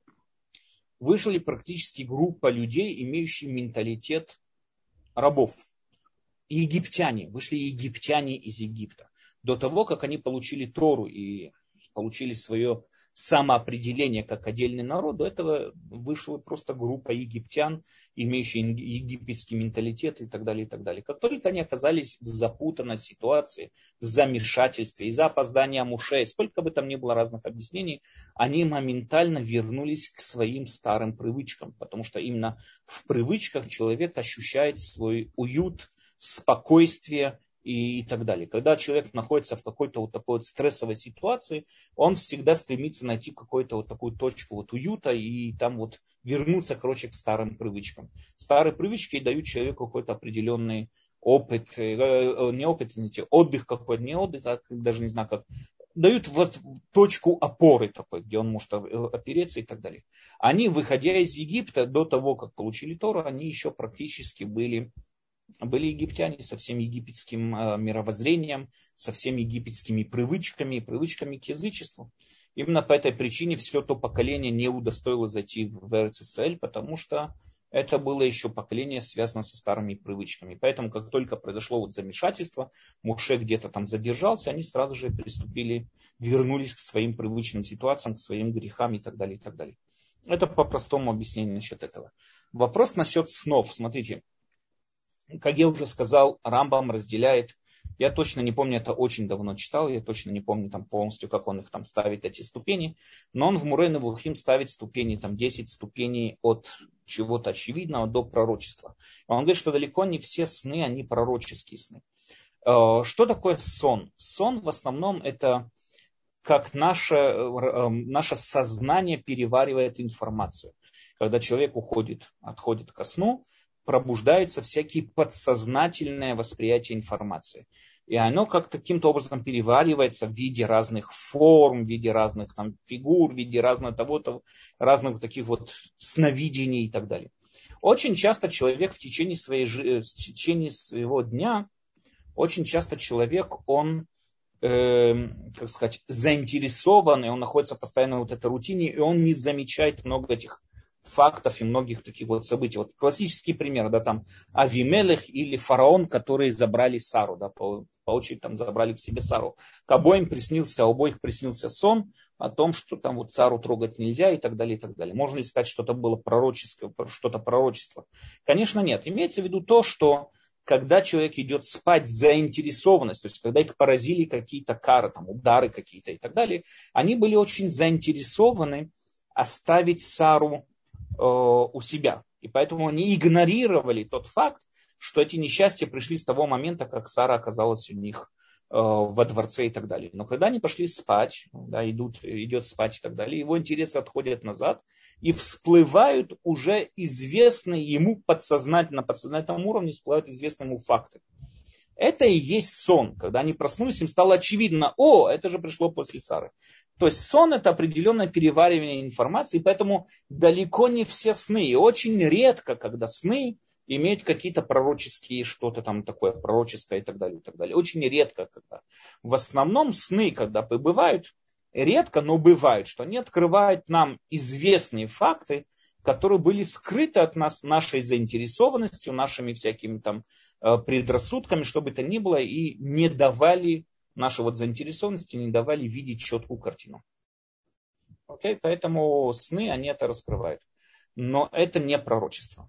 вышли практически группа людей, имеющие менталитет рабов. Египтяне, вышли египтяне из Египта. До того, как они получили Тору и получили свое самоопределение как отдельный народ, до этого вышла просто группа египтян, имеющие египетский менталитет и так далее, и так далее. Как только они оказались в запутанной ситуации, в замешательстве, из-за опоздания Муше, сколько бы там ни было разных объяснений, они моментально вернулись к своим старым привычкам, потому что именно в привычках человек ощущает свой уют, спокойствие, И, и так далее. Когда человек находится в какой-то вот такой вот стрессовой ситуации, он всегда стремится найти какую-то вот такую точку вот уюта и там вот вернуться, короче, к старым привычкам. Старые привычки дают человеку какой-то определенный опыт, не опыт, извините, отдых какой-то, не отдых, а даже не знаю как, дают вот точку опоры такой, где он может опереться и так далее. Они, выходя из Египта, до того, как получили Тору, они еще практически были Были египтяне со всем египетским э, мировоззрением, со всеми египетскими привычками, привычками к язычеству. Именно по этой причине все то поколение не удостоило зайти в Эрец-Исраэль, потому что это было еще поколение, связано со старыми привычками. Поэтому, как только произошло вот замешательство, Моше где-то там задержался, они сразу же приступили, вернулись к своим привычным ситуациям, к своим грехам и так далее, и так далее. Это по простому объяснению насчет этого. Вопрос насчет снов. Смотрите. Как я уже сказал, Рамбам разделяет. Я точно не помню, это очень давно читал, я точно не помню там полностью, как он их там ставит, эти ступени. Но он в Мурей Невухим ставит ступени, там десять ступеней от чего-то очевидного до пророчества. Он говорит, что далеко не все сны, они пророческие сны. Что такое сон? Сон в основном это как наше, наше сознание переваривает информацию. Когда человек уходит, отходит ко сну, пробуждаются всякие подсознательное восприятие информации. И оно как каким-то образом переваривается в виде разных форм, в виде разных там, фигур, в виде разного того-то, разных таких вот сновидений и так далее. Очень часто человек в течение, своей, в течение своего дня, очень часто человек, он, э, как сказать, заинтересован, и он находится постоянно в вот этой рутине, и он не замечает много этих фактов и многих таких вот событий. Вот классический пример, да, там Авимелех или фараон, которые забрали Сару, да, по, по очереди там забрали к себе Сару. К обоим приснился, обоих приснился сон о том, что там вот Сару трогать нельзя и так далее, и так далее. Можно ли сказать, что это было пророческое, что-то пророчество? Конечно, нет. Имеется в виду то, что когда человек идет спать, заинтересованность, то есть когда их поразили какие-то кары, там, удары какие-то и так далее, они были очень заинтересованы оставить Сару у себя. И поэтому они игнорировали тот факт, что эти несчастья пришли с того момента, как Сара оказалась у них э, во дворце и так далее. Но когда они пошли спать, да, идут, идет спать и так далее, его интересы отходят назад и всплывают уже известные ему подсознательно, на подсознательном уровне всплывают известные ему факты. Это и есть сон. Когда они проснулись, им стало очевидно, о, это же пришло после Сары. То есть сон это определенное переваривание информации, поэтому далеко не все сны. И очень редко, когда сны имеют какие-то пророческие, что-то там такое пророческое и так далее, и так далее. Очень редко, когда. В основном сны, когда бывают, редко, но бывают, что они открывают нам известные факты, которые были скрыты от нас нашей заинтересованностью, нашими всякими там предрассудками, что бы то ни было, и не давали нашей вот заинтересованности, не давали видеть четкую картину. Окей? Поэтому сны, они это раскрывают. Но это не пророчество.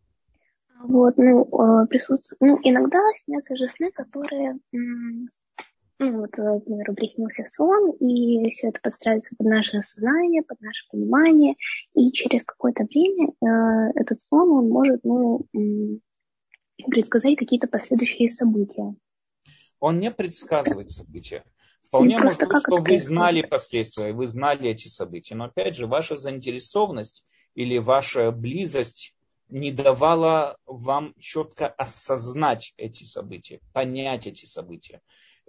Вот, ну, присутствует, ну, иногда снятся же сны, которые, ну, вот, например, приснился сон, и все это подстраивается под наше сознание, под наше понимание, и через какое-то время э, этот сон, он может, ну, предсказать какие-то последующие события. Он не предсказывает события. Вполне может быть, что вы знали последствия, вы знали эти события. Но опять же, ваша заинтересованность или ваша близость не давала вам четко осознать эти события, понять эти события,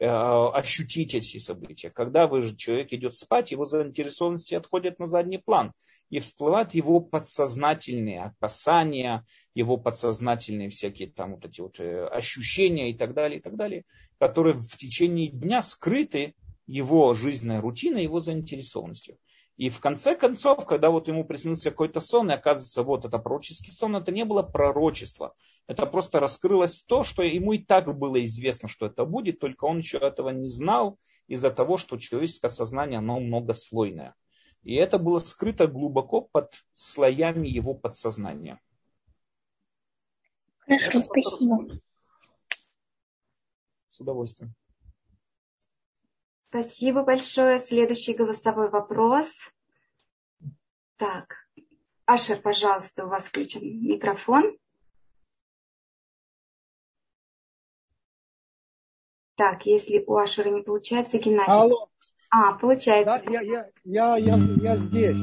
ощутить эти события. Когда вы же, человек идет спать, его заинтересованности отходят на задний план. И всплывают его подсознательные опасания, его подсознательные всякие там вот эти вот ощущения и так далее, и так далее, которые в течение дня скрыты его жизненной рутиной, его заинтересованностью. И в конце концов, когда вот ему приснился какой-то сон, и оказывается, вот это пророческий сон, это не было пророчество. Это просто раскрылось то, что ему и так было известно, что это будет, только он еще этого не знал из-за того, что человеческое сознание, оно многослойное. И это было скрыто глубоко под слоями его подсознания. Хорошо, это спасибо. С удовольствием. Спасибо большое. Следующий голосовой вопрос. Так, Ашер, пожалуйста, у вас включен микрофон. Так, если у Ашера не получается, Геннадий. Алло. А, получается. Да, я, я, я, я, я здесь.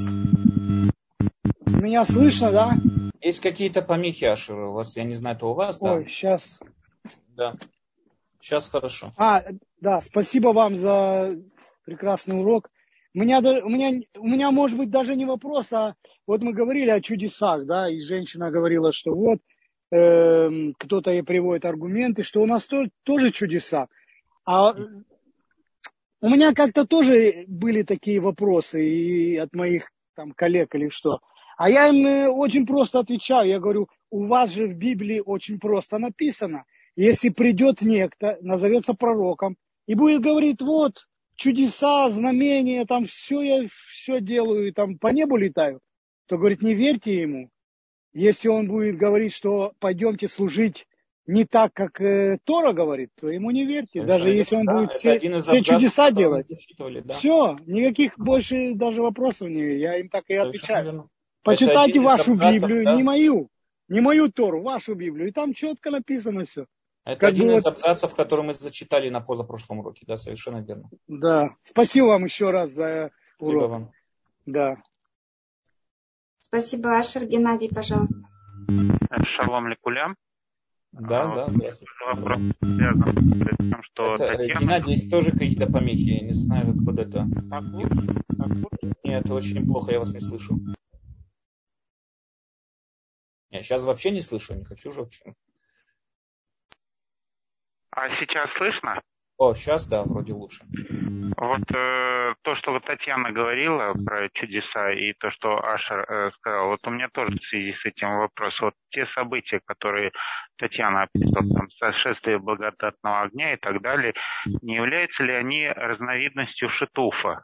Меня слышно, да? Есть какие-то помехи, Ашер, у вас, я не знаю, то у вас, да? Ой, сейчас. Да. Сейчас хорошо. А, да, спасибо вам за прекрасный урок. У меня, у меня, у меня, может быть, даже не вопрос, а вот мы говорили о чудесах, да, и женщина говорила, что вот э, кто-то ей приводит аргументы, что у нас тоже, тоже чудеса. А у меня как-то тоже были такие вопросы и от моих там коллег или что. А я им очень просто отвечаю. Я говорю, у вас же в Библии очень просто написано. Если придет некто, назовется пророком, и будет говорить, вот, чудеса, знамения, там все я все делаю, там по небу летаю, то, говорит, не верьте ему. Если он будет говорить, что пойдемте служить не так, как э, Тора говорит, то ему не верьте. Совершенно Даже если он да, будет все, все чудеса делать. Да. Все, никаких больше даже вопросов не. Я им так и отвечаю. Верно. Почитайте вашу абзацев, Библию, да? не мою, не мою Тору, вашу Библию. И там четко написано все. Это как один из вот... абзацев, который мы зачитали на позапрошлом уроке. Да, совершенно верно. Да. Спасибо вам еще раз за урок. Спасибо вам. Да. Спасибо, Ашер. Геннадий, пожалуйста. Шалом лекулям. Да, а, да, здравствуйте. Вопрос связан с тем, что это, Татьяна... Геннадий, есть тоже какие-то помехи, я не знаю, откуда это. Так лучше? Так лучше? Нет, очень плохо, я вас не слышу. Я сейчас вообще не слышу, не хочу же вообще. А сейчас слышно? О, сейчас, да, вроде лучше. Вот э, то, что вот Татьяна говорила про чудеса и то, что Ашер э, сказал, вот у меня тоже в связи с этим вопрос. Вот те события, которые Татьяна описывала, там, сошествие благодатного огня и так далее, не являются ли они разновидностью шитуфа?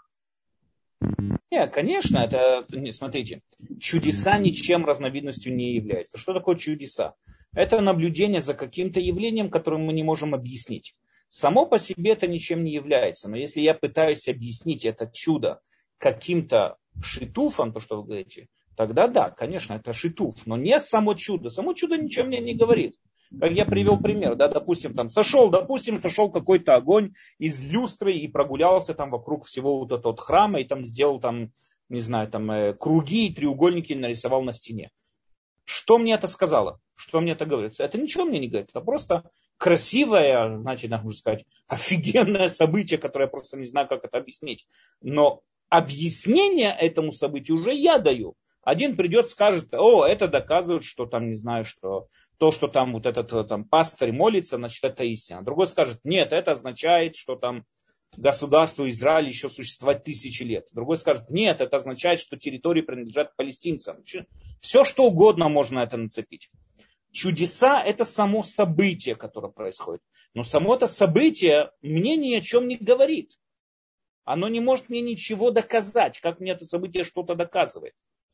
Нет, конечно, это, смотрите, чудеса ничем разновидностью не являются. Что такое чудеса? Это наблюдение за каким-то явлением, которое мы не можем объяснить. Само по себе это ничем не является. Но если я пытаюсь объяснить это чудо каким-то шитуфом, то, что вы говорите, тогда да, конечно, это шитуф. Но не само чудо. Само чудо ничем мне не говорит. Как я привел пример, да, допустим, там сошел, допустим, сошел какой-то огонь из люстры и прогулялся там вокруг всего вот этого храма и там сделал там, не знаю, там круги и треугольники нарисовал на стене. Что мне это сказало? Что мне это говорит? Это ничего мне не говорит. Это просто красивое, значит, можно сказать, офигенное событие, которое я просто не знаю, как это объяснить. Но объяснение этому событию уже я даю. Один придет, скажет, о, это доказывает, что там, не знаю, что то, что там вот этот там, пастырь молится, значит, это истина. Другой скажет, нет, это означает, что там государство Израиль еще существовать тысячи лет. Другой скажет, нет, это означает, что территории принадлежат палестинцам. Все, что угодно можно это нацепить. Чудеса – это само событие, которое происходит. Но само это событие мне ни о чем не говорит. Оно не может мне ничего доказать, как мне это событие что-то доказывает.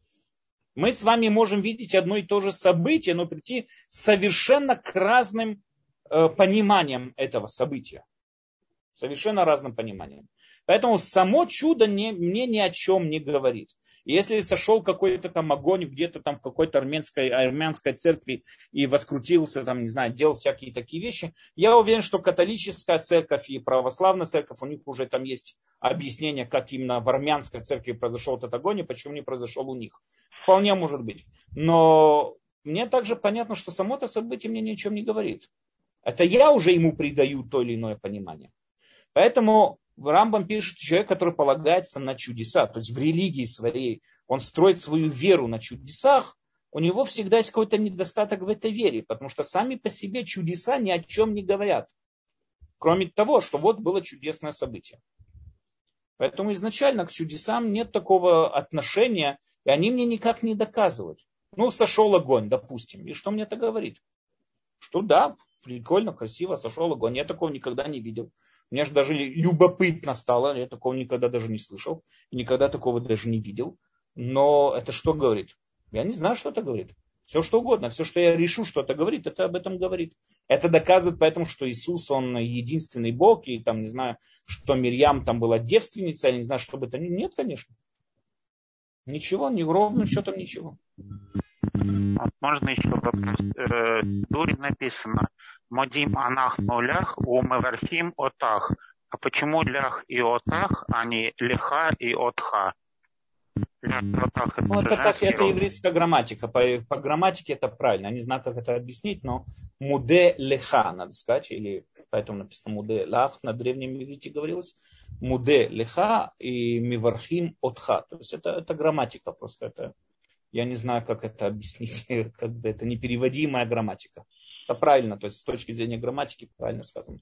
Мы с вами можем видеть одно и то же событие, но прийти совершенно к разным э, пониманиям этого события. Совершенно разным пониманием. Поэтому само чудо не, мне ни о чем не говорит. И если сошел какой-то там огонь где-то там в какой-то армянской, армянской церкви и воскрутился, там, не знаю, делал всякие такие вещи, я уверен, что католическая церковь и православная церковь, у них уже там есть объяснение, как именно в армянской церкви произошел этот огонь и почему не произошел у них. Вполне может быть. Но мне также понятно, что само это событие мне ни о чем не говорит. Это я уже ему придаю то или иное понимание. Поэтому Рамбам пишет, человек, который полагается на чудеса, то есть в религии своей, он строит свою веру на чудесах, у него всегда есть какой-то недостаток в этой вере, потому что сами по себе чудеса ни о чем не говорят. Кроме того, что вот было чудесное событие. Поэтому изначально к чудесам нет такого отношения, и они мне никак не доказывают. Ну, сошел огонь, допустим, и что мне это говорит? Что да, прикольно, красиво, сошел огонь, я такого никогда не видел. Мне же даже любопытно стало, я такого никогда даже не слышал, никогда такого даже не видел. Но это что говорит? Я не знаю, что это говорит. Все что угодно, все, что я решу, что это говорит, это об этом говорит. Это доказывает поэтому, что Иисус, он единственный Бог, и там, не знаю, что Мирьям там была девственница, я не знаю, что бы это ни... Нет, конечно. Ничего, ни ровным счетом ничего. Можно еще вопрос? В Туре написано «Модим анахну лях, умеварсим отах». А почему лях и отах, а не леха и отха? Лях и отах это, ну, это, так, это еврейская грамматика. По, по грамматике это правильно. Я не знаю, как это объяснить, но муде леха, надо сказать, или поэтому написано муде лах, на древнем иврите говорилось. Муде леха и мивархим отха. То есть это, это грамматика просто. Это, я не знаю, как это объяснить. Как бы это непереводимая грамматика. Это правильно, то есть с точки зрения грамматики правильно сказано.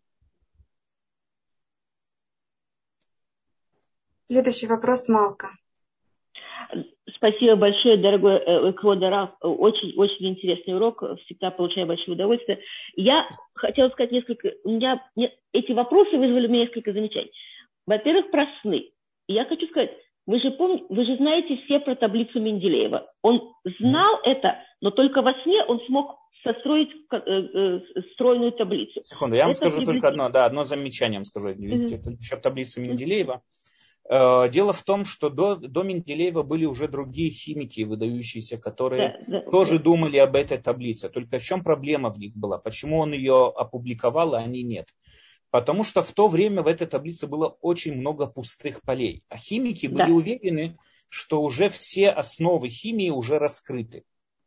Следующий вопрос, Малка. Спасибо большое, дорогой Квода. Очень-очень интересный урок. Всегда получаю большое удовольствие. Я хотела сказать несколько... У меня эти вопросы вызвали у меня несколько замечаний. Во-первых, про сны. Я хочу сказать, вы же помните, вы же знаете все про таблицу Менделеева. Он знал это но только во сне он смог состроить стройную таблицу. Секунду, я вам Это скажу приблизительно... только одно, да, одно замечание вам скажу. Видите, mm-hmm. это еще таблица Менделеева. Дело в том, что до, до Менделеева были уже другие химики, выдающиеся, которые да, да, тоже да. думали об этой таблице. Только в чем проблема в них была? Почему он ее опубликовал, а они нет? Потому что в то время в этой таблице было очень много пустых полей. А химики да. были уверены, что уже все основы химии уже раскрыты.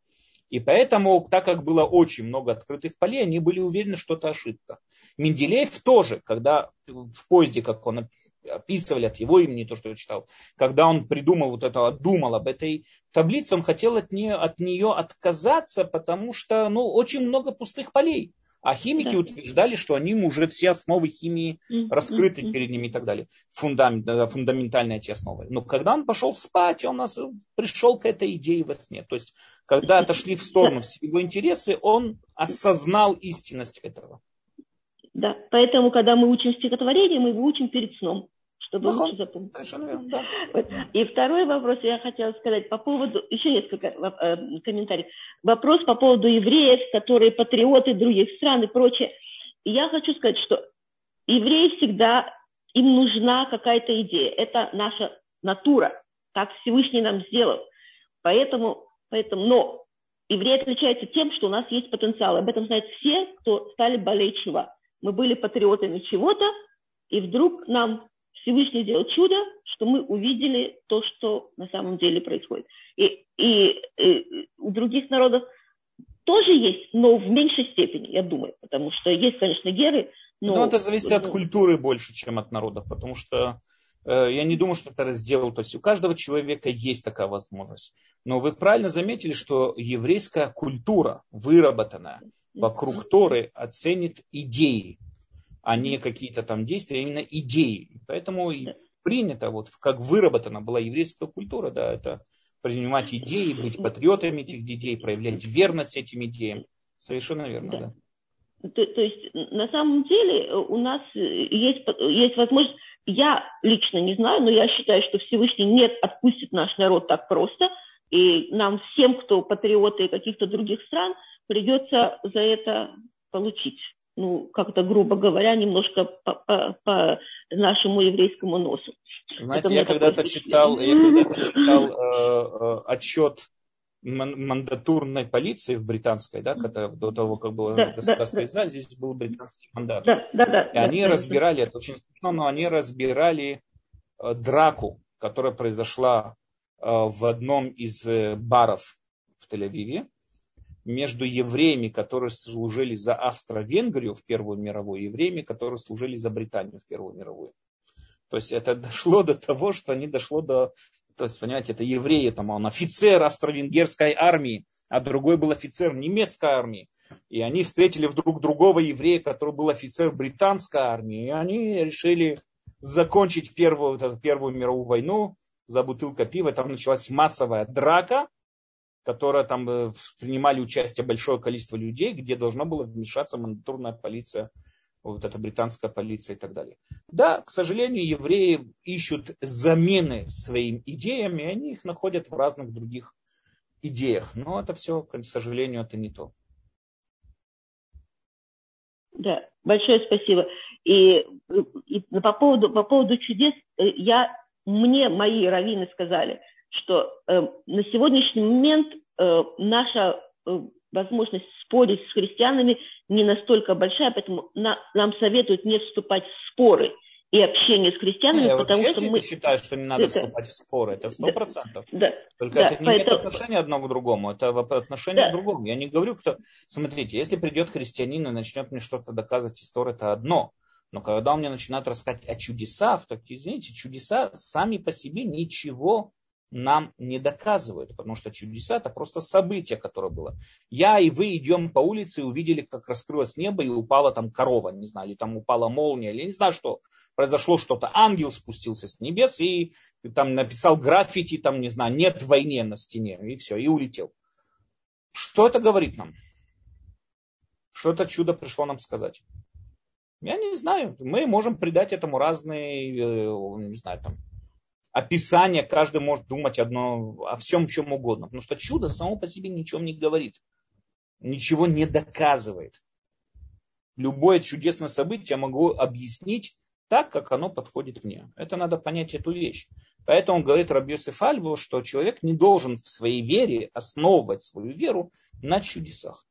И поэтому, так как было очень много открытых полей, они были уверены, что это ошибка. Менделеев тоже, когда в поезде, как он описывали от его имени, то, что я читал, когда он придумал вот это, думал об этой таблице, он хотел от нее, от нее отказаться, потому что ну, очень много пустых полей. А химики да. утверждали, что они уже все основы химии раскрыты mm-hmm. перед ними и так далее. Фундамент, фундаментальные эти основы. Но когда он пошел спать, он нас пришел к этой идее во сне. То есть, когда отошли в сторону все его интересы, он осознал истинность этого. Да, поэтому, когда мы учим стихотворение, мы его учим перед сном, чтобы Ага. лучше запомнить. Совершенно верно, да. Вот. И второй вопрос я хотела сказать по поводу, еще несколько э, комментариев. Вопрос по поводу евреев, которые патриоты других стран и прочее. И я хочу сказать, что евреи всегда, им нужна какая-то идея. Это наша натура, так Всевышний нам сделал. Поэтому, поэтому, но евреи отличаются тем, что у нас есть потенциал. Об этом знают все, кто стали болей чува. Мы были патриотами чего-то, и вдруг нам Всевышний сделал чудо, что мы увидели то, что на самом деле происходит. И, и, и у других народов тоже есть, но в меньшей степени, я думаю. Потому что есть, конечно, геры, но... Но это зависит от культуры больше, чем от народов. Потому что э, я не думаю, что это раздел. То есть у каждого человека есть такая возможность. Но вы правильно заметили, что еврейская культура, выработанная вокруг Торы, оценит идеи, а не какие-то там действия, а именно идеи. Поэтому и принято, вот, как выработана была еврейская культура, да, это принимать идеи, быть патриотами этих идей, проявлять верность этим идеям. Совершенно верно, да. да. То, то есть, на самом деле, у нас есть, есть возможность, я лично не знаю, но я считаю, что Всевышний не отпустит наш народ так просто, и нам всем, кто патриоты каких-то других стран, придется за это получить. Ну, как-то, грубо говоря, немножко по, по, по нашему еврейскому носу. Знаете, я когда-то читал, я когда-то читал э, э, отчет мандатурной полиции в британской, да, когда, до того, как было да, государство да, Израиль, здесь был британский мандат. Да, да, да, и они да, разбирали, да. это очень смешно, но они разбирали э, драку, которая произошла э, в одном из э, баров в Тель-Авиве, между евреями, которые служили за Австро-Венгрию в Первую мировую, и евреями, которые служили за Британию в Первую мировую. То есть это дошло до того, что они дошло до... То есть, понимаете, это евреи, там, он офицер австро-венгерской армии, а другой был офицер немецкой армии. И они встретили вдруг другого еврея, который был офицер британской армии. И они решили закончить первую, вот эту Первую мировую войну за бутылкой пива. Там началась массовая драка, в которой там принимали участие большое количество людей, где должна была вмешаться мандатурная полиция, вот эта британская полиция и так далее. Да, к сожалению, евреи ищут замены своим идеям, и они их находят в разных других идеях. Но это все, к сожалению, это не то. Да, большое спасибо. И, и по поводу, по поводу чудес, я, мне мои раввины сказали, что э, на сегодняшний момент э, наша э, возможность спорить с христианами не настолько большая, поэтому на, нам советуют не вступать в споры и общение с христианами, не, потому что мы... Я считаю, что не надо это... вступать в споры, это сто процентов. Да, Только да, это не поэтому... имеет отношения одно к другому, это отношение да. к другому. Я не говорю, кто... Смотрите, если придет христианин и начнет мне что-то доказывать из Торы, это одно. Но когда он мне начинает рассказать о чудесах, так, извините, чудеса сами по себе ничего нам не доказывают, потому что чудеса это просто событие, которое было. Я и вы идем по улице и увидели, как раскрылось небо и упала там корова, не знаю, или там упала молния, или не знаю что. Произошло что-то, ангел спустился с небес и там написал граффити, там, не знаю, нет войны на стене, и все, и улетел. Что это говорит нам? Что это чудо пришло нам сказать? Я не знаю. Мы можем придать этому разные, не знаю, там, описание, каждый может думать одно, о всем, чем угодно. Потому что чудо само по себе ничего не говорит. Ничего не доказывает. Любое чудесное событие я могу объяснить так, как оно подходит мне. Это надо понять эту вещь. Поэтому говорит Рабби Йосеф Альбо, что человек не должен в своей вере основывать свою веру на чудесах.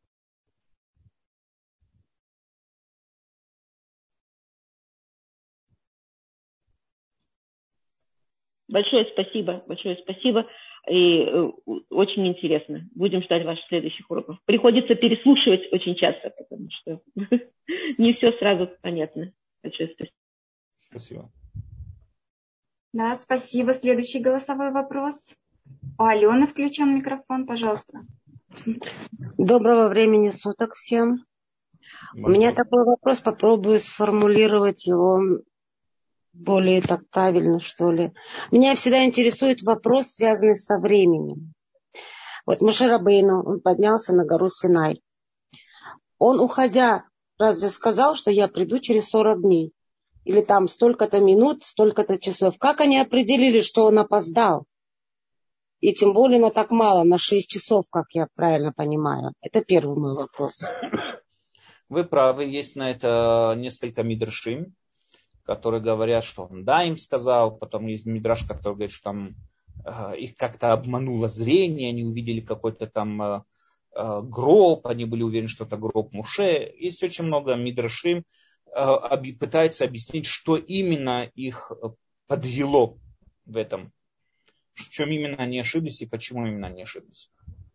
Большое спасибо, большое спасибо. И э, очень интересно. Будем ждать ваших следующих уроков. Приходится переслушивать очень часто, потому что не все сразу понятно. Большое спасибо. Спасибо. Да, спасибо. Следующий голосовой вопрос. У Алены включен микрофон, пожалуйста. Доброго времени суток всем. У меня такой вопрос, попробую сформулировать его более так правильно, что ли. Меня всегда интересует вопрос, связанный со временем. Вот Моше Рабейну, он поднялся на гору Синай. Он, уходя, разве сказал, что я приду через сорок дней? Или там столько-то минут, столько-то часов? Как они определили, что он опоздал? И тем более на так мало, на шесть часов, как я правильно понимаю. Это первый мой вопрос. Вы правы, есть на это несколько мидрашим, которые говорят, что он да им сказал, потом есть мидраш, который говорит, что там э, их как-то обмануло зрение, они увидели какой-то там э, э, гроб, они были уверены, что это гроб Моше. Есть очень много мидрашим, э, об, пытаются объяснить, что именно их подвело в этом, в чем именно они ошиблись и почему именно они ошиблись.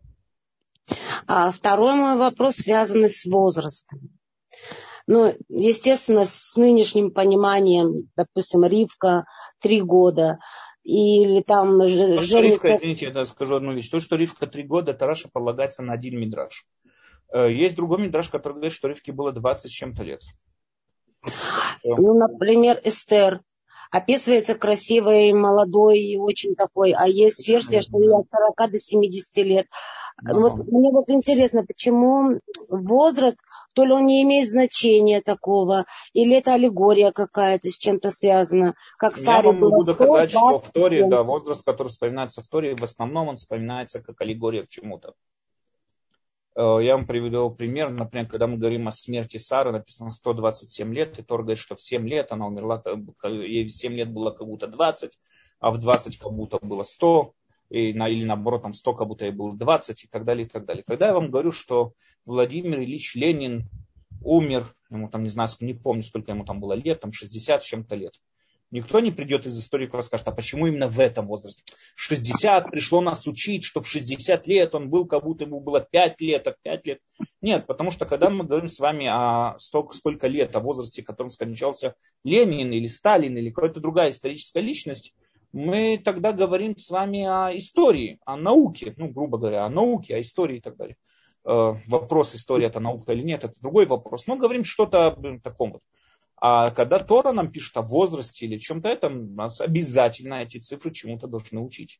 А второй мой вопрос связан с возрастом. Ну, естественно, с нынешним пониманием, допустим, Ривка три года, или там То, Женя... Ривка, извините, я скажу одну вещь. То, что Ривка три года, это Раша полагается на один мидраш. Есть другой мидраш, который говорит, что Ривке было двадцать с чем-то лет. Ну, например, Эстер описывается красивой, молодой и очень такой, а есть версия, что ей от сорока до семидесяти лет. Ага. Вот, мне вот интересно, почему возраст, то ли он не имеет значения такого, или это аллегория какая-то с чем-то связана, как Я вам могу доказать, что в Торе, лет. Да, возраст, который вспоминается в Торе, в основном он вспоминается как аллегория к чему-то. Я вам приведу пример, например, когда мы говорим о смерти Сары, написано сто двадцать семь лет, и Тор говорит, что в семь лет она умерла, ей в семь лет было как будто двадцать, а в двадцать как будто было сто. И, или наоборот, там сто, как будто и было двадцать, и так далее, и так далее. Когда я вам говорю, что Владимир Ильич Ленин умер, ему там, не знаю, не помню, сколько ему там было лет, там шестьдесят с чем-то лет. Никто не придет из историков и скажет, а почему именно в этом возрасте? шестьдесят пришло нас учить, что в шестьдесят лет он был, как будто ему было пять лет, а пять лет. Нет, потому что когда мы говорим с вами о столько, сколько лет, о возрасте, в котором скончался Ленин или Сталин или какая-то другая историческая личность, мы тогда говорим с вами о истории, о науке, ну, грубо говоря, о науке, о истории и так далее. Э, вопрос, история это наука или нет, это другой вопрос. Но говорим что-то о таком вот. А когда Тора нам пишет о возрасте или чем-то этом, нас обязательно эти цифры чему-то должны учить.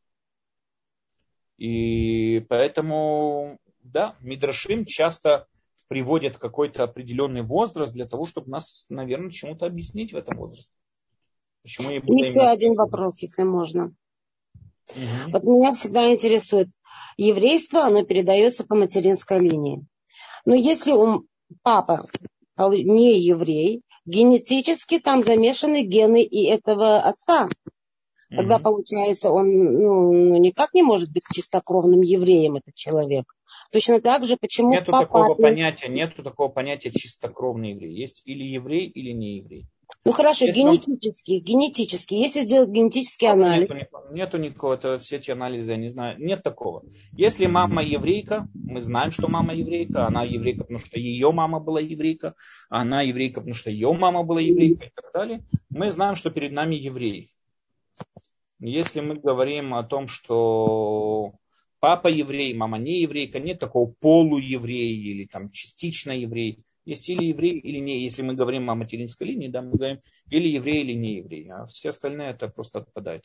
И поэтому, да, мидрашим часто приводят какой-то определенный возраст для того, чтобы нас, наверное, чему-то объяснить в этом возрасте. Почему я буду Еще именно... один вопрос, если можно. Угу. Вот меня всегда интересует, еврейство, оно передается по материнской линии. Но если у папа не еврей, генетически там замешаны гены и этого отца. Тогда, угу. получается, он ну, никак не может быть чистокровным евреем, этот человек. Точно так же, почему нету папа... такого понятия, нету такого понятия чистокровный еврей. Есть или еврей, или не еврей. Ну хорошо, Если генетически, он... генетически. Если сделать генетический анализ. Нету, нету никакого, это все эти анализы, я не знаю, нет такого. Если мама еврейка, мы знаем, что мама еврейка, она еврейка, потому что ее мама была еврейка, она еврейка, потому что ее мама была еврейка и так далее, мы знаем, что перед нами еврей. Если мы говорим о том, что папа еврей, мама не еврейка, нет такого полуеврей или там частично еврей. Есть или еврей, или не. Если мы говорим о материнской линии, да, мы говорим или еврей, или не еврей. А все остальные это просто отпадает.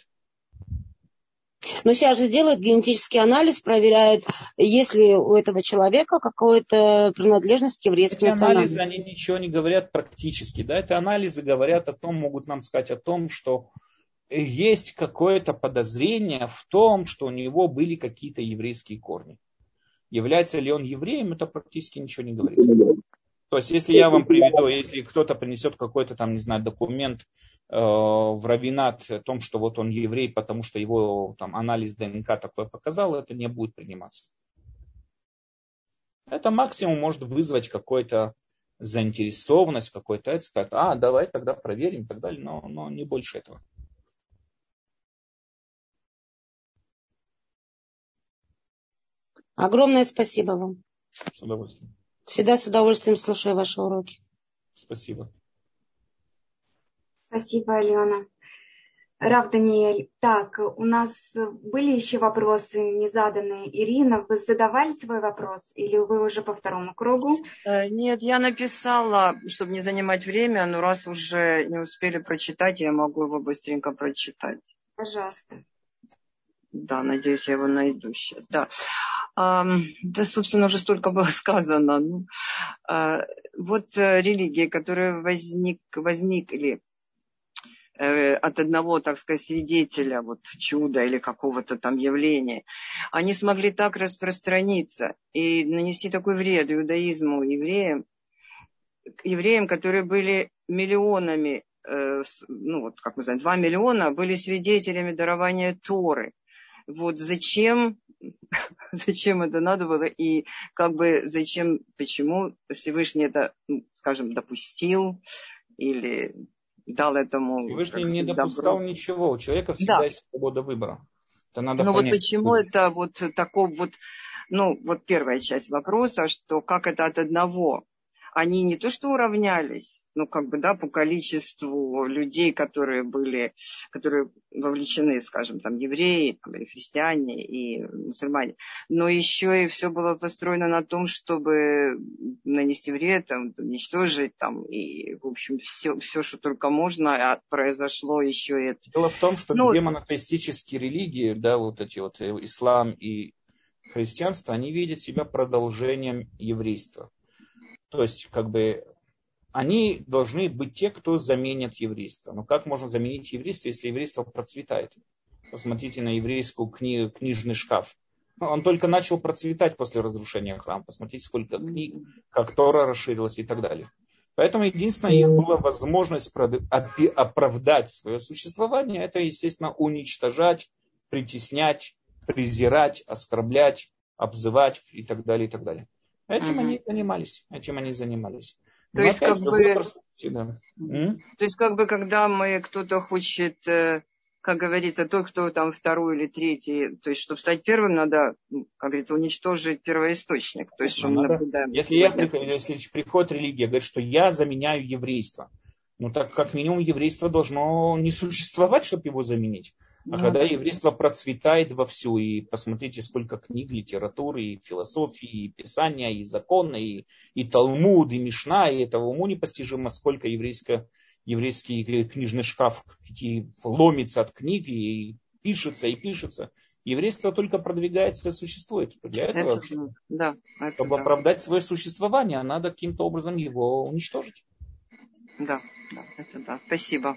Но сейчас же делают генетический анализ, проверяют, есть ли у этого человека какая-то принадлежность к еврейской национальности. Эти анализы, они ничего не говорят практически. Да? Это анализы говорят о том, могут нам сказать о том, что есть какое-то подозрение в том, что у него были какие-то еврейские корни. Является ли он евреем, это практически ничего не говорит. То есть, если я вам приведу, если кто-то принесет какой-то там, не знаю, документ э, в раввинат о том, что вот он еврей, потому что его там анализ ДНК такое показал, это не будет приниматься. Это максимум может вызвать какую-то заинтересованность, какой-то, это сказать, а, давай тогда проверим и так далее, но, но не больше этого. Огромное спасибо вам. С удовольствием. Всегда с удовольствием слушаю ваши уроки. Спасибо. Спасибо, Алена. Рав Даниэль, так, у нас были еще вопросы незаданные. Ирина, вы задавали свой вопрос или вы уже по второму кругу? Нет, я написала, чтобы не занимать время, но раз уже не успели прочитать, я могу его быстренько прочитать. Пожалуйста. Да, надеюсь, я его найду сейчас. Да, а, да, собственно, уже столько было сказано. Ну, а, вот религии, которые возник, возникли э, от одного, так сказать, свидетеля вот, чуда или какого-то там явления, они смогли так распространиться и нанести такой вред иудаизму, евреям, евреям, которые были миллионами, э, ну вот, как мы знаем, два миллиона были свидетелями дарования Торы. Вот зачем, зачем это надо было и как бы зачем, почему Всевышний это, скажем, допустил или дал этому... Всевышний не допускал добро. Ничего, у человека всегда да. есть свобода выбора. Это надо ну понять. Вот почему это вот такой вот, ну вот первая часть вопроса, что как это от одного. Они не то что уравнялись, ну как бы, да, по количеству людей, которые были, которые вовлечены, скажем, там, евреи, там, или христиане, и мусульмане, но еще и все было построено на том, чтобы нанести вред, там, уничтожить, там, и, в общем, все, все, что только можно, а произошло еще это. Дело в том, что ну, две монотеистические религии, да, вот эти вот, ислам и христианство, они видят себя продолжением еврейства. То есть, как бы, они должны быть те, кто заменят еврейство. Но как можно заменить еврейство, если еврейство процветает? Посмотрите на еврейскую кни- книжный шкаф. Он только начал процветать после разрушения храма. Посмотрите, сколько книг, как Тора расширилась и так далее. Поэтому единственная их была возможность оправдать свое существование. Это, естественно, уничтожать, притеснять, презирать, оскорблять, обзывать и так далее, и так далее. Этим uh-huh. они занимались. Этим они занимались. То есть, как бы, да. То есть, как бы, когда мы кто-то хочет, как говорится, тот, кто там второй или третий, то есть, чтобы стать первым, надо, как говорится, уничтожить первоисточник. То есть, что мы наблюдаем. Если, я, если приходит религия, говорит, что я заменяю еврейство, ну так как минимум еврейство должно не существовать, чтобы его заменить. А ну, когда еврейство процветает вовсю, и посмотрите, сколько книг, литературы, и философии, и писания, и законы, и, и Талмуд, и Мишна, и этого уму непостижимо, сколько еврейско, еврейский книжный шкаф ломится от книг, и пишется, и пишется. Еврейство только продвигается и существует. Для этого, это, вообще, да, это, чтобы да. оправдать свое существование, надо каким-то образом его уничтожить. Да, да, это да. Спасибо.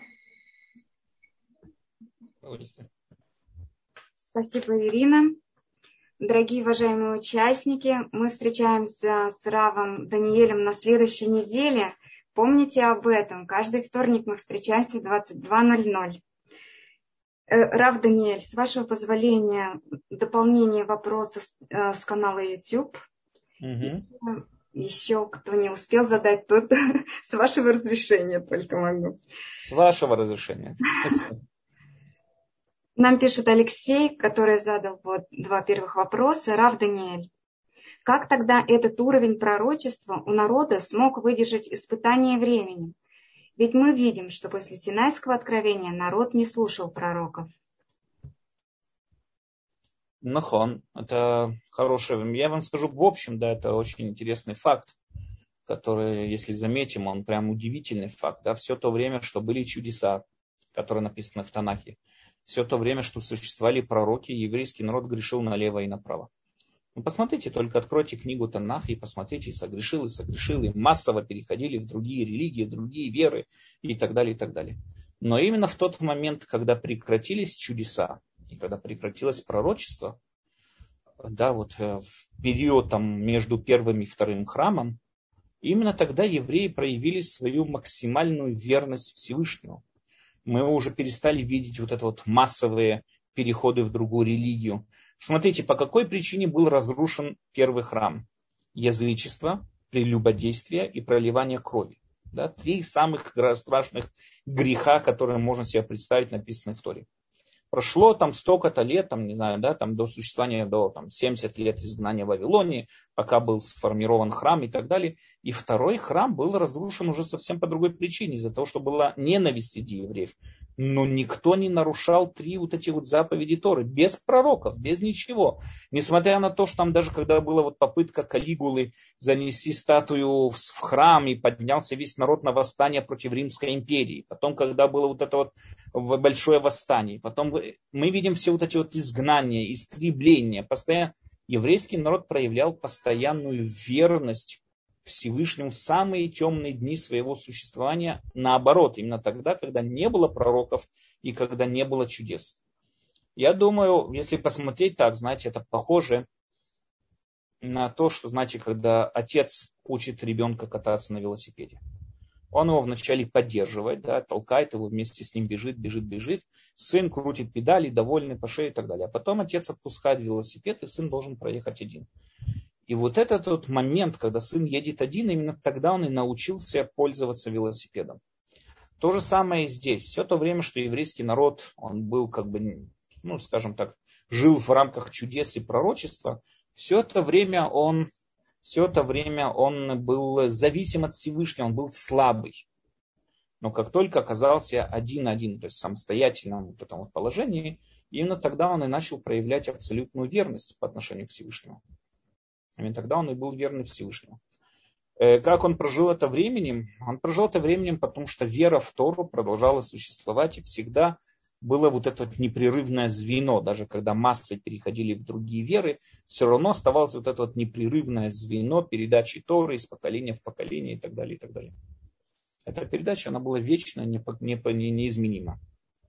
Спасибо, Ирина. Дорогие уважаемые участники, мы встречаемся с Равом Даниэлем на следующей неделе. Помните об этом. Каждый вторник мы встречаемся в двадцать два ноль ноль. Рав Даниэль, с вашего позволения, дополнение вопроса с канала YouTube. Угу. Еще кто не успел задать, тот с вашего разрешения только могу. С вашего разрешения. Спасибо. Нам пишет Алексей, который задал вот два первых вопроса. Рав Даниэль, как тогда этот уровень пророчества у народа смог выдержать испытание временем? Ведь мы видим, что после Синайского откровения народ не слушал пророков. Нахон, это хорошее. Я вам скажу в общем, да, это очень интересный факт, который, если заметим, он прям удивительный факт. Да, все то время, что были чудеса, которые написаны в Танахе, все то время, что существовали пророки, еврейский народ грешил налево и направо. Ну, посмотрите, только откройте книгу Танах и посмотрите, согрешил и согрешил, и массово переходили в другие религии, в другие веры и так далее, и так далее. Но именно в тот момент, когда прекратились чудеса, и когда прекратилось пророчество, да, вот в период там, между первым и вторым храмом, именно тогда евреи проявили свою максимальную верность Всевышнему. Мы уже перестали видеть вот это вот массовые переходы в другую религию. Смотрите, по какой причине был разрушен первый храм? Язычество, прелюбодействие и проливание крови. Да, три самых страшных греха, которые можно себе представить, написаны в Торе. Прошло там столько-то лет, там, не знаю, да, там, до существования, до там, семьдесят лет изгнания в Вавилонии, пока был сформирован храм и так далее. И второй храм был разрушен уже совсем по другой причине, из-за того, что была ненависть среди евреев. Но никто не нарушал три вот эти вот заповеди Торы, без пророков, без ничего. Несмотря на то, что там даже когда была вот попытка Калигулы занести статую в храм, и поднялся весь народ на восстание против Римской империи. Потом, когда было вот это вот большое восстание, потом мы видим все вот эти вот изгнания, истребления. Постоянно еврейский народ проявлял постоянную верность Всевышнему в самые темные дни своего существования. Наоборот, именно тогда, когда не было пророков и когда не было чудес. Я думаю, если посмотреть так, знаете, это похоже на то, что, знаете, когда отец учит ребенка кататься на велосипеде. Он его вначале поддерживает, да, толкает его, вместе с ним бежит, бежит, бежит. Сын крутит педали, довольный по шее и так далее. А потом отец отпускает велосипед, и сын должен проехать один. И вот этот вот момент, когда сын едет один, именно тогда он и научился пользоваться велосипедом. То же самое и здесь. Все то время, что еврейский народ, он был как бы, ну, скажем так, жил в рамках чудес и пророчества, все это время он... Все это время он был зависим от Всевышнего, он был слабый. Но как только оказался один-один, то есть в самостоятельном вот этом вот положении, именно тогда он и начал проявлять абсолютную верность по отношению к Всевышнему. Именно тогда он и был верный Всевышнему. Как он прожил это временем? Он прожил это временем, потому что вера в Тору продолжала существовать, и всегда было вот это вот непрерывное звено, даже когда массы переходили в другие веры, все равно оставалось вот это вот непрерывное звено передачи Торы из поколения в поколение и так далее, и так далее. Эта передача, она была вечна, неизменима.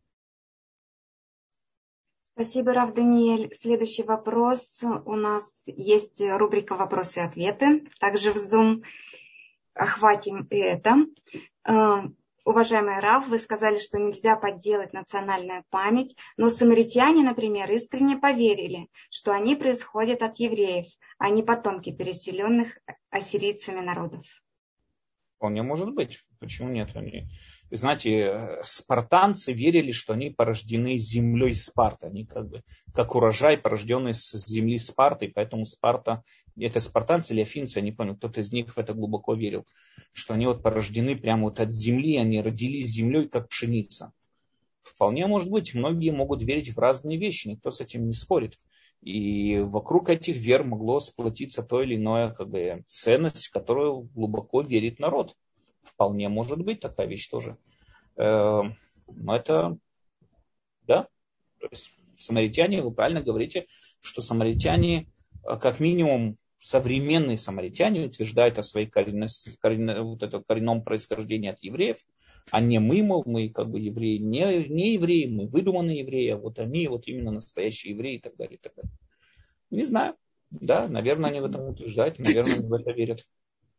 Спасибо, Рав Даниэль. Следующий вопрос. У нас есть рубрика «Вопросы и ответы». Также в Zoom охватим и это. Уважаемый Рав, вы сказали, что нельзя подделать национальную память, но самаритяне, например, искренне поверили, что они происходят от евреев, а не потомки переселенных ассирийцами народов. Вполне может быть. Почему нет? Они, знаете, спартанцы верили, что они порождены землей Спарты. Они как бы как урожай, порожденный с земли Спарты, поэтому Спарта, это спартанцы или афинцы, я не помню, кто-то из них в это глубоко верил, что они вот порождены прямо вот от земли, они родились землей, как пшеница. Вполне может быть, многие могут верить в разные вещи, никто с этим не спорит. И вокруг этих вер могло сплотиться то или иное как бы, ценность, в которую глубоко верит народ. Вполне может быть такая вещь тоже. Но это, да, то есть самаритяне, вы правильно говорите, что самаритяне, как минимум, современные самаритяне утверждают о своей коренности, корен, вот это, коренном происхождении от евреев, а не мы, мол, мы как бы евреи, не, не евреи, мы выдуманные евреи, а вот они вот именно настоящие евреи и так далее, и так далее. Не знаю, да, наверное, они в этом утверждают, наверное, они в это верят.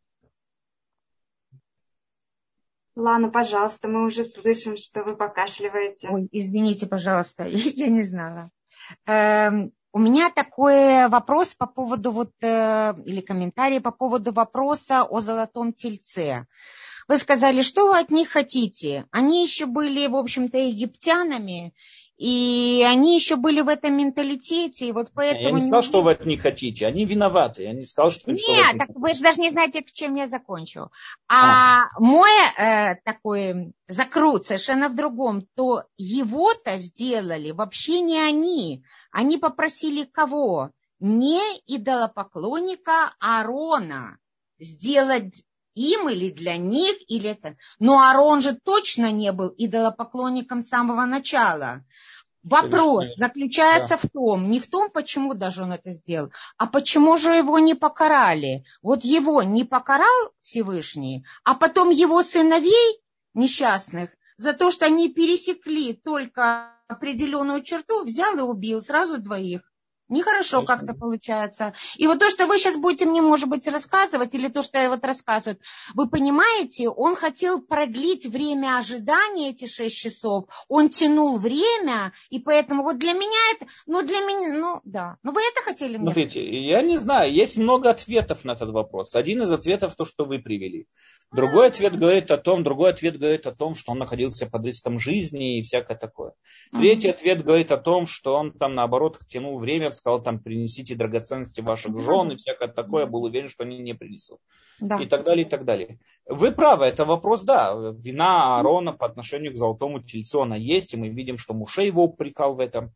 Лана, пожалуйста, мы уже слышим, что вы покашливаете. Ой, извините, пожалуйста, я не знала. Эм, у меня такой вопрос по поводу вот, э, или комментарий по поводу вопроса о золотом тельце. Вы сказали, что вы от них хотите? Они еще были, в общем-то, египтянами, и они еще были в этом менталитете, и вот поэтому... Я не сказал, что вы от них хотите, они виноваты. Я не сказал, что... Нет, что вы, так вы же даже не знаете, к чем я закончу. А, а. мой э, такой закрут совершенно в другом, то его-то сделали вообще не они. Они попросили кого? Не идолопоклонника Аарона сделать... им или для них, или это. Но Аарон же точно не был идолопоклонником с самого начала. Вопрос Конечно. заключается да. в том, не в том, почему даже он это сделал, а почему же его не покарали. Вот его не покарал Всевышний, а потом его сыновей несчастных за то, что они пересекли только определенную черту, взял и убил сразу двоих. Нехорошо как-то получается. И вот то, что вы сейчас будете мне, может быть, рассказывать, или то, что я вот рассказываю, вы понимаете, он хотел продлить время ожидания, эти шесть часов, он тянул время, и поэтому вот для меня это, ну для меня, ну да. Ну вы это хотели мне сказать? Смотрите, я не знаю, есть много ответов на этот вопрос. Один из ответов то, что вы привели. Другой ответ говорит о том, другой ответ говорит о том, что он находился под риском жизни и всякое такое. Третий mm-hmm. ответ говорит о том, что он там наоборот тянул время, сказал там принесите драгоценности ваших жен и всякое такое, был уверен, что они не принесут. Да. И так далее, и так далее. Вы правы, это вопрос, да, вина Аарона по отношению к золотому тельцу, она есть, и мы видим, что Моше его упрекал в этом.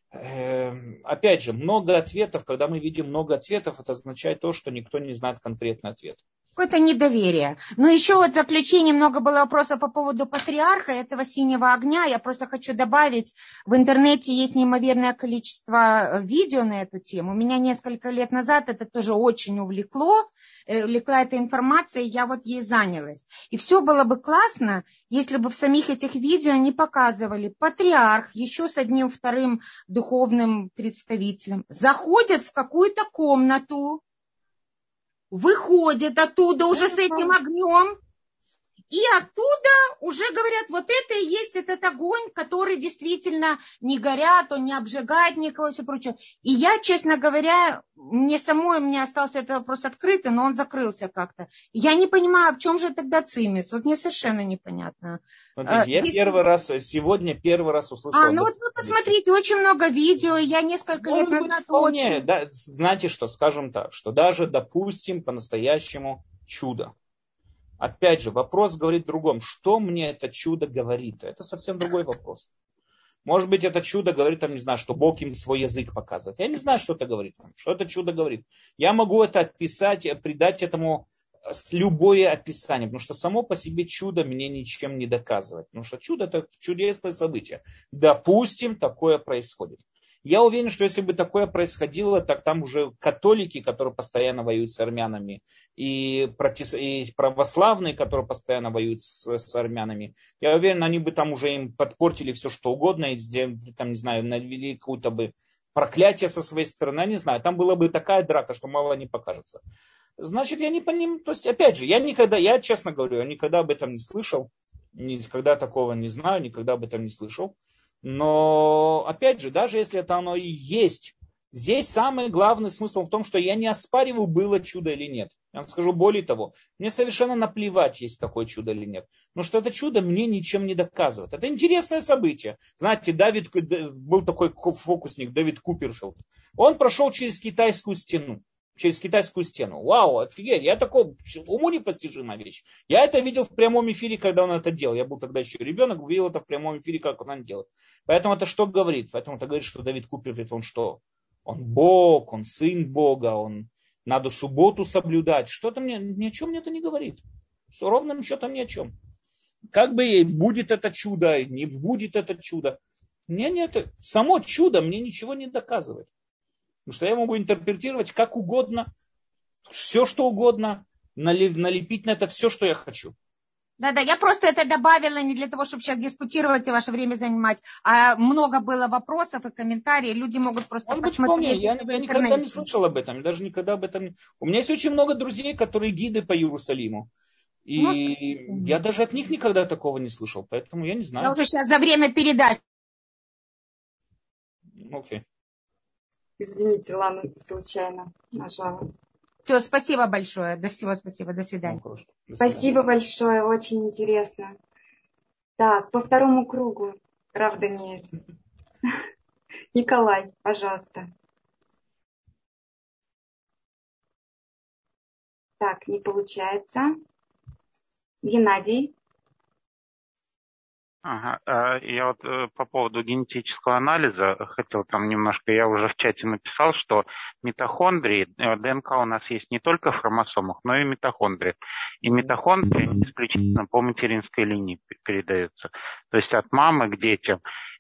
Опять же, много ответов, когда мы видим много ответов, это означает то, что никто не знает конкретный ответ. Какое-то недоверие. Но еще вот в заключении много было вопросов по поводу патриарха, этого синего огня. Я просто хочу добавить, в интернете есть неимоверное количество видео на эту тему. Меня несколько лет назад это тоже очень увлекло, увлекла эта информация, и я вот ей занялась. И все было бы классно, если бы в самих этих видео не показывали патриарх еще с одним вторым духовным представителем. Заходят в какую-то комнату, выходит оттуда уже с этим огнем, и оттуда уже говорят, вот это и есть этот огонь, который действительно не горят, он не обжигает никого и все прочее. И я, честно говоря, мне самой, мне остался этот вопрос открытый, но он закрылся как-то. Я не понимаю, в чем же тогда цимис? Вот мне совершенно непонятно. Смотрите, я Здесь... первый раз, сегодня первый раз услышал. А, ну вот вы посмотрите, очень много видео, я несколько Может лет назад вполне, очень... Да, знаете что, скажем так, что даже, допустим, по-настоящему чудо. Опять же, вопрос говорит в другом. Что мне это чудо говорит? Это совсем другой вопрос. Может быть, это чудо говорит, там, не знаю, что Бог им свой язык показывает. Я не знаю, что это говорит. Что это чудо говорит. Я могу это описать, придать этому любое описание. Потому что само по себе чудо мне ничем не доказывает. Потому что чудо это чудесное событие. Допустим, такое происходит. Я уверен, что если бы такое происходило, так там уже католики, которые постоянно воюют с армянами, и, протест... и православные, которые постоянно воюют с, с армянами, я уверен, они бы там уже им подпортили все, что угодно, и там, не знаю, навели какое-то бы проклятие со своей стороны, я не знаю, там была бы такая драка, что мало не покажется. Значит, я не понимаю, то есть, опять же, я никогда, я честно говорю, я никогда об этом не слышал, никогда такого не знаю, никогда об этом не слышал. Но, опять же, даже если это оно и есть, здесь самый главный смысл в том, что я не оспариваю, было чудо или нет. Я вам скажу более того, мне совершенно наплевать, есть такое чудо или нет. Но что это чудо мне ничем не доказывает. Это интересное событие. Знаете, Давид, был такой фокусник, Дэвид Куперфилд. Он прошел через китайскую стену. Через китайскую стену. Вау, офигеть, я такой, уму непостижимая вещь. Я это видел в прямом эфире, когда он это делал. Я был тогда еще ребенок, видел это в прямом эфире, как он это делает. Поэтому это что говорит? Поэтому это говорит, что Давид Куперфилд, он что? Он Бог, он сын Бога, он надо субботу соблюдать. Что-то мне, ни о чем мне это не говорит. Все ровно ничего ни о чем. Как бы будет это чудо, не будет это чудо. Мне нет, само чудо мне ничего не доказывает. Потому что я могу интерпретировать как угодно, все что угодно, налепить на это все, что я хочу. Да-да, я просто это добавила не для того, чтобы сейчас дискутировать и ваше время занимать, а много было вопросов и комментариев, люди могут просто Может посмотреть. Я, я никогда не слышал об этом, даже никогда об этом. У меня есть очень много друзей, которые гиды по Иерусалиму. И Может, я даже от них никогда такого не слышал, поэтому я не знаю. Я уже сейчас за время передачи. Окей. Okay. Извините, Лана, случайно нажала. Все, спасибо большое. До всего спасибо. До свидания. До свидания. Спасибо большое, очень интересно. Так, по второму кругу, Рав Даниэль. Николай, пожалуйста. Так, не получается. Геннадий. Ага. Я вот по поводу генетического анализа хотел там немножко, я уже в чате написал, что митохондрии, ДНК у нас есть не только в хромосомах, но и митохондрии. И митохондрии исключительно по материнской линии передаются. То есть от мамы к детям.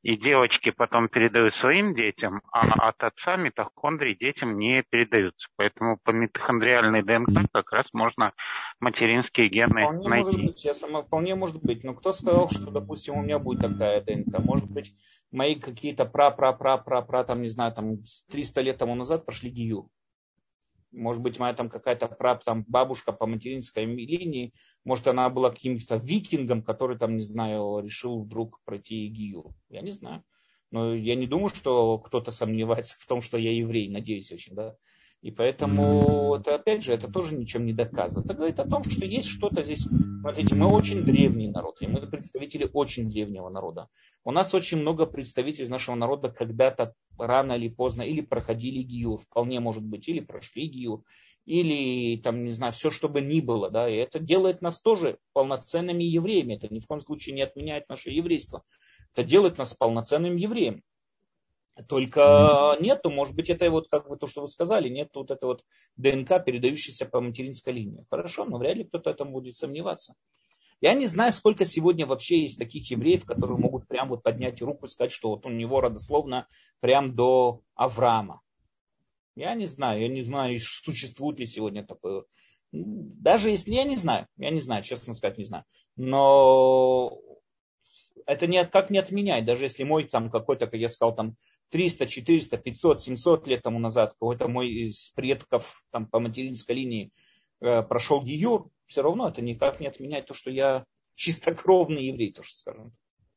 и девочки потом передают своим детям, а от отца митохондрии детям не передаются. Поэтому по митохондриальной ДНК как раз можно материнские гены Вполне найти. может быть, я сама, вполне может быть. Но кто сказал, что, допустим, у меня будет такая ДНК? Может быть, мои какие-то пра-пра-пра-пра-пра, там, не знаю, там, триста лет тому назад прошли гиюр. Может быть, моя там какая-то пра, там, бабушка по материнской линии, может, она была каким-то викингом, который, там, не знаю, решил вдруг пройти гиюр. Я не знаю. Но я не думаю, что кто-то сомневается в том, что я еврей. Надеюсь очень, да. И поэтому, это, опять же, это тоже ничем не доказано. Это говорит о том, что есть что-то здесь. Смотрите, мы очень древний народ, и мы представители очень древнего народа. У нас очень много представителей нашего народа когда-то рано или поздно или проходили гиюр, вполне может быть, или прошли гиюр, или, там, не знаю, все, что бы ни было. Да, и это делает нас тоже полноценными евреями. Это ни в коем случае не отменяет наше еврейство. Это делает нас полноценным евреем. Только нету, может быть, это вот как вы то, что вы сказали, нет вот этой вот ДНК, передающейся по материнской линии. Хорошо, но вряд ли кто-то этом будет сомневаться. Я не знаю, сколько сегодня вообще есть таких евреев, которые могут прям вот поднять руку и сказать, что вот у него родословно прям до Авраама. Я не знаю, я не знаю, существует ли сегодня такое. Даже если я не знаю, я не знаю, честно сказать, не знаю. Но это не, как не отменяет, даже если мой там какой-то, как я сказал, там триста, четыреста, пятьсот, семьсот лет тому назад, какой-то мой из предков там, по материнской линии э, прошел гиюр, все равно это никак не отменяет то, что я чистокровный еврей, то, что скажем.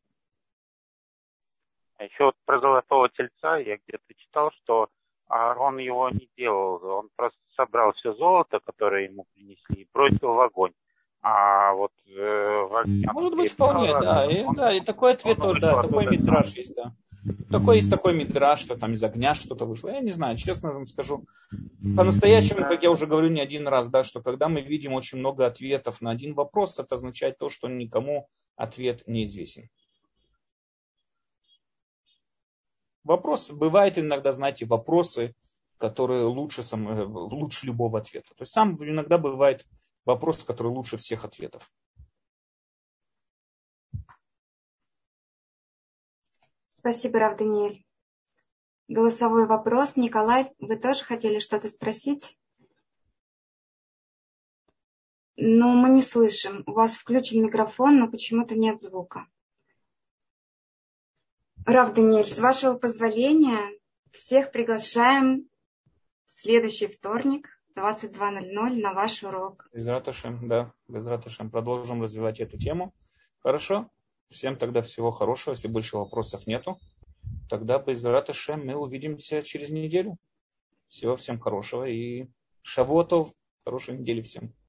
А еще вот про золотого тельца я где-то читал, что Аарон его не делал, он просто собрал все золото, которое ему принесли, и бросил в огонь. А вот э, в огне... Может быть, вполне, да. И, да, и такой ответ, он, да, такой мидраш есть, да. Такой есть такой мидраш, что там из огня что-то вышло. Я не знаю, честно вам скажу. По-настоящему, как я уже говорю не один раз, да, что когда мы видим очень много ответов на один вопрос, это означает то, что никому ответ неизвестен. Вопрос, бывает иногда, знаете, вопросы, которые лучше, лучше любого ответа. То есть сам иногда бывает вопрос, который лучше всех ответов. Спасибо, Рав Даниэль. Голосовой вопрос. Николай, вы тоже хотели что-то спросить? Но мы не слышим. У вас включен микрофон, но почему-то нет звука. Рав Даниэль, с вашего позволения, всех приглашаем в следующий вторник, двадцать два ноль ноль, на ваш урок. Безрат Ашем, да, Безрат Ашем. Продолжим развивать эту тему. Хорошо? Всем тогда всего хорошего. Если больше вопросов нету, тогда Безрат Ашем мы увидимся через неделю. Всего всем хорошего и шавуа тов. Хорошей недели всем.